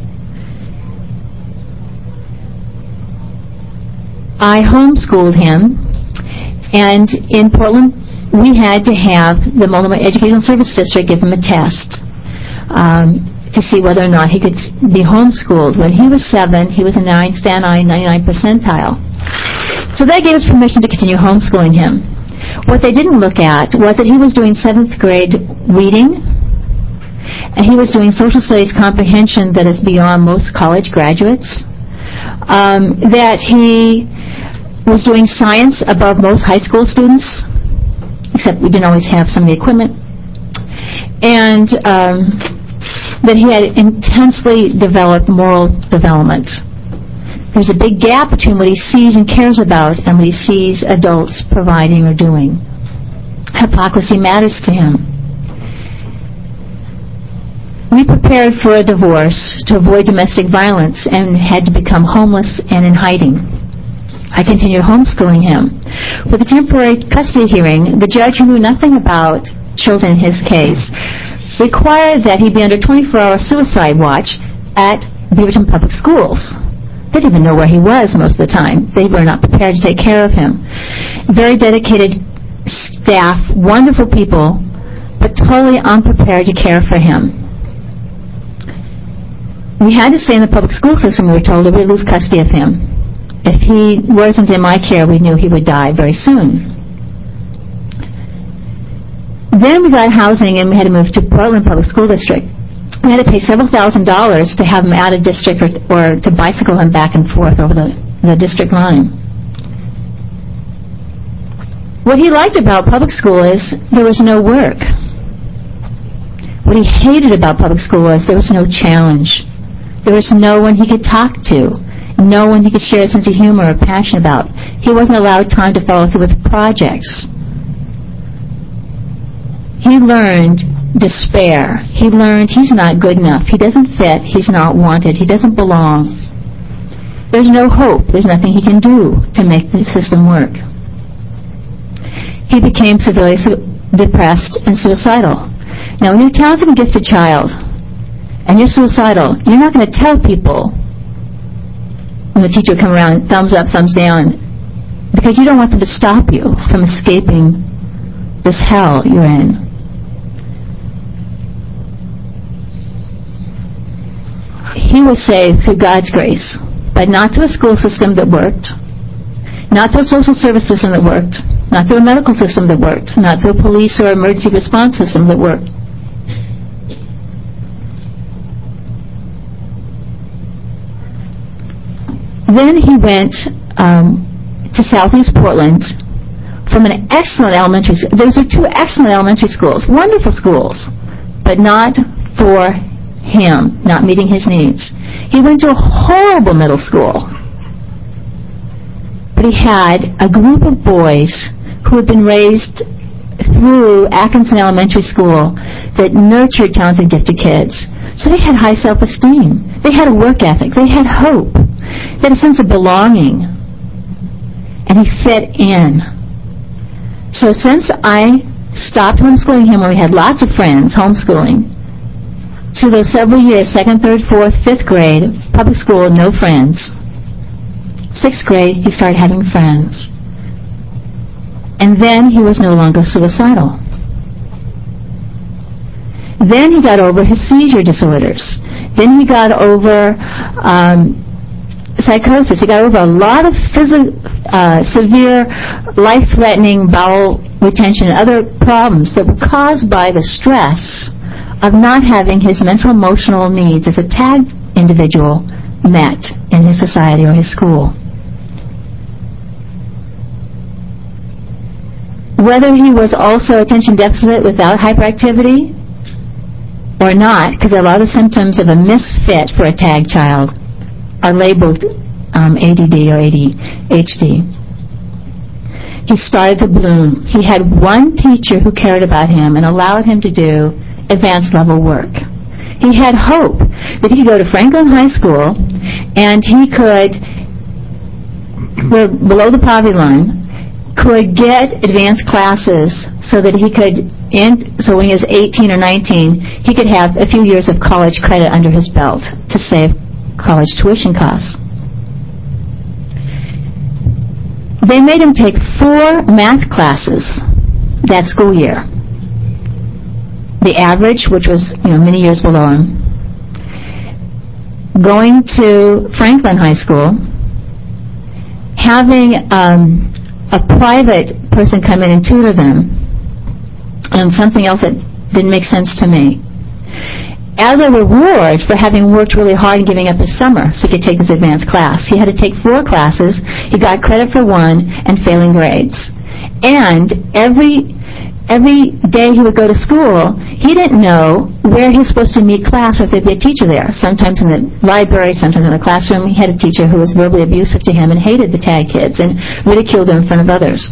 I homeschooled him, and in Portland we had to have the Multnomah Educational Service District give him a test um, to see whether or not he could be homeschooled. When he was seven, he was a nine, stand nine, ninety-nine percentile. So that gave us permission to continue homeschooling him. What they didn't look at was that he was doing seventh grade reading, and he was doing social studies comprehension that is beyond most college graduates, um, that he was doing science above most high school students, except we didn't always have some of the equipment, and um, that he had intensely developed moral development. There's a big gap between what he sees and cares about and what he sees adults providing or doing. Hypocrisy matters to him. We prepared for a divorce to avoid domestic violence and had to become homeless and in hiding. I continued homeschooling him. With the temporary custody hearing, the judge, who knew nothing about children in his case, required that he be under twenty-four hour suicide watch at Beaverton Public Schools. They didn't even know where he was most of the time. They were not prepared to take care of him. Very dedicated staff, wonderful people, but totally unprepared to care for him. We had to stay in the public school system, we were told, or we'd lose custody of him. If he wasn't in my care, we knew he would die very soon. Then we got housing and we had to move to Portland Public School District. We had to pay several thousand dollars to have him out of district or, or to bicycle him back and forth over the the district line. What he liked about public school is there was no work. What he hated about public school was there was no challenge. There was no one he could talk to, no one he could share a sense of humor or passion about. He wasn't allowed time to follow through with projects. He learned despair. He learned he's not good enough. He doesn't fit. He's not wanted. He doesn't belong. There's no hope. There's nothing he can do to make the system work. He became severely su- depressed and suicidal. Now, when you're a talented and gifted child, and you're suicidal, you're not going to tell people when the teacher come around, thumbs up, thumbs down, because you don't want them to stop you from escaping this hell you're in. He was saved through God's grace, but not through a school system that worked, not through a social service system that worked, not through a medical system that worked, not through a police or emergency response system that worked. Then he went um, to Southeast Portland from an excellent elementary school. Those are two excellent elementary schools, wonderful schools, but not for him, not meeting his needs. He went to a horrible middle school, but he had a group of boys who had been raised through Atkinson Elementary School that nurtured talented, gifted kids. So they had high self-esteem. They had a work ethic. They had hope. They had a sense of belonging. And he fit in. So since I stopped homeschooling him when we had lots of friends, homeschooling, to those several years, second, third, fourth, fifth grade, public school, no friends. Sixth grade, he started having friends. And then he was no longer suicidal. Then he got over his seizure disorders. Then he got over um, psychosis. He got over a lot of phys- uh, severe, life-threatening bowel retention and other problems that were caused by the stress of not having his mental emotional needs as a tagged individual met in his society or his school. Whether he was also attention deficit without hyperactivity or not, because a lot of symptoms of a misfit for a tagged child are labeled um, A D D or A D H D. He started to bloom. He had one teacher who cared about him and allowed him to do advanced level work. He had hope that he could go to Franklin High School and he could, well, below the poverty line, could get advanced classes so that he could, end, so when he was eighteen or nineteen, he could have a few years of college credit under his belt to save college tuition costs. They made him take four math classes that school year. The average, which was you know many years below him, going to Franklin High School, having um, a private person come in and tutor them on something else that didn't make sense to me. As a reward for having worked really hard and giving up his summer so he could take this advanced class, he had to take four classes. He got credit for one and failing grades. And every every day he would go to school, he didn't know where he was supposed to meet class or if there'd be a teacher there. Sometimes in the library, sometimes in the classroom. He had a teacher who was verbally abusive to him and hated the tag kids and ridiculed them in front of others.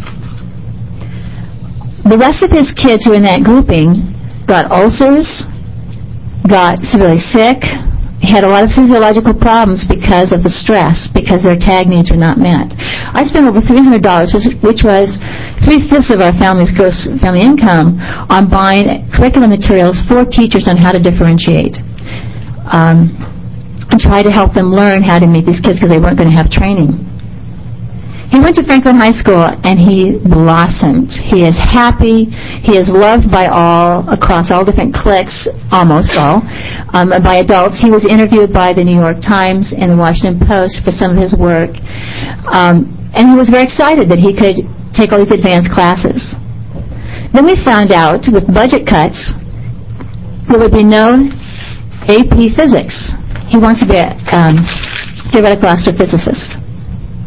The rest of his kids who were in that grouping got ulcers, got severely sick, had a lot of physiological problems because of the stress, because their tag needs were not met. I spent over three hundred dollars, which was three-fifths of our family's gross family income, on buying curriculum materials for teachers on how to differentiate um, and try to help them learn how to meet these kids because they weren't going to have training. He went to Franklin High School and he blossomed. He is happy. He is loved by all, across all different cliques, almost all, um, by adults. He was interviewed by the New York Times and the Washington Post for some of his work. Um, and he was very excited that he could take all these advanced classes. Then we found out, with budget cuts, there would be no A P physics. He wants to be a um, theoretical astrophysicist.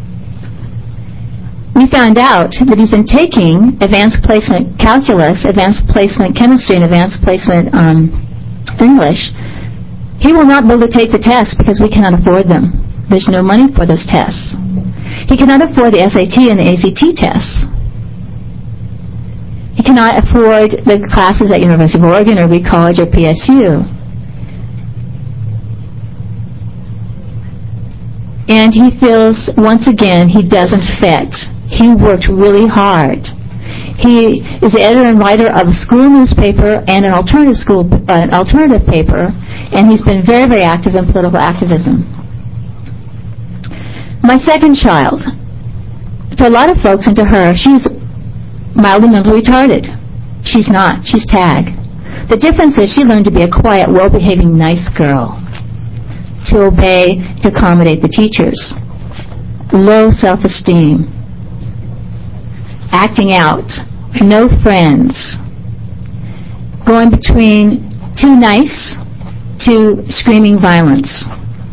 we found out that he's been taking advanced placement calculus, advanced placement chemistry, and advanced placement um, English. He will not be able to take the tests because we cannot afford them. There's no money for those tests. He cannot afford the S A T and the A C T tests. He cannot afford the classes at University of Oregon or Reed College or P S U. And he feels, once again, he doesn't fit. He worked really hard. He is the editor and writer of a school newspaper and an alternative school, uh, an alternative paper, and he's been very, very active in political activism. My second child, to a lot of folks and to her, she's mildly mentally retarded. She's not. She's Tag. The difference is she learned to be a quiet, well-behaving, nice girl, to obey, to accommodate the teachers. Low self-esteem. Acting out. No friends. Going between too nice to screaming violence.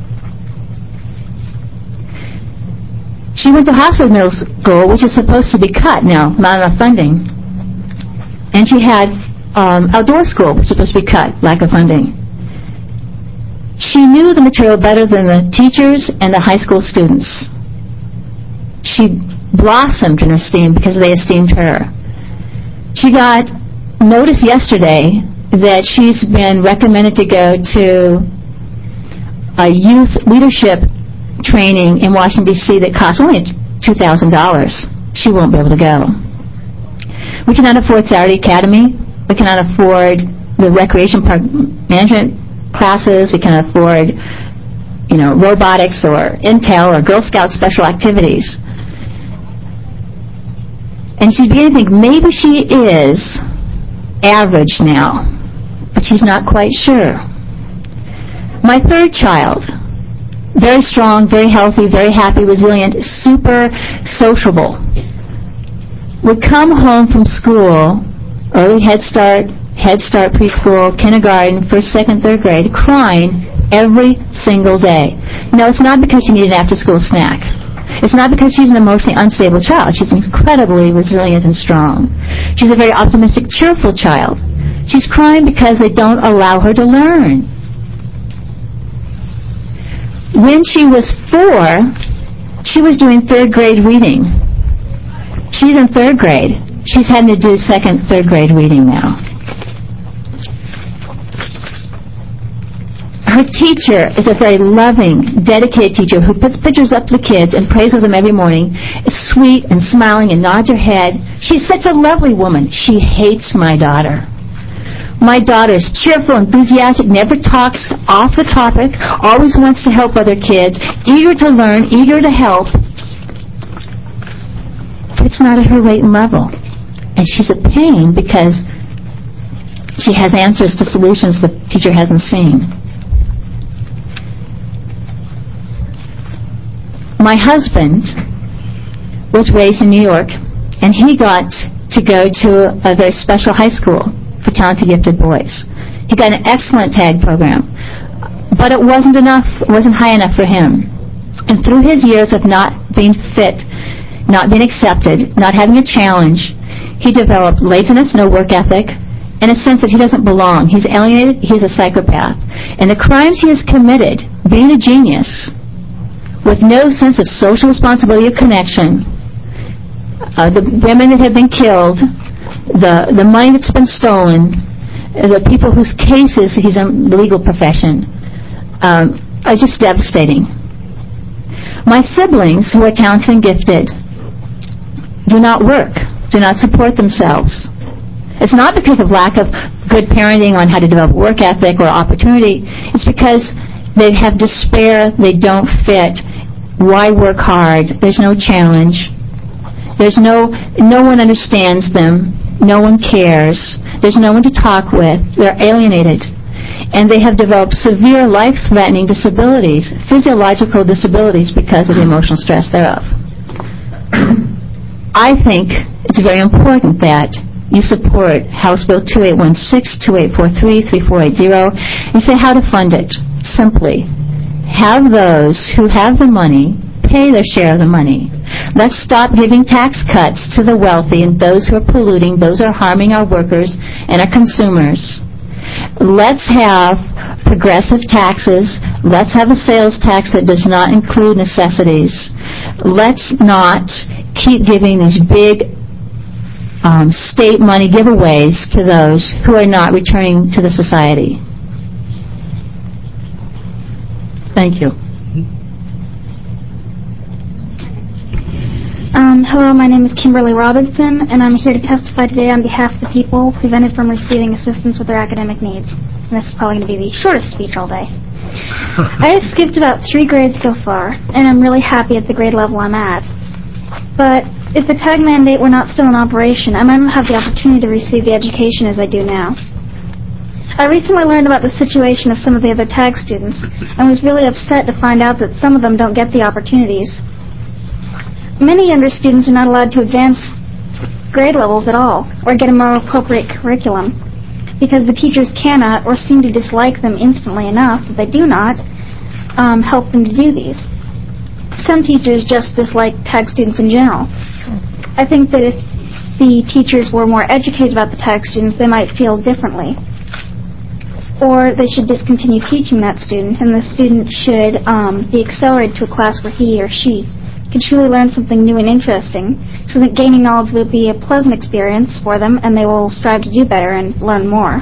She went to Hospital Middle School, which is supposed to be cut now, not enough funding. And she had um, outdoor school, which is supposed to be cut, lack of funding. She knew the material better than the teachers and the high school students. She blossomed in esteem because they esteemed her. She got notice yesterday that she's been recommended to go to a youth leadership training in Washington, D C that costs only two thousand dollars. She won't be able to go. We cannot afford Saturday Academy. We cannot afford the recreation park management classes. We cannot afford, you know, robotics or Intel or Girl Scout special activities. And she's beginning to think maybe she is average now, but she's not quite sure. My third child, very strong, very healthy, very happy, resilient, super sociable, would come home from school, early Head Start, Head Start preschool, kindergarten, first, second, third grade, crying every single day. No, it's not because she needed an after-school snack. It's not because she's an emotionally unstable child. She's incredibly resilient and strong. She's a very optimistic, cheerful child. She's crying because they don't allow her to learn. When she was four, she was doing third grade reading. She's in third grade. She's having to do second, third grade reading now. Her teacher is a very loving, dedicated teacher who puts pictures up to the kids and prays with them every morning, is sweet and smiling and nods her head. She's such a lovely woman. She hates my daughter. My daughter is cheerful, enthusiastic, never talks off the topic, always wants to help other kids, eager to learn, eager to help. It's not at her rate and level. And she's a pain because she has answers to solutions the teacher hasn't seen. My husband was raised in New York, and he got to go to a very special high school for talented, gifted boys. He got an excellent TAG program, but it wasn't enough, it wasn't high enough for him. And through his years of not being fit, not being accepted, not having a challenge, he developed laziness, no work ethic, and a sense that he doesn't belong. He's alienated, he's a psychopath. And the crimes he has committed, being a genius, with no sense of social responsibility or connection, uh, the women that have been killed, the the money that's been stolen, the people whose cases he's in the legal profession, um, are just devastating. My siblings, who are talented and gifted, do not work, do not support themselves. It's not because of lack of good parenting on how to develop work ethic or opportunity. It's because they have despair, they don't fit. Why work hard? There's no challenge. There's no, no one understands them. No one cares. There's no one to talk with. They're alienated. And they have developed severe life-threatening disabilities, physiological disabilities because of the emotional stress thereof. I think it's very important that you support House Bill two eight one six, two eight four three, three four eight zero, and say how to fund it. Simply, have those who have the money pay their share of the money. Let's stop giving tax cuts to the wealthy and those who are polluting, those who are harming our workers and our consumers. Let's have progressive taxes. Let's have a sales tax that does not include necessities. Let's not keep giving these big um, state money giveaways to those who are not returning to the society. Thank you. Um, hello, my name is Kimberly Robinson, and I'm here to testify today on behalf of the people prevented from receiving assistance with their academic needs. And this is probably going to be the shortest speech all day. I have skipped about three grades so far, and I'm really happy at the grade level I'm at. But if the tag mandate were not still in operation, I might not have the opportunity to receive the education as I do now. I recently learned about the situation of some of the other tag students, and was really upset to find out that some of them don't get the opportunities. Many younger students are not allowed to advance grade levels at all, or get a more appropriate curriculum, because the teachers cannot, or seem to dislike them instantly enough that they do not um, help them to do these. Some teachers just dislike tag students in general. I think that if the teachers were more educated about the tag students, they might feel differently. Or they should discontinue teaching that student, and the student should um, be accelerated to a class where he or she can truly learn something new and interesting, so that gaining knowledge will be a pleasant experience for them, and they will strive to do better and learn more.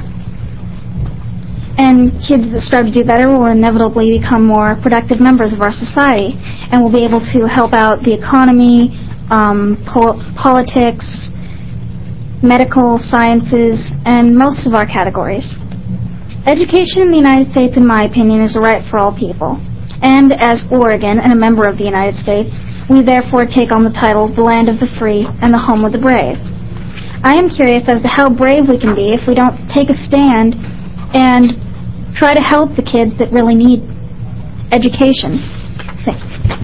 And kids that strive to do better will inevitably become more productive members of our society, and will be able to help out the economy, um, pol- politics, medical sciences, and most of our categories. Education in the United States, in my opinion, is a right for all people. And as Oregon and a member of the United States, we therefore take on the title, the land of the free and the home of the brave. I am curious as to how brave we can be if we don't take a stand and try to help the kids that really need education. Thank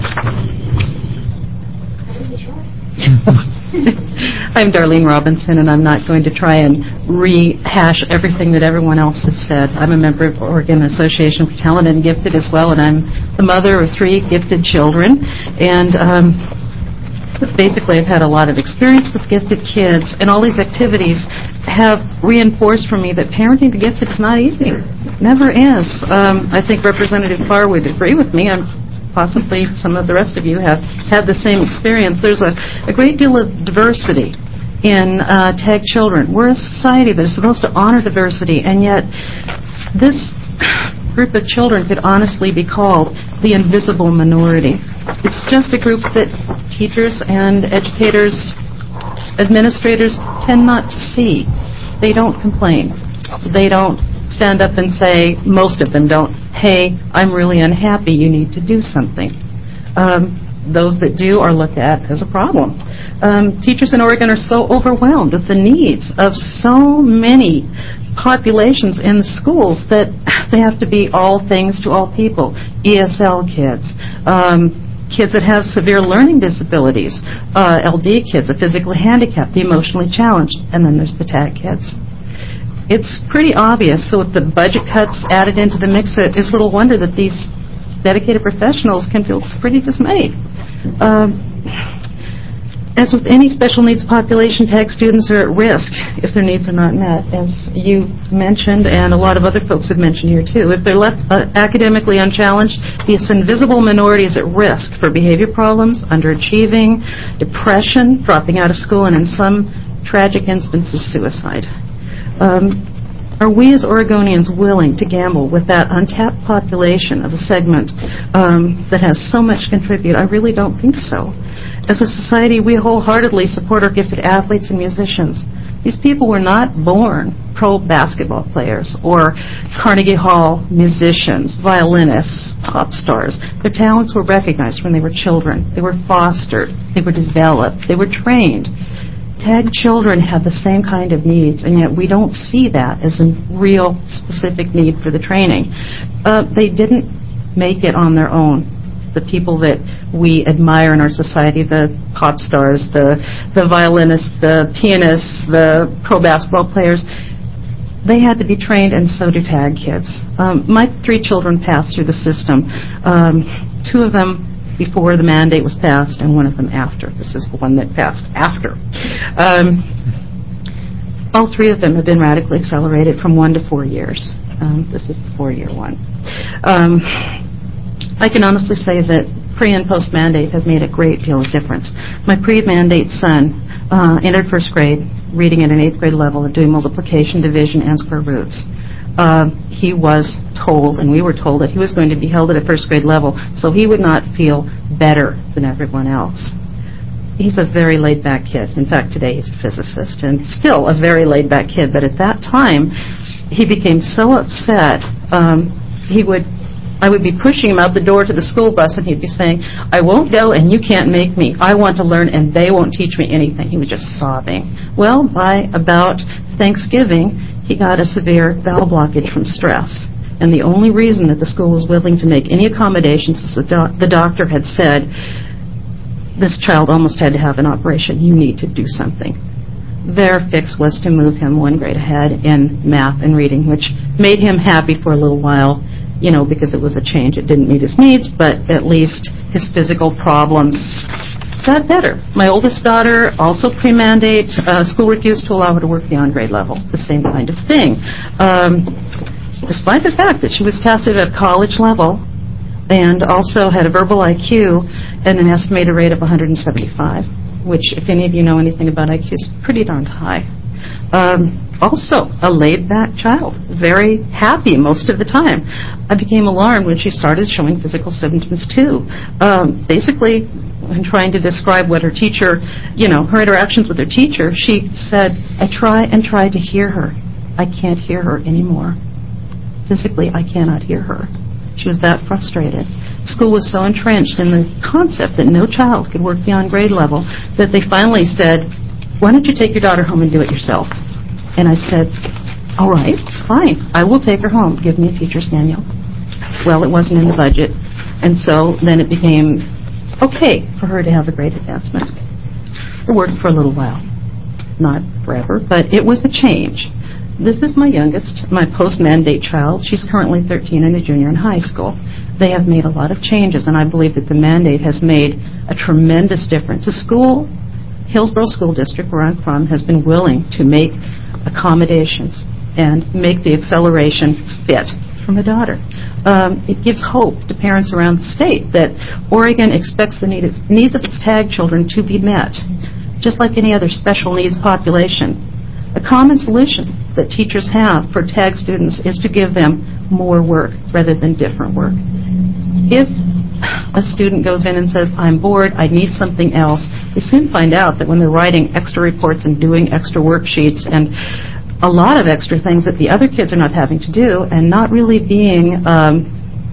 you. I'm Darlene Robinson, and I'm not going to try and rehash everything that everyone else has said. I'm a member of Oregon Association for Talented and Gifted as well, and I'm the mother of three gifted children. And um, basically, I've had a lot of experience with gifted kids, and all these activities have reinforced for me that parenting the gifted is not easy. It never is. Um, I think Representative Farr would agree with me. I'm Possibly some of the rest of you have had the same experience. There's a, a great deal of diversity in uh, tag children. We're a society that is supposed to honor diversity, and yet this group of children could honestly be called the invisible minority. It's just a group that teachers and educators, administrators tend not to see. They don't complain. They don't stand up and say, most of them don't, hey, I'm really unhappy, you need to do something. Um, those that do are looked at as a problem. Um, teachers in Oregon are so overwhelmed with the needs of so many populations in the schools that they have to be all things to all people. E S L kids, um, kids that have severe learning disabilities, uh, L D kids, the physically handicapped, the emotionally challenged, and then there's the tag kids. It's pretty obvious that with the budget cuts added into the mix, it is little wonder that these dedicated professionals can feel pretty dismayed. Um, as with any special needs population, tag students are at risk if their needs are not met, as you mentioned, and a lot of other folks have mentioned here too. If they're left uh, academically unchallenged, this invisible minority is at risk for behavior problems, underachieving, depression, dropping out of school, and in some tragic instances, suicide. Um, are we as Oregonians willing to gamble with that untapped population of a segment um, that has so much to contribute? I really don't think so. As a society, we wholeheartedly support our gifted athletes and musicians. These people were not born pro basketball players or Carnegie Hall musicians, violinists, pop stars. Their talents were recognized when they were children. They were fostered. They were developed. They were trained. Tag children have the same kind of needs, and yet we don't see that as a real specific need for the training. Uh, they didn't make it on their own. The people that we admire in our society, the pop stars, the, the violinists, the pianists, the pro basketball players, they had to be trained, and so do tag kids. Um, my three children passed through the system. Um, two of them before the mandate was passed and one of them after. This is the one that passed after. Um, all three of them have been radically accelerated from one to four years. Um, this is the four-year one. Um, I can honestly say that pre- and post-mandate have made a great deal of difference. My pre-mandate son uh, entered first grade, reading at an eighth grade level and doing multiplication, division, and square roots. Uh, he was told, and we were told, that he was going to be held at a first grade level so he would not feel better than everyone else. He's a very laid-back kid. In fact, today he's a physicist and still a very laid-back kid. But at that time, he became so upset, um, he would, I would be pushing him out the door to the school bus, and he'd be saying, "I won't go, and you can't make me. I want to learn, and they won't teach me anything." He was just sobbing. Well, by about Thanksgiving, he got a severe bowel blockage from stress. And the only reason that the school was willing to make any accommodations is the, do- the doctor had said, "This child almost had to have an operation. You need to do something." Their fix was to move him one grade ahead in math and reading, which made him happy for a little while, you know, because it was a change. It didn't meet his needs, but at least his physical problems got better. My oldest daughter, also pre-mandate, uh, school refused to allow her to work beyond grade level, the same kind of thing. Um, despite the fact that she was tested at college level and also had a verbal I Q and an estimated rate of one hundred seventy-five, which, if any of you know anything about I Q, is pretty darn high. Um, also, a laid-back child, very happy most of the time. I became alarmed when she started showing physical symptoms, too. Um, basically, when trying to describe what her teacher, you know, her interactions with her teacher, she said, "I try and try to hear her. I can't hear her anymore. Physically, I cannot hear her." She was that frustrated. School was so entrenched in the concept that no child could work beyond grade level that they finally said, "Why don't you take your daughter home and do it yourself?" And I said, "All right, fine. I will take her home. Give me a teacher's manual." Well, it wasn't in the budget. And so then it became okay for her to have a grade advancement. It worked for a little while. Not forever, but it was a change. This is my youngest, my post-mandate child. She's currently thirteen and a junior in high school. They have made a lot of changes, and I believe that the mandate has made a tremendous difference. The school, Hillsborough School District, where I'm from, has been willing to make accommodations and make the acceleration fit for my daughter. Um, it gives hope to parents around the state that Oregon expects the need, needs of its TAG children to be met, just like any other special needs population. A common solution that teachers have for TAG students is to give them more work rather than different work. If a student goes in and says, "I'm bored, I need something else," they soon find out that when they're writing extra reports and doing extra worksheets and a lot of extra things that the other kids are not having to do and not really being um,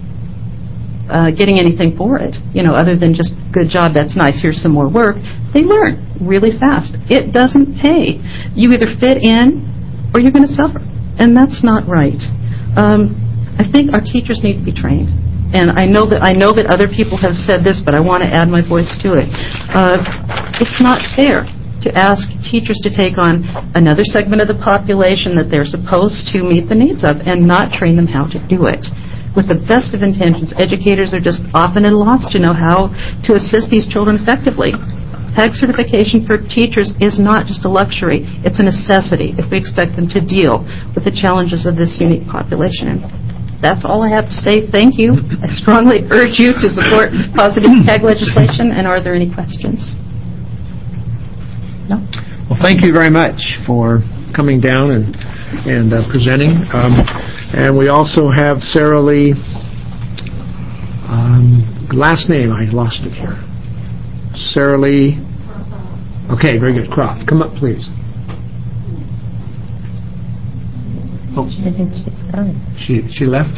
uh, getting anything for it, you know, other than just, "Good job, that's nice, here's some more work," they learn really fast. It doesn't pay. You either fit in or you're going to suffer, and that's not right. Um, I think our teachers need to be trained. And I know that I know that other people have said this, but I want to add my voice to it. Uh, it's not fair to ask teachers to take on another segment of the population that they're supposed to meet the needs of and not train them how to do it. With the best of intentions, educators are just often at a loss to know how to assist these children effectively. TAG certification for teachers is not just a luxury, it's a necessity if we expect them to deal with the challenges of this unique population. And that's all I have to say. Thank you. I strongly urge you to support positive TAG legislation. And are there any questions? No? Well, thank you very much for coming down and, and uh, presenting. Um, and we also have Sarah Lee, um, last name, I lost it here. Sarah Lee. Okay, very good. Croft, come up, please. Oh. She she left?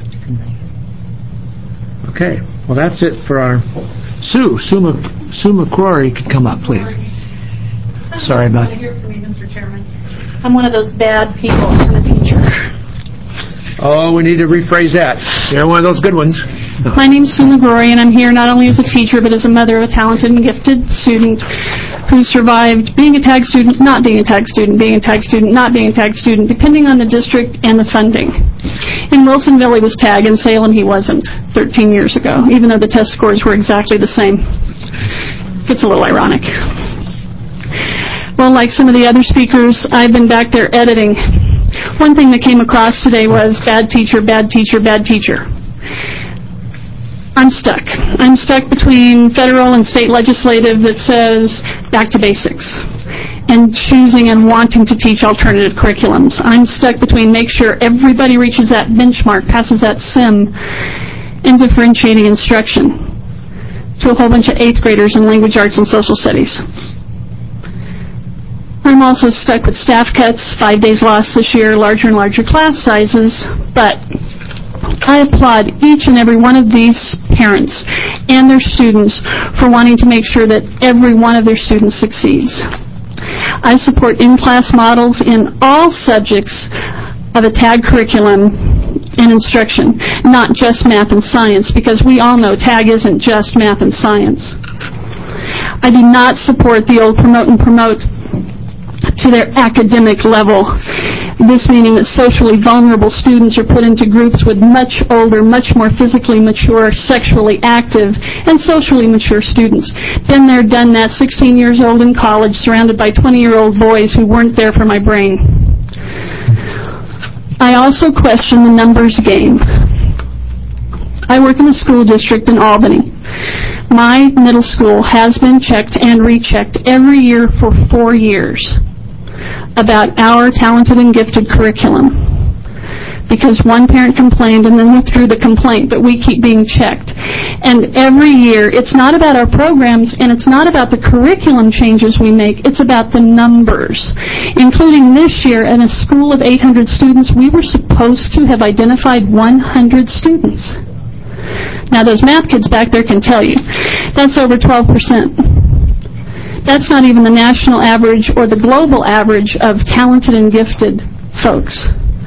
Okay. Well, that's it for our Sue. Sue, Mc, Sue McCrory could come up, please. Sorry about it. Hear from me, Mister Chairman. I'm one of those bad people. I'm a teacher. Oh, we need to rephrase that. You're one of those good ones. No. My name's Sue McGrory, and I'm here not only as a teacher, but as a mother of a talented and gifted student who survived being a TAG student, not being a TAG student, being a TAG student, not being a TAG student, depending on the district and the funding. In Wilsonville, he was TAG. In Salem, he wasn't. thirteen years ago, even though the test scores were exactly the same. It's a little ironic. Well, like some of the other speakers, I've been back there editing. One thing that came across today was bad teacher, bad teacher, bad teacher. I'm stuck. I'm stuck between federal and state legislative that says back to basics and choosing and wanting to teach alternative curriculums. I'm stuck between make sure everybody reaches that benchmark, passes that SIM, and differentiating instruction to a whole bunch of eighth graders in language arts and social studies. I'm also stuck with staff cuts, five days lost this year, larger and larger class sizes, but I applaud each and every one of these parents and their students for wanting to make sure that every one of their students succeeds. I support in-class models in all subjects of a TAG curriculum and instruction, not just math and science, because we all know TAG isn't just math and science. I do not support the old promote and promote to their academic level. This meaning that socially vulnerable students are put into groups with much older, much more physically mature, sexually active, and socially mature students. Been there, done that, sixteen years old in college, surrounded by twenty-year-old boys who weren't there for my brain. I also question the numbers game. I work in a school district in Albany. My middle school has been checked and rechecked every year for four years about our talented and gifted curriculum, because one parent complained and then withdrew the complaint, but we keep being checked. And every year, it's not about our programs and it's not about the curriculum changes we make, it's about the numbers. Including this year, in a school of eight hundred students, we were supposed to have identified one hundred students. Now, those math kids back there can tell you, that's over twelve percent. That's not even the national average or the global average of talented and gifted folks.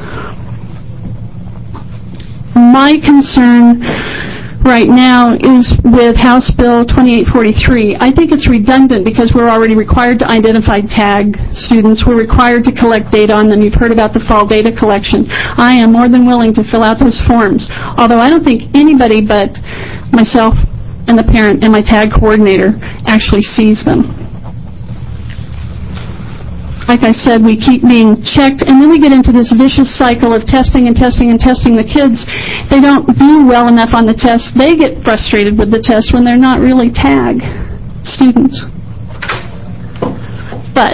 My concern right now is with House Bill twenty-eight forty-three. I think it's redundant because we're already required to identify TAG students. We're required to collect data on them. You've heard about the fall data collection. I am more than willing to fill out those forms, although I don't think anybody but myself and the parent and my TAG coordinator actually sees them. Like I said, we keep being checked, and then we get into this vicious cycle of testing and testing and testing the kids. They don't do well enough on the test. They get frustrated with the test when they're not really TAG students. But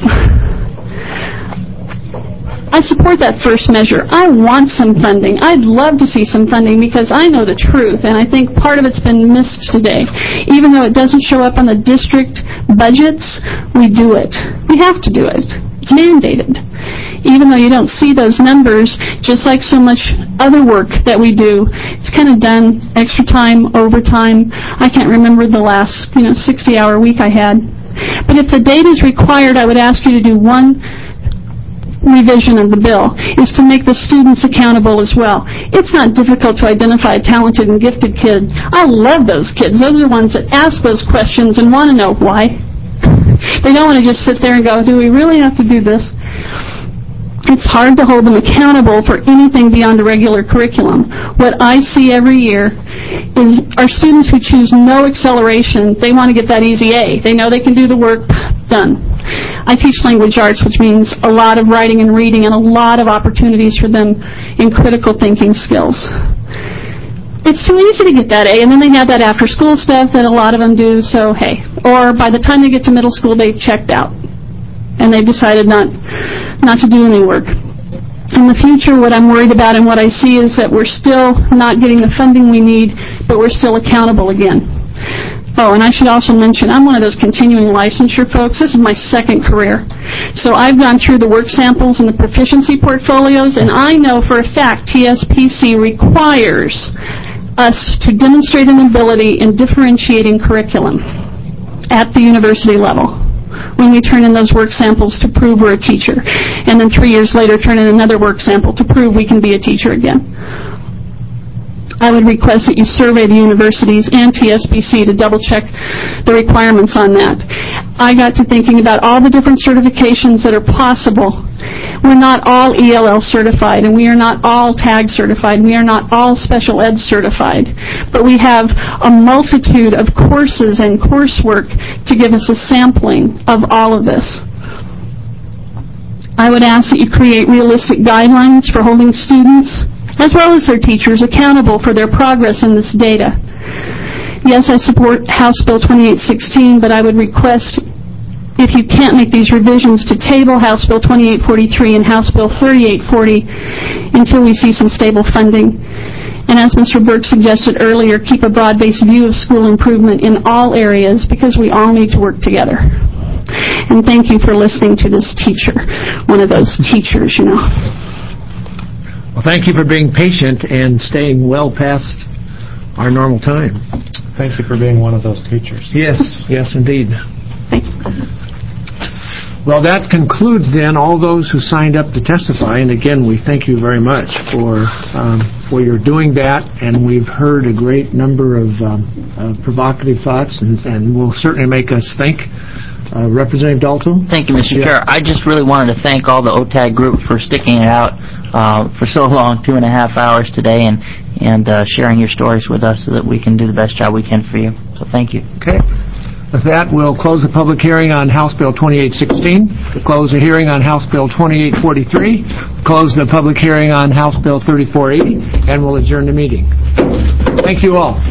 I support that first measure. I want some funding. I'd love to see some funding because I know the truth, and I think part of it's been missed today. Even though it doesn't show up on the district budgets, we do it. We have to do it. It's mandated. Even though you don't see those numbers, just like so much other work that we do, it's kind of done extra time, overtime. I can't remember the last, you know, sixty-hour week I had. But if the data is required, I would ask you to do one revision of the bill, is to make the students accountable as well. It's not difficult to identify a talented and gifted kid. I love those kids. Those are the ones that ask those questions and want to know why. They don't want to just sit there and go, do we really have to do this? It's hard to hold them accountable for anything beyond a regular curriculum. What I see every year is our students who choose no acceleration, they want to get that easy A. They know they can do the work, done. I teach language arts, which means a lot of writing and reading and a lot of opportunities for them in critical thinking skills. It's too easy to get that A, and then they have that after-school stuff that a lot of them do, so hey. Or by the time they get to middle school, they've checked out, and they've decided not, not to do any work. In the future, what I'm worried about and what I see is that we're still not getting the funding we need, but we're still accountable again. Oh, and I should also mention, I'm one of those continuing licensure folks. This is my second career. So I've gone through the work samples and the proficiency portfolios, and I know for a fact T S P C requires us to demonstrate an ability in differentiating curriculum at the university level when we turn in those work samples to prove we're a teacher. And then three years later, turn in another work sample to prove we can be a teacher again. I would request that you survey the universities and T S P C to double-check the requirements on that. I got to thinking about all the different certifications that are possible. We're not all E L L certified, and we are not all TAG certified. We are not all special ed certified. But we have a multitude of courses and coursework to give us a sampling of all of this. I would ask that you create realistic guidelines for holding students, as well as their teachers, accountable for their progress in this data. Yes, I support House Bill twenty-eight sixteen, but I would request, if you can't make these revisions, to table House Bill twenty-eight forty-three and House Bill thirty-eight forty until we see some stable funding. And as Mister Burke suggested earlier, keep a broad-based view of school improvement in all areas, because we all need to work together. And thank you for listening to this teacher, one of those teachers, you know. Well, thank you for being patient and staying well past our normal time. Thank you for being one of those teachers. Yes, yes, indeed. Thank you. Well, that concludes then all those who signed up to testify. And again, we thank you very much for um, for your doing that. And we've heard a great number of um, uh, provocative thoughts, and, and will certainly make us think. Uh, Representative Dalto? Thank you, Mister Yeah. Chair. I just really wanted to thank all the O T A G group for sticking it out uh, for so long, two and a half hours today, and and uh, sharing your stories with us so that we can do the best job we can for you. So thank you. Okay. With that, we'll close the public hearing on House Bill twenty-eight sixteen, close the hearing on House Bill twenty-eight forty-three, close the public hearing on House Bill thirty-four eighty, and we'll adjourn the meeting. Thank you all.